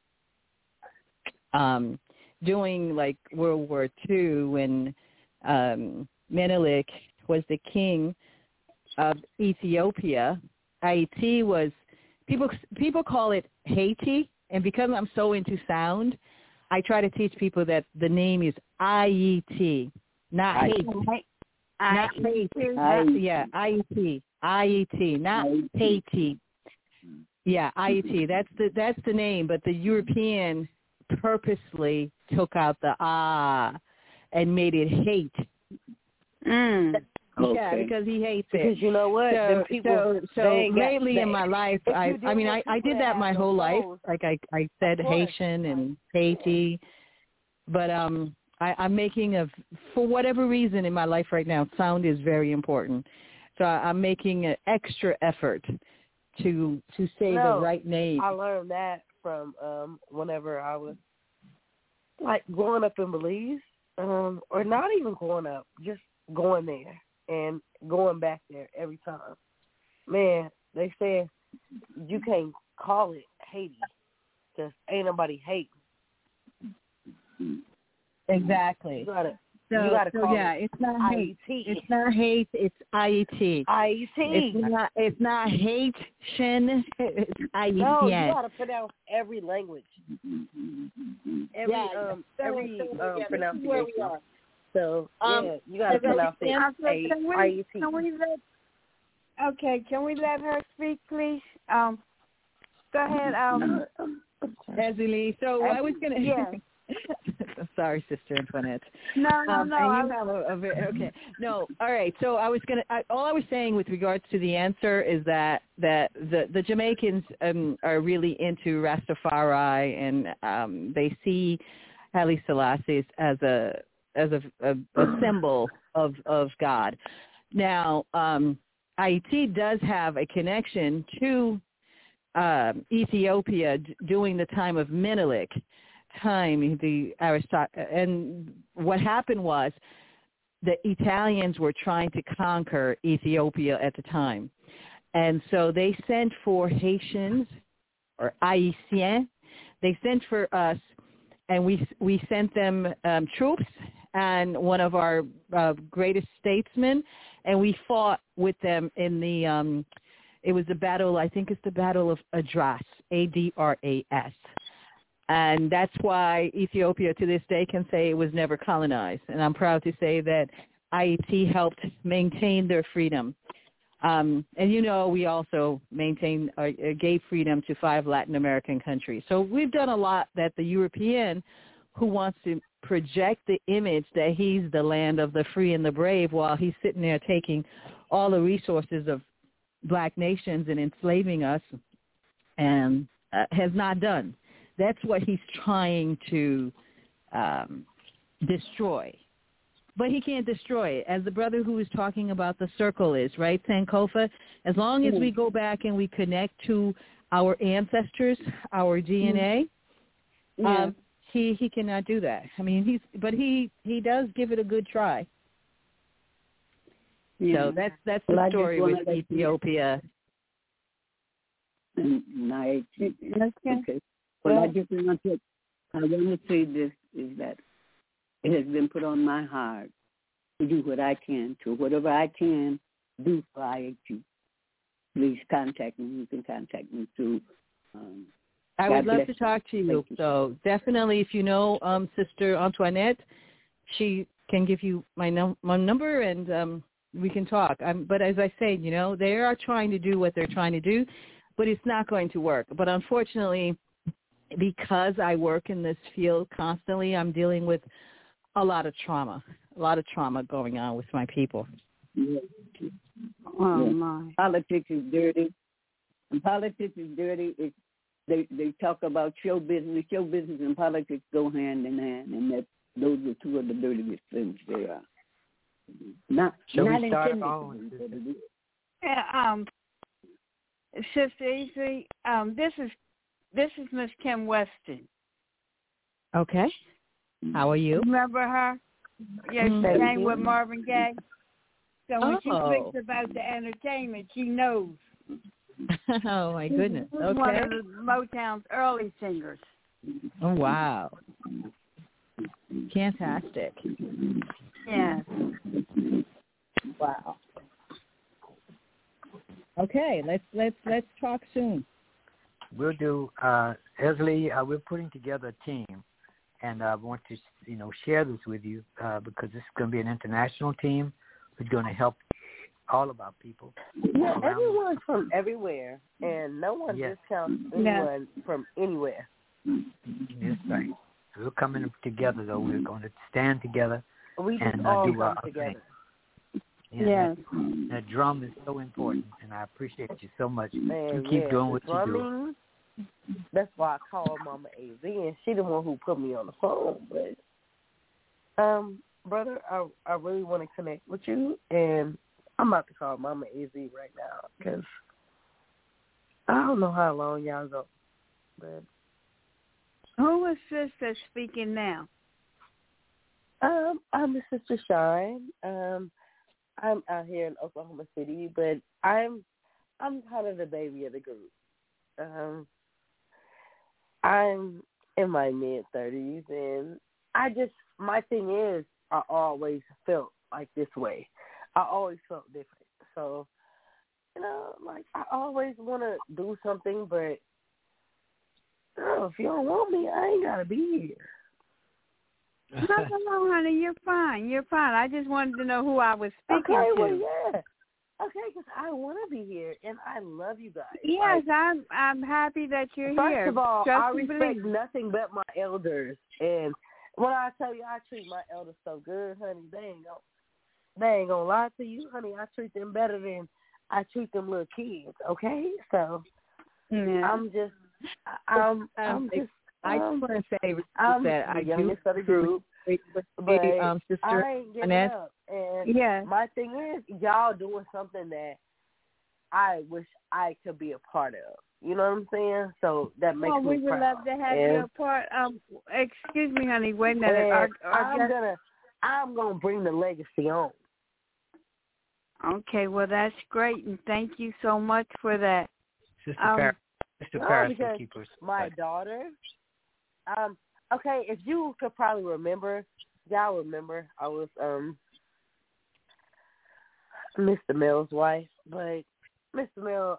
during, like, World War II when Menelik was the king of Ethiopia. Haiti was, people call it Haiti, and because I'm so into sound, I try to teach people that the name is IET, not Haiti. Not Haiti. IET. IET, not Haiti. Yeah, IET. That's the name, but the European purposely took out the and made it hate. Yeah, because he hates it. Because you know what? So lately in my life, I did that my whole life. Like I said Haitian and Haiti, but I'm making for whatever reason in my life right now, sound is very important. So I'm making an extra effort to say the right name. I learned that from whenever I was like growing up in Belize, or not even growing up, just going there and going back there every time. Man, they said you can't call it Haiti because ain't nobody hating. Exactly. You gotta call it. It's not hate. It's not hate. It's IET. IET. It's not hate. Shin. It's IET. No, you gotta pronounce every language. Every pronunciation. So you gotta pronounce it. Can we let her speak, please? Go ahead. Leslie. So I was gonna. Yeah. I'm sorry, Sister Antoinette. No. Okay. No. All right. So I was all I was saying with regards to the answer is that the Jamaicans are really into Rastafari, and they see Haile Selassie as a symbol of God. Now, IET does have a connection to Ethiopia during the time of Menelik. And what happened was the Italians were trying to conquer Ethiopia at the time. And so they sent for Haitians or Haïtiens. They sent for us and we sent them troops and one of our greatest statesmen, and we fought with them in the it was the battle, I think it's the Battle of Adras, Adras. And that's why Ethiopia to this day can say it was never colonized. And I'm proud to say that IET helped maintain their freedom. And, we also maintained gave freedom to 5 Latin American countries. So we've done a lot that the European who wants to project the image that he's the land of the free and the brave while he's sitting there taking all the resources of Black nations and enslaving us and has not done. That's what he's trying to destroy. But he can't destroy it. As the brother who was talking about the circle is, right, Sankofa? As long as we go back and we connect to our ancestors, our DNA, he cannot do that. I mean, he does give it a good try. Yeah. So that's the story with Ethiopia. Okay. Well, I want to say this is that it has been put on my heart to do what I can, to whatever I can do for IAQ. Please contact me. You can contact me through. I would love to talk to you. So definitely, if you know Sister Antoinette, she can give you my number and we can talk. But as I say, they are trying to do what they're trying to do, but it's not going to work. But unfortunately, because I work in this field constantly, I'm dealing with a lot of trauma going on with my people. Yeah. Oh, my. Politics is dirty. And politics is dirty. They talk about show business. Show business and politics go hand in hand, and those are two of the dirtiest things there are. Shall we start on? Yeah, Sister Easley, this is Miss Kim Weston. Okay. How are you? Remember her? Yeah, she sang with Marvin Gaye. So when she speaks about the entertainment, she knows. Oh, my goodness. Okay. One of the Motown's early singers. Oh, wow. Fantastic. Yeah. Wow. Okay, let's talk soon. We'll do, Esley, we're putting together a team, and I want to, share this with you because this is going to be an international team who's going to help all of our people. Yeah, everyone's from everywhere, and no one discounts anyone from anywhere. That's right. We're coming together, though. We're going to stand together we just and all do come our together. thing. Yeah, that drum is so important, and I appreciate you so much. Man, you keep doing what you do. That's why I called Mama AZ, and she the one who put me on the phone. But, brother, I really want to connect with you, and I'm about to call Mama AZ right now because I don't know how long y'all go. But who is this that's speaking now? I'm the Sister Shine. I'm out here in Oklahoma City, but I'm kind of the baby of the group. I'm in my mid-30s, and my thing is, I always felt like this way. I always felt different. So, I always want to do something, but if you don't want me, I ain't got to be here. No, honey, you're fine. You're fine. I just wanted to know who I was speaking to. Well, yeah. Okay, because I want to be here, and I love you guys. Yes, I'm happy that you're here. First of all, I respect nothing but my elders, and when I tell you I treat my elders so good, honey, they ain't gonna lie to you, honey. I treat them better than I treat them little kids. Okay, so I'm just. I just want to say that I'm youngest of the group, but Sister I ain't giving up. And my thing is, y'all doing something that I wish I could be a part of. You know what I'm saying? So that makes me proud. We would love to have you a part. Excuse me, honey. Wait a minute. I'm gonna bring the legacy on. Okay, well that's great, and thank you so much for that. Sister Paris will keep us. My daughter, Okay, if you could probably remember, y'all remember, I was Mr. Mill's wife, but Mr. Mill,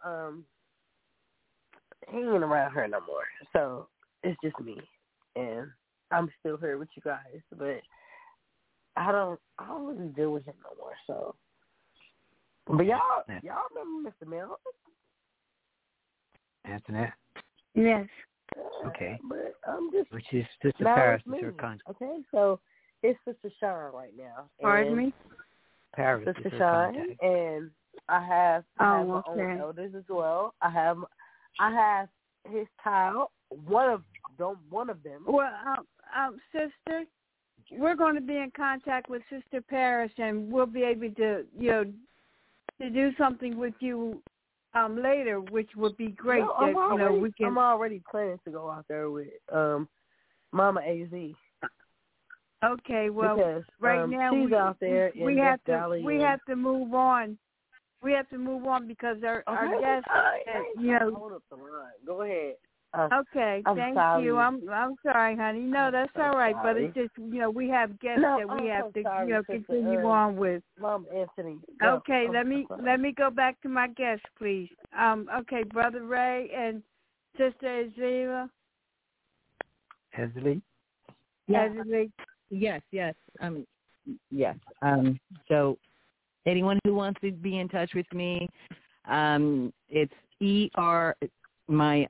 he ain't around her no more. So it's just me, and I'm still here with you guys, but I don't really deal with him no more. So, but y'all remember Mr. Mill? Antoinette? Yes. Okay. But I'm just, which is Sister Paris is her contact. Okay, so it's Sister Shine right now. Pardon me? Paris Sister is her Shine, contact. and I have my own okay. elders as well. I have his child, one of them. Well, sister, we're going to be in contact with Sister Paris, and we'll be able to, to do something with you later, which would be great. No, we can. I'm already planning to go out there with Mama AZ. Okay, well, because, right now she's out there. We have to move on. We have to move on because our guest, Hold up the line. Go ahead. Okay, thank you. I'm sorry, honey. No, that's all right. But it's just we have guests that we have to continue on with. Mom, Anthony. Okay, let me go back to my guests, please. Okay, Brother Ray and Sister Azila. Hesley. Yes. Hesley. Yes. Yes. So anyone who wants to be in touch with me, it's my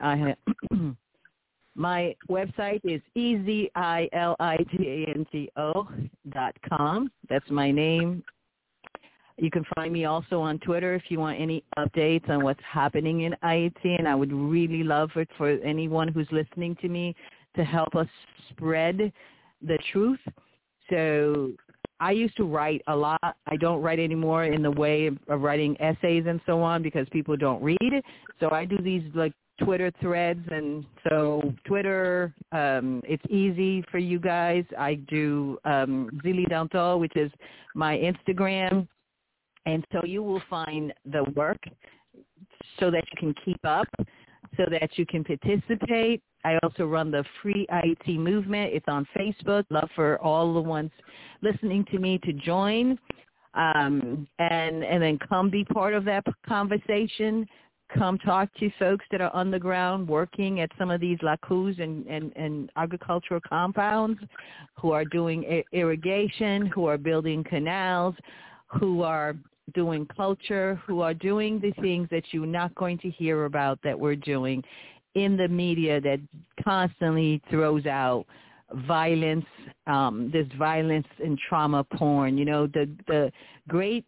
website is EZILITANTO.com. That's my name. You can find me also on Twitter if you want any updates on what's happening in Haiti, and I would really love it for anyone who's listening to me to help us spread the truth. So I used to write a lot. I don't write anymore in the way of writing essays and so on because people don't read. So I do these like Twitter threads, and so Twitter, it's easy for you guys. I do Zili Danto, which is my Instagram, and so you will find the work so that you can keep up, so that you can participate. I also run the Free IT movement. It's on Facebook. Love for all the ones listening to me to join, and then come be part of that conversation. Come talk to folks that are on the ground working at some of these lacus and agricultural compounds, who are doing irrigation, who are building canals, who are doing culture, who are doing the things that you're not going to hear about that we're doing in the media that constantly throws out violence, this violence and trauma porn. The great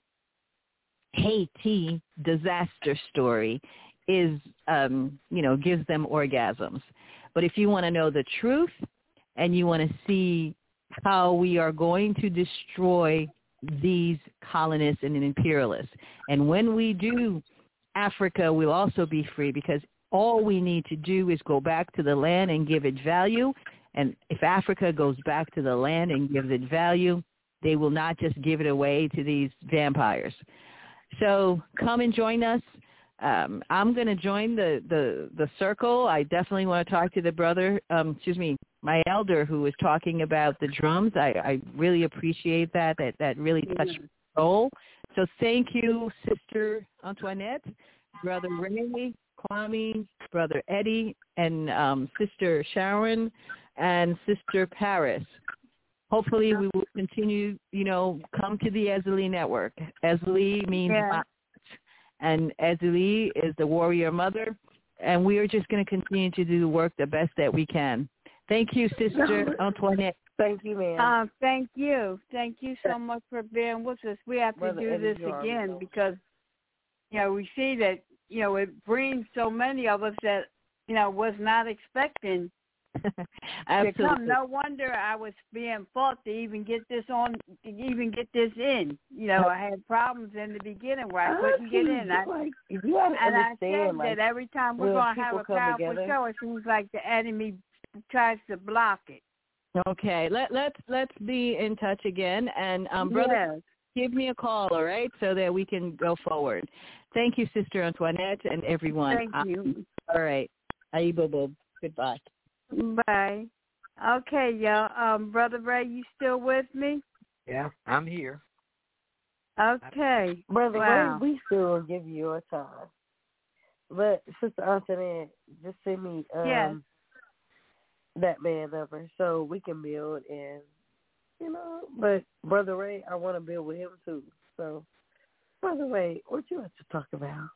Haiti disaster story is, gives them orgasms. But if you want to know the truth and you want to see how we are going to destroy these colonists and imperialists, and when we do, Africa will also be free, because all we need to do is go back to the land and give it value. And if Africa goes back to the land and gives it value, they will not just give it away to these vampires. So come and join us. I'm going to join the circle. I definitely want to talk to the brother, my elder, who was talking about the drums. I really appreciate that really touched my soul. So thank you, Sister Antoinette, Brother Ray, Kwame, Brother Eddie, and Sister Sharon, and Sister Paris. Hopefully we will continue, come to the Ezeli Network. Ezeli means violence, and Ezeli is the warrior mother, and we are just going to continue to do the work the best that we can. Thank you, Sister Antoinette. Thank you, ma'am. Thank you. Thank you so much for being with us. We have to do this again because, we see that, it brings so many of us that, was not expecting to come. No wonder I was being fought to even get this in. I had problems in the beginning where I couldn't get in. I said that every time we're going to have a powerful show, it seems like the enemy tries to block it. Okay, let's be in touch again, and brother, give me a call, all right, so that we can go forward. Thank you, Sister Antoinette, and everyone. Thank you. All right, Aibobo. Goodbye. Bye. Okay, y'all. Brother Ray, you still with me? Yeah, I'm here. Okay. Brother wow. Ray, we still give you your time. But Sister Antoinette, just send me yes. that man number so we can build and but Brother Ray, I want to build with him too. So Brother Ray, what you have to talk about?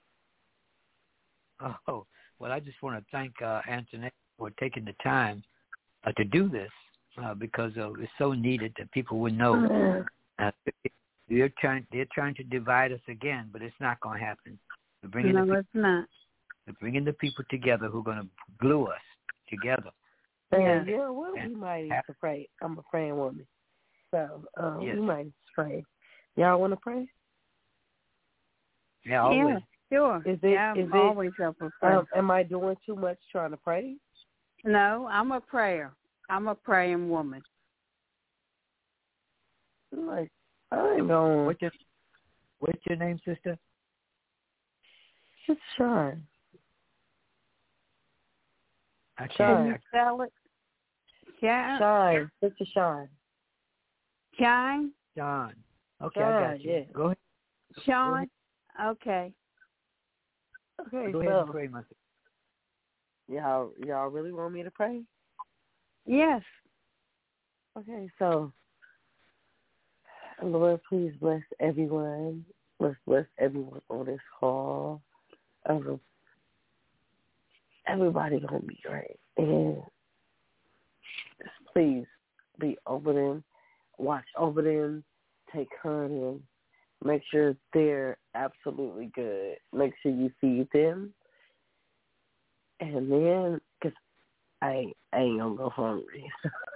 Oh, well, I just want to thank Antoinette for taking the time to do this because it's so needed that people would know. They're trying to divide us again, but it's not going to happen. It's not. We're bringing the people together who are going to glue us together. Yeah, we might need to pray. I'm a praying woman, so we might need to pray. Y'all want to pray? Yeah, always. Yeah. Sure. I'm always up for prayer. Am I doing too much trying to pray? No, I'm a prayer. I'm a praying woman. Like, I ain't going. What's your name, sister? It's Sean. Can you spell it? Yeah. Shine. Sister Sean. Shine? Sean. Okay, Sean, I got you. Yeah. Go ahead. Sean? Okay. Okay, Go ahead and pray, my sister. Y'all really want me to pray? Yes. Okay, so Lord, please bless everyone. Let's bless everyone on this call. Everybody gonna be great, and just please be over them, watch over them, take care of them, make sure they're absolutely good. Make sure you feed them, and then because I ain't gonna go hungry,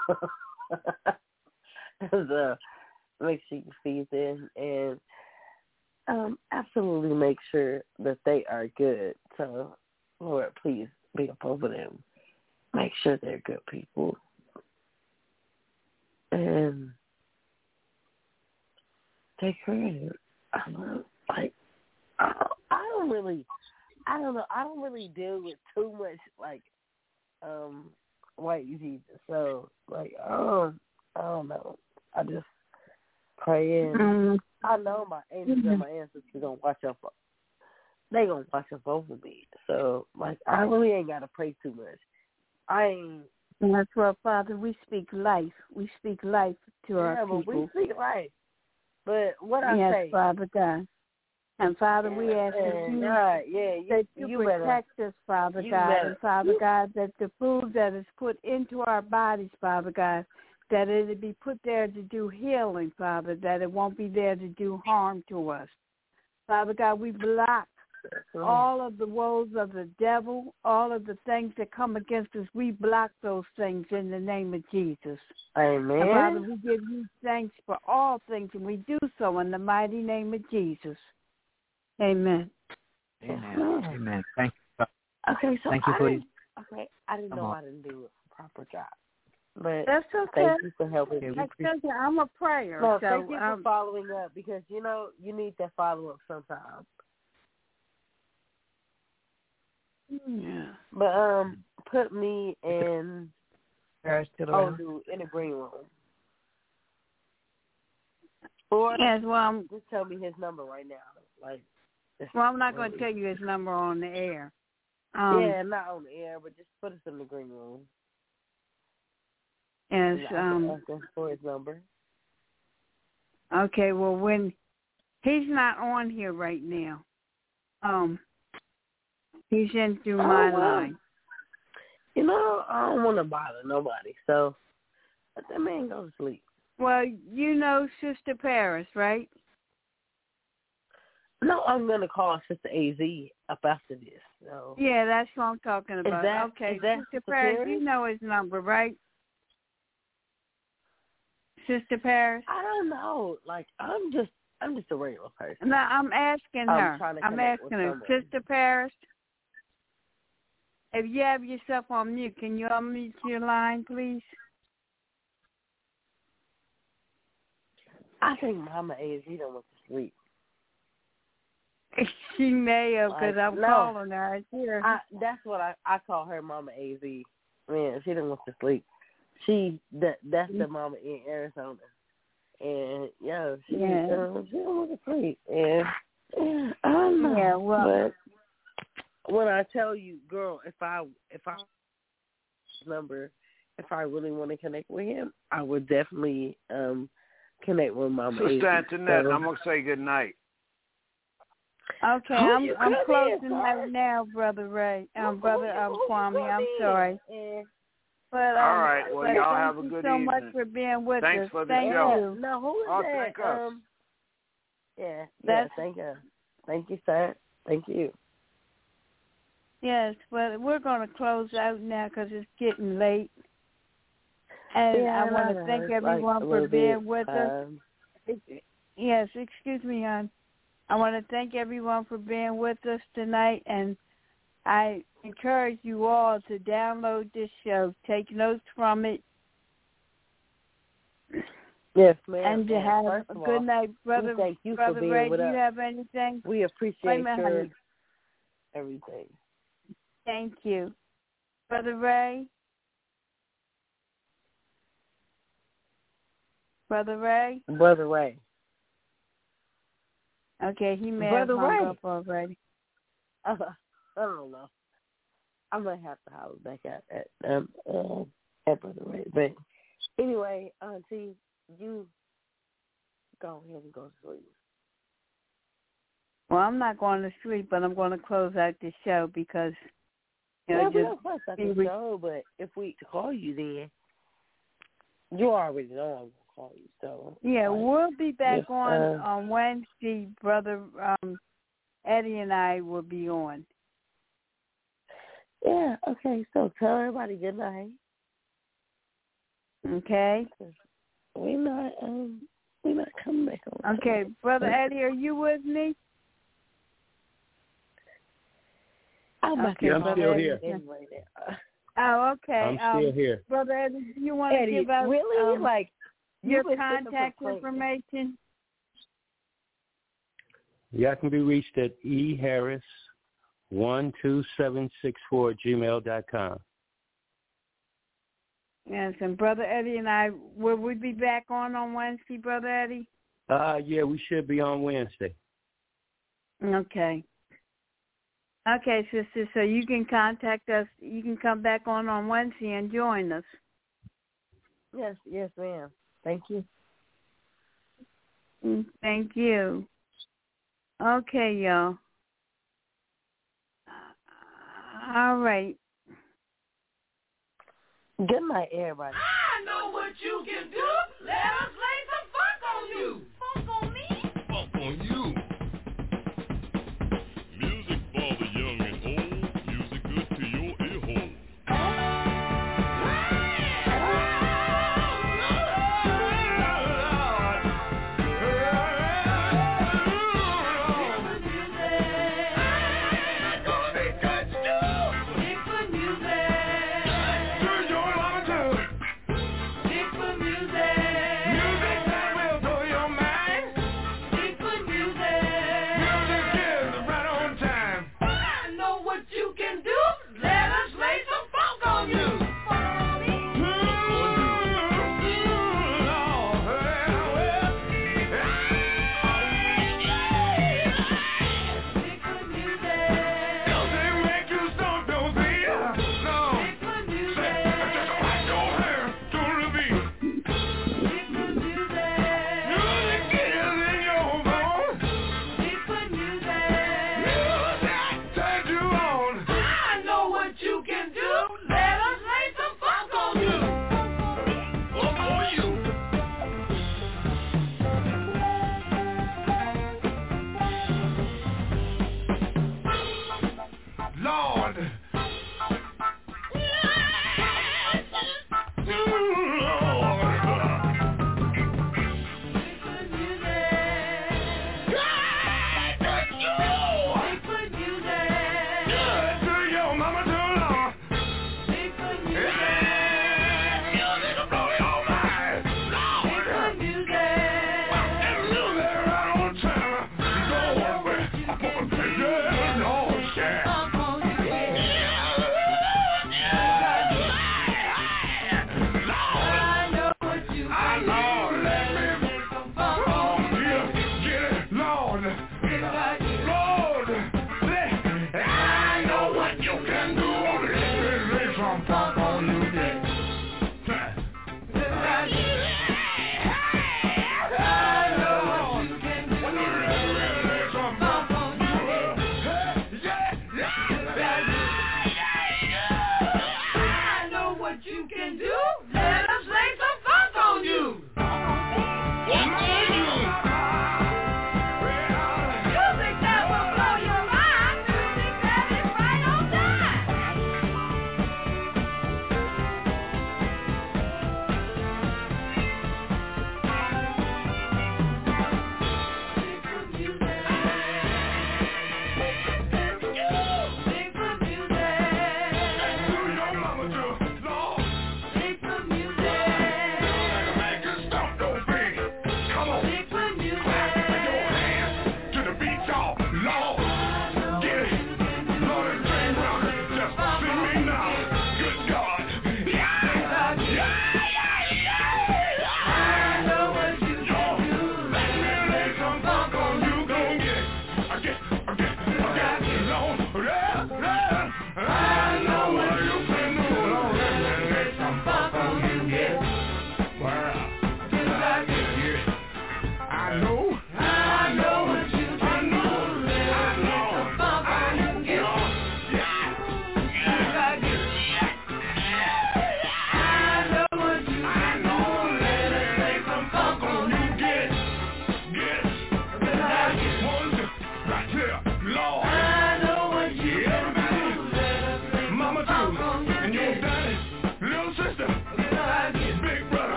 so make sure you feed them and absolutely make sure that they are good. So, Lord, please be up over them. Make sure they're good people. And take care of them. I don't really deal with too much, white Jesus. So, I don't know. I just pray in. I know my angels and my ancestors gonna watch up. They gonna watch up over me. So, I really ain't gotta pray too much. That's what, Father, we speak life. We speak life to our people. But we speak life. But what I say? Yes, Father God. And Father, we ask that you protect us, Father God. And Father God, that the food that is put into our bodies, Father God, that it will be put there to do healing, Father, that it won't be there to do harm to us. Father God, we block all of the woes of the devil, all of the things that come against us. We block those things in the name of Jesus. Amen. And Father, we give you thanks for all things, and we do so in the mighty name of Jesus. Amen. Amen. Amen. Thank you. Okay, so thank you for I didn't know I didn't do a proper job. But that's okay. Thank you for helping me. I'm a prayer. No, so, thank you for following up because, you need that follow-up sometimes. Yeah. But put me in in the green room. Or yes, well, just tell me his number right now. I'm not going to tell you his number on the air. Yeah, not on the air, but just put us in the green room. Yes. For his number. Okay. Well, when he's not on here right now, he's in through my line. I don't want to bother nobody, so let that man go to sleep. Well, you know Sister Paris, right? No, I'm going to call Sister AZ up after this. So. Yeah, that's what I'm talking about. Is that Sister Paris, you know his number, right? Sister Paris? I don't know. I'm just a regular person. No, I'm asking her. I'm asking her. Sister Paris, if you have yourself on mute, can you unmute your line, please? I think Mama AZ don't want to sleep. She may have, because I'm calling her. That's what I call her, Mama AZ. Man, she didn't want to sleep. That's the mama in Arizona. And she was asleep. And I don't know. Yeah, well, but when I tell you, girl, if I really want to connect with him, I would definitely connect with Mama. Sister Antoinette, I'm gonna say good night. Okay, I'm closing out now, Brother Ray. Brother Kwame, I'm sorry. But all right, well, y'all have a good evening. Thank you so much for being with us. Thanks for the thank show. You. No, who is that? Thank us. Thank you. Thank you, sir. Thank you. Yes, but we're going to close out now because it's getting late. And I want to thank everyone for being with us. Yes, excuse me, hon. I want to thank everyone for being with us tonight, and I encourage you all to download this show, take notes from it. Yes, ma'am. And to have a good night, Brother. Thank you Brother for being Ray, with do us. you have anything? We appreciate your everything. Thank you. Brother Ray? Brother Ray? Brother Ray. Okay, he may have hung up already. I don't know. I might have to holler back at Brother Ray. But anyway, Auntie, you go ahead and go to sleep. Well, I'm not going to sleep, but I'm going to close out the show because we don't close out the show, but if we call you then, you already know I'm going to call you. So yeah, we'll be back on Wednesday. Brother Eddie and I will be on. Yeah, okay. So tell everybody good night. Okay. We're not coming back on. Okay, Brother Eddie, are you with me? I'm still here. Oh, okay. I'm still here. Brother Eddie, do you want to give out your contact information? Yeah, I can be reached at eharris12764@gmail.com. Yes, and Brother Eddie and I, will we be back on Wednesday, Brother Eddie? Yeah, we should be on Wednesday. Okay. Okay, sister, so you can contact us. You can come back on Wednesday and join us. Yes, ma'am. Thank you. Thank you. Okay, y'all. All right. Good night, everybody. I know what you can do. Let us lay some funk on you. Funk on me? Funk on you. Music for the young and old. Music good to your ear hole. Music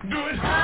Do it.